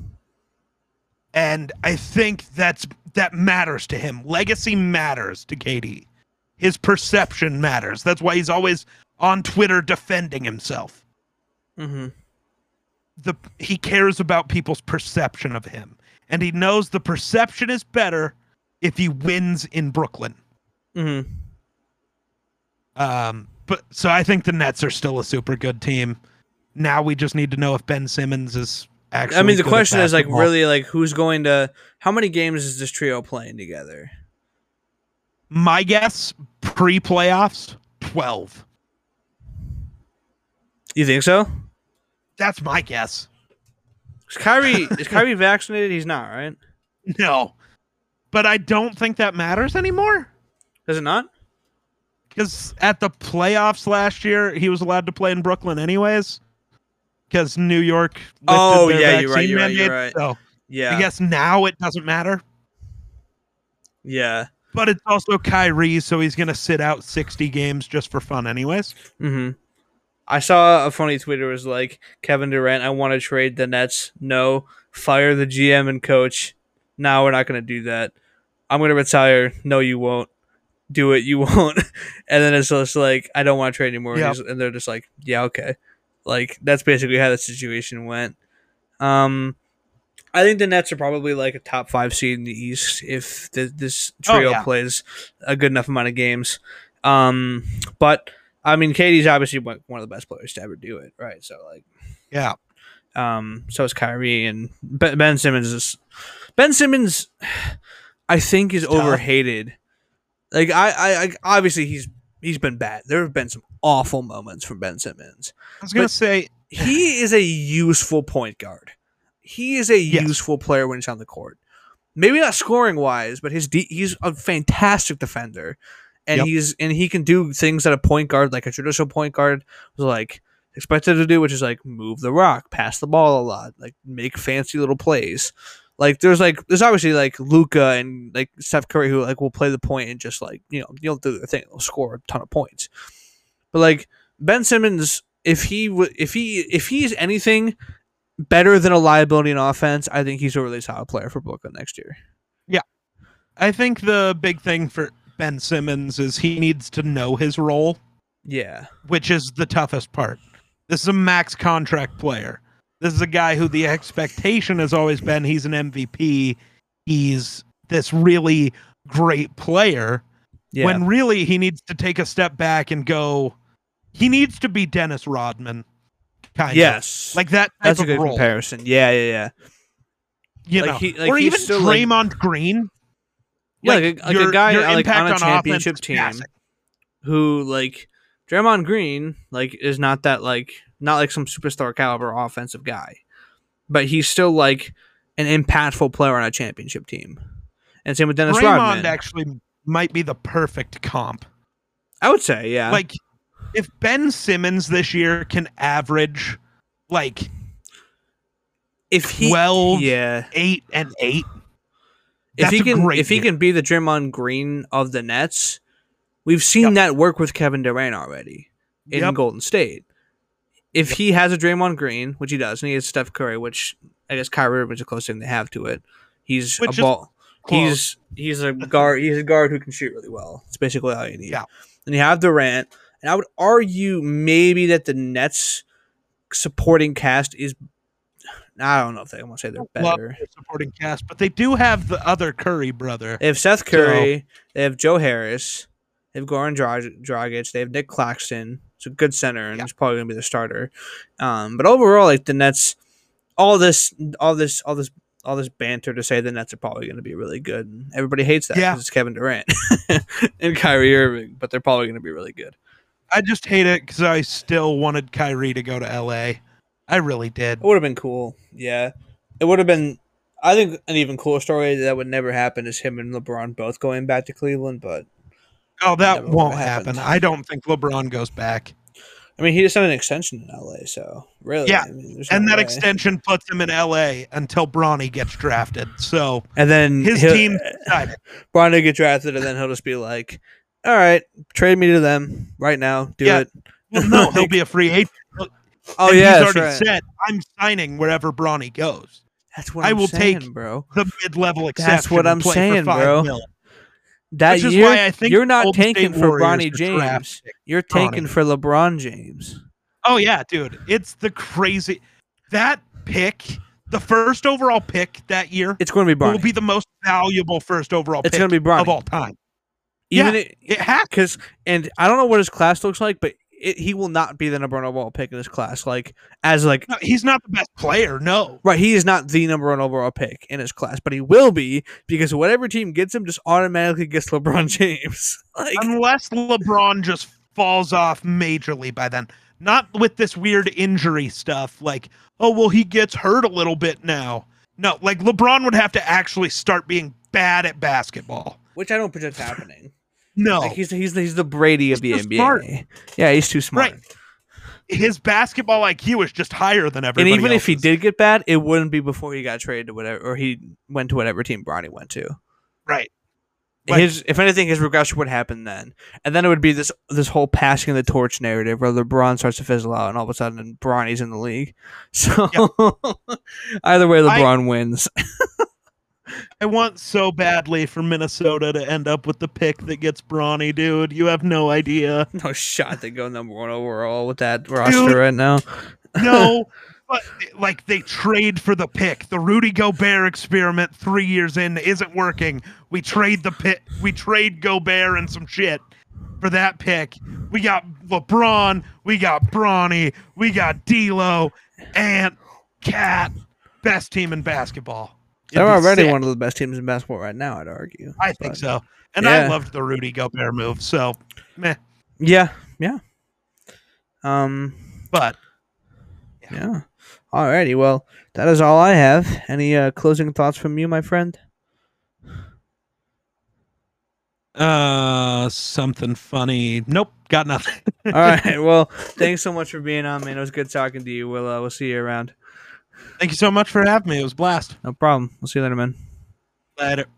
[SPEAKER 2] And I think that's that matters to him. Legacy matters to K D. His perception matters. That's why he's always on Twitter defending himself.
[SPEAKER 1] Mm-hmm.
[SPEAKER 2] The he cares about people's perception of him. And he knows the perception is better if he wins in Brooklyn.
[SPEAKER 1] Mm-hmm.
[SPEAKER 2] Um, but so I think the Nets are still a super good team. Now we just need to know if Ben Simmons is actually.
[SPEAKER 1] I mean, the
[SPEAKER 2] good at
[SPEAKER 1] question is like
[SPEAKER 2] basketball.
[SPEAKER 1] really like who's going to? How many games is this trio playing together?
[SPEAKER 2] My guess, pre-playoffs, twelve.
[SPEAKER 1] You think so?
[SPEAKER 2] That's my guess.
[SPEAKER 1] Is Kyrie is Kyrie vaccinated? He's not, right?
[SPEAKER 2] No, but I don't think that matters anymore.
[SPEAKER 1] Does it not?
[SPEAKER 2] Because at the playoffs last year, he was allowed to play in Brooklyn anyways. Because New York lifted
[SPEAKER 1] Oh,
[SPEAKER 2] their
[SPEAKER 1] yeah, you're right,
[SPEAKER 2] vaccine
[SPEAKER 1] you're right, you're
[SPEAKER 2] mandate,
[SPEAKER 1] right.
[SPEAKER 2] So
[SPEAKER 1] Yeah.
[SPEAKER 2] I guess now it doesn't matter.
[SPEAKER 1] Yeah.
[SPEAKER 2] But it's also Kyrie, so he's going to sit out sixty games just for fun anyways.
[SPEAKER 1] Mm-hmm. I saw a funny tweet. It was like, Kevin Durant, I want to trade the Nets. No. Fire the G M and coach. No, we're not going to do that. I'm going to retire. No, you won't. Do it. You won't. And then it's just like, I don't want to trade anymore.
[SPEAKER 2] Yep.
[SPEAKER 1] And they're just like, yeah, okay. Like, that's basically how the situation went. Um, I think the Nets are probably like a top five seed in the East if the, this trio
[SPEAKER 2] Oh, yeah.
[SPEAKER 1] plays a good enough amount of games. Um, but I mean, K D's obviously one one of the best players to ever do it, right? So like,
[SPEAKER 2] Yeah.
[SPEAKER 1] um, so is Kyrie and Ben, ben Simmons. Is Ben Simmons? I think is
[SPEAKER 2] Tough.
[SPEAKER 1] overhated. Like I, I, I, obviously he's he's been bad. There have been some awful moments from Ben Simmons.
[SPEAKER 2] I was going
[SPEAKER 1] But-
[SPEAKER 2] to say,
[SPEAKER 1] He is a useful point guard. He is a
[SPEAKER 2] Yes.
[SPEAKER 1] useful player when he's on the court. Maybe not scoring wise, but his de- he's a fantastic defender, and
[SPEAKER 2] Yep.
[SPEAKER 1] he's and he can do things that a point guard, like a traditional point guard, was like expected to do, which is like move the rock, pass the ball a lot, like make fancy little plays. Like there's like there's obviously like Luka and like Steph Curry who like will play the point and just like you know you'll do their thing, they'll score a ton of points. But like Ben Simmons, if he w- if he if he's anything better than a liability in offense, I think he's a really solid player for Brooklyn next year.
[SPEAKER 2] I think the big thing for Ben Simmons is he needs to know his role,
[SPEAKER 1] Yeah.
[SPEAKER 2] which is the toughest part. This is a max contract player. This is a guy who the expectation has always been he's an M V P. He's this really great player.
[SPEAKER 1] Yeah.
[SPEAKER 2] When really he needs to take a step back and go, he needs to be Dennis Rodman. Kind
[SPEAKER 1] yes.
[SPEAKER 2] of. Like that type
[SPEAKER 1] That's a
[SPEAKER 2] of
[SPEAKER 1] good
[SPEAKER 2] role.
[SPEAKER 1] comparison. Yeah, yeah, yeah.
[SPEAKER 2] You
[SPEAKER 1] like
[SPEAKER 2] know,
[SPEAKER 1] he, like
[SPEAKER 2] or even
[SPEAKER 1] still
[SPEAKER 2] Draymond
[SPEAKER 1] like,
[SPEAKER 2] Green.
[SPEAKER 1] Yeah,
[SPEAKER 2] Like,
[SPEAKER 1] like, a, like
[SPEAKER 2] your,
[SPEAKER 1] a guy
[SPEAKER 2] your
[SPEAKER 1] like on a
[SPEAKER 2] on
[SPEAKER 1] championship
[SPEAKER 2] offense
[SPEAKER 1] team
[SPEAKER 2] passing.
[SPEAKER 1] who like Draymond Green like is not that like not like some superstar caliber offensive guy, but he's still like an impactful player on a championship team. And same with Dennis
[SPEAKER 2] Draymond
[SPEAKER 1] Rodman.
[SPEAKER 2] actually might be the perfect comp.
[SPEAKER 1] I would say, yeah.
[SPEAKER 2] Like, if Ben Simmons this year can average like
[SPEAKER 1] if he
[SPEAKER 2] twelve,
[SPEAKER 1] yeah,
[SPEAKER 2] eight, and eight,
[SPEAKER 1] if he
[SPEAKER 2] that's a
[SPEAKER 1] can
[SPEAKER 2] great
[SPEAKER 1] if he
[SPEAKER 2] year.
[SPEAKER 1] can be the Draymond Green of the Nets, we've seen
[SPEAKER 2] Yep.
[SPEAKER 1] that work with Kevin Durant already in
[SPEAKER 2] Yep.
[SPEAKER 1] Golden State. If
[SPEAKER 2] Yep.
[SPEAKER 1] he has a Draymond Green, which he does, and he has Steph Curry, which I guess Kyrie Irving's the closest thing they have to it. He's
[SPEAKER 2] Which
[SPEAKER 1] a
[SPEAKER 2] is
[SPEAKER 1] ball.
[SPEAKER 2] close.
[SPEAKER 1] He's he's a guard. He's a guard who can shoot really well. It's basically all you need.
[SPEAKER 2] Yeah.
[SPEAKER 1] And you have Durant, and I would argue maybe that the Nets supporting cast is. I don't know if they want to say they're
[SPEAKER 2] Love
[SPEAKER 1] better.
[SPEAKER 2] their supporting cast, but they do have the other Curry brother.
[SPEAKER 1] They have Seth Curry. They have Joe Harris. They have Goran Drag- Dragic. They have Nick Claxton. It's a good center, and
[SPEAKER 2] Yeah.
[SPEAKER 1] he's probably going to be the starter. Um, but overall, like the Nets, all this, all this, all this, all this banter to say the Nets are probably going to be really good. And everybody hates that because
[SPEAKER 2] Yeah.
[SPEAKER 1] it's Kevin Durant and Kyrie Irving, but they're probably going to be really good.
[SPEAKER 2] I just hate it because I still wanted Kyrie to go to L A. I really did.
[SPEAKER 1] It would have been cool. Yeah, it would have been. I think an even cooler story that would never happen is him and LeBron both going back to Cleveland, but.
[SPEAKER 2] Oh, that
[SPEAKER 1] Never
[SPEAKER 2] won't
[SPEAKER 1] would've
[SPEAKER 2] happen.
[SPEAKER 1] happened.
[SPEAKER 2] I don't think LeBron goes back.
[SPEAKER 1] I mean, he just signed an extension in L A, so really,
[SPEAKER 2] Yeah,
[SPEAKER 1] I mean, there's
[SPEAKER 2] And
[SPEAKER 1] no
[SPEAKER 2] that
[SPEAKER 1] way.
[SPEAKER 2] extension puts him in L A until Bronny gets drafted. So
[SPEAKER 1] and then
[SPEAKER 2] his
[SPEAKER 1] he'll-
[SPEAKER 2] team decided.
[SPEAKER 1] Bron will get drafted, and then he'll just be like, "All right, trade me to them right now. Do
[SPEAKER 2] Yeah.
[SPEAKER 1] it."
[SPEAKER 2] Well, no, he'll be a free agent.
[SPEAKER 1] Oh
[SPEAKER 2] And
[SPEAKER 1] yeah,
[SPEAKER 2] he's
[SPEAKER 1] that's
[SPEAKER 2] already
[SPEAKER 1] right.
[SPEAKER 2] said, I'm signing wherever Bronny goes.
[SPEAKER 1] That's what
[SPEAKER 2] I
[SPEAKER 1] I'm
[SPEAKER 2] will
[SPEAKER 1] saying,
[SPEAKER 2] take
[SPEAKER 1] bro.
[SPEAKER 2] The mid-level exception.
[SPEAKER 1] That's what
[SPEAKER 2] and
[SPEAKER 1] I'm
[SPEAKER 2] play for
[SPEAKER 1] saying,
[SPEAKER 2] five
[SPEAKER 1] bro.
[SPEAKER 2] mil.
[SPEAKER 1] That
[SPEAKER 2] Which is
[SPEAKER 1] year,
[SPEAKER 2] why I think
[SPEAKER 1] you're not
[SPEAKER 2] Golden State
[SPEAKER 1] tanking for
[SPEAKER 2] Warriors
[SPEAKER 1] Bronny
[SPEAKER 2] are
[SPEAKER 1] James.
[SPEAKER 2] drafting
[SPEAKER 1] You're tanking
[SPEAKER 2] Bronny.
[SPEAKER 1] for LeBron James.
[SPEAKER 2] Oh yeah, dude, it's the crazy that pick, the first overall pick that year,
[SPEAKER 1] It's going to be
[SPEAKER 2] will
[SPEAKER 1] Bronny.
[SPEAKER 2] be the most valuable first overall
[SPEAKER 1] It's
[SPEAKER 2] pick
[SPEAKER 1] gonna be Bronny.
[SPEAKER 2] of all time.
[SPEAKER 1] Even
[SPEAKER 2] yeah,
[SPEAKER 1] it,
[SPEAKER 2] it has.
[SPEAKER 1] because, and I don't know what his class looks like, but it, he will not be the number one overall pick in his class. Like as like
[SPEAKER 2] No, he's not the best player. No,
[SPEAKER 1] right, he is not the number one overall pick in his class, but he will be because whatever team gets him just automatically gets LeBron James. Like
[SPEAKER 2] unless LeBron just falls off majorly by then. Not with this weird injury stuff. Like, oh well, he gets hurt a little bit now. No, like LeBron would have to actually start being bad at basketball.
[SPEAKER 1] which I don't project happening.
[SPEAKER 2] No,
[SPEAKER 1] Like he's he's he's the Brady of the
[SPEAKER 2] He's
[SPEAKER 1] N
[SPEAKER 2] too
[SPEAKER 1] B A.
[SPEAKER 2] smart.
[SPEAKER 1] Yeah, he's too smart.
[SPEAKER 2] Right. his basketball I Q is just higher than
[SPEAKER 1] And
[SPEAKER 2] everybody
[SPEAKER 1] even if he
[SPEAKER 2] else's.
[SPEAKER 1] did get bad, it wouldn't be before he got traded to whatever, or he went to whatever team Bronny went to.
[SPEAKER 2] right. Like-
[SPEAKER 1] His, if anything, his regression would happen then, and then it would be this this whole passing the torch narrative where LeBron starts to fizzle out, and all of a sudden Bronny's in the league. So either way, LeBron wins.
[SPEAKER 2] I want so badly for Minnesota to end up with the pick that gets Bronny, dude. You have no idea.
[SPEAKER 1] No shot they go number one overall with that roster right now.
[SPEAKER 2] No, but like they trade for the pick. The Rudy Gobert experiment three years in isn't working. We trade the pick. We trade Gobert and some shit for that pick. We got LeBron. We got Bronny. We got D'Lo and Cat. Best team in basketball.
[SPEAKER 1] They're
[SPEAKER 2] It'd be
[SPEAKER 1] already
[SPEAKER 2] sick.
[SPEAKER 1] one of the best teams in basketball right now, I'd argue.
[SPEAKER 2] I think
[SPEAKER 1] But-
[SPEAKER 2] so. And I
[SPEAKER 1] Yeah.
[SPEAKER 2] loved the Rudy Gobert move. So, meh.
[SPEAKER 1] Yeah, yeah. Um,
[SPEAKER 2] But
[SPEAKER 1] yeah. Alrighty, well, that is all I have. Any uh, closing thoughts from you, my friend?
[SPEAKER 2] uh, something funny. Nope, got nothing.
[SPEAKER 1] All right, well, thanks so much for being on, man. It was good talking to you. We'll uh, we'll see you around.
[SPEAKER 2] Thank you so much for having me. It was a blast.
[SPEAKER 1] No problem. We'll see you later, man.
[SPEAKER 2] Later.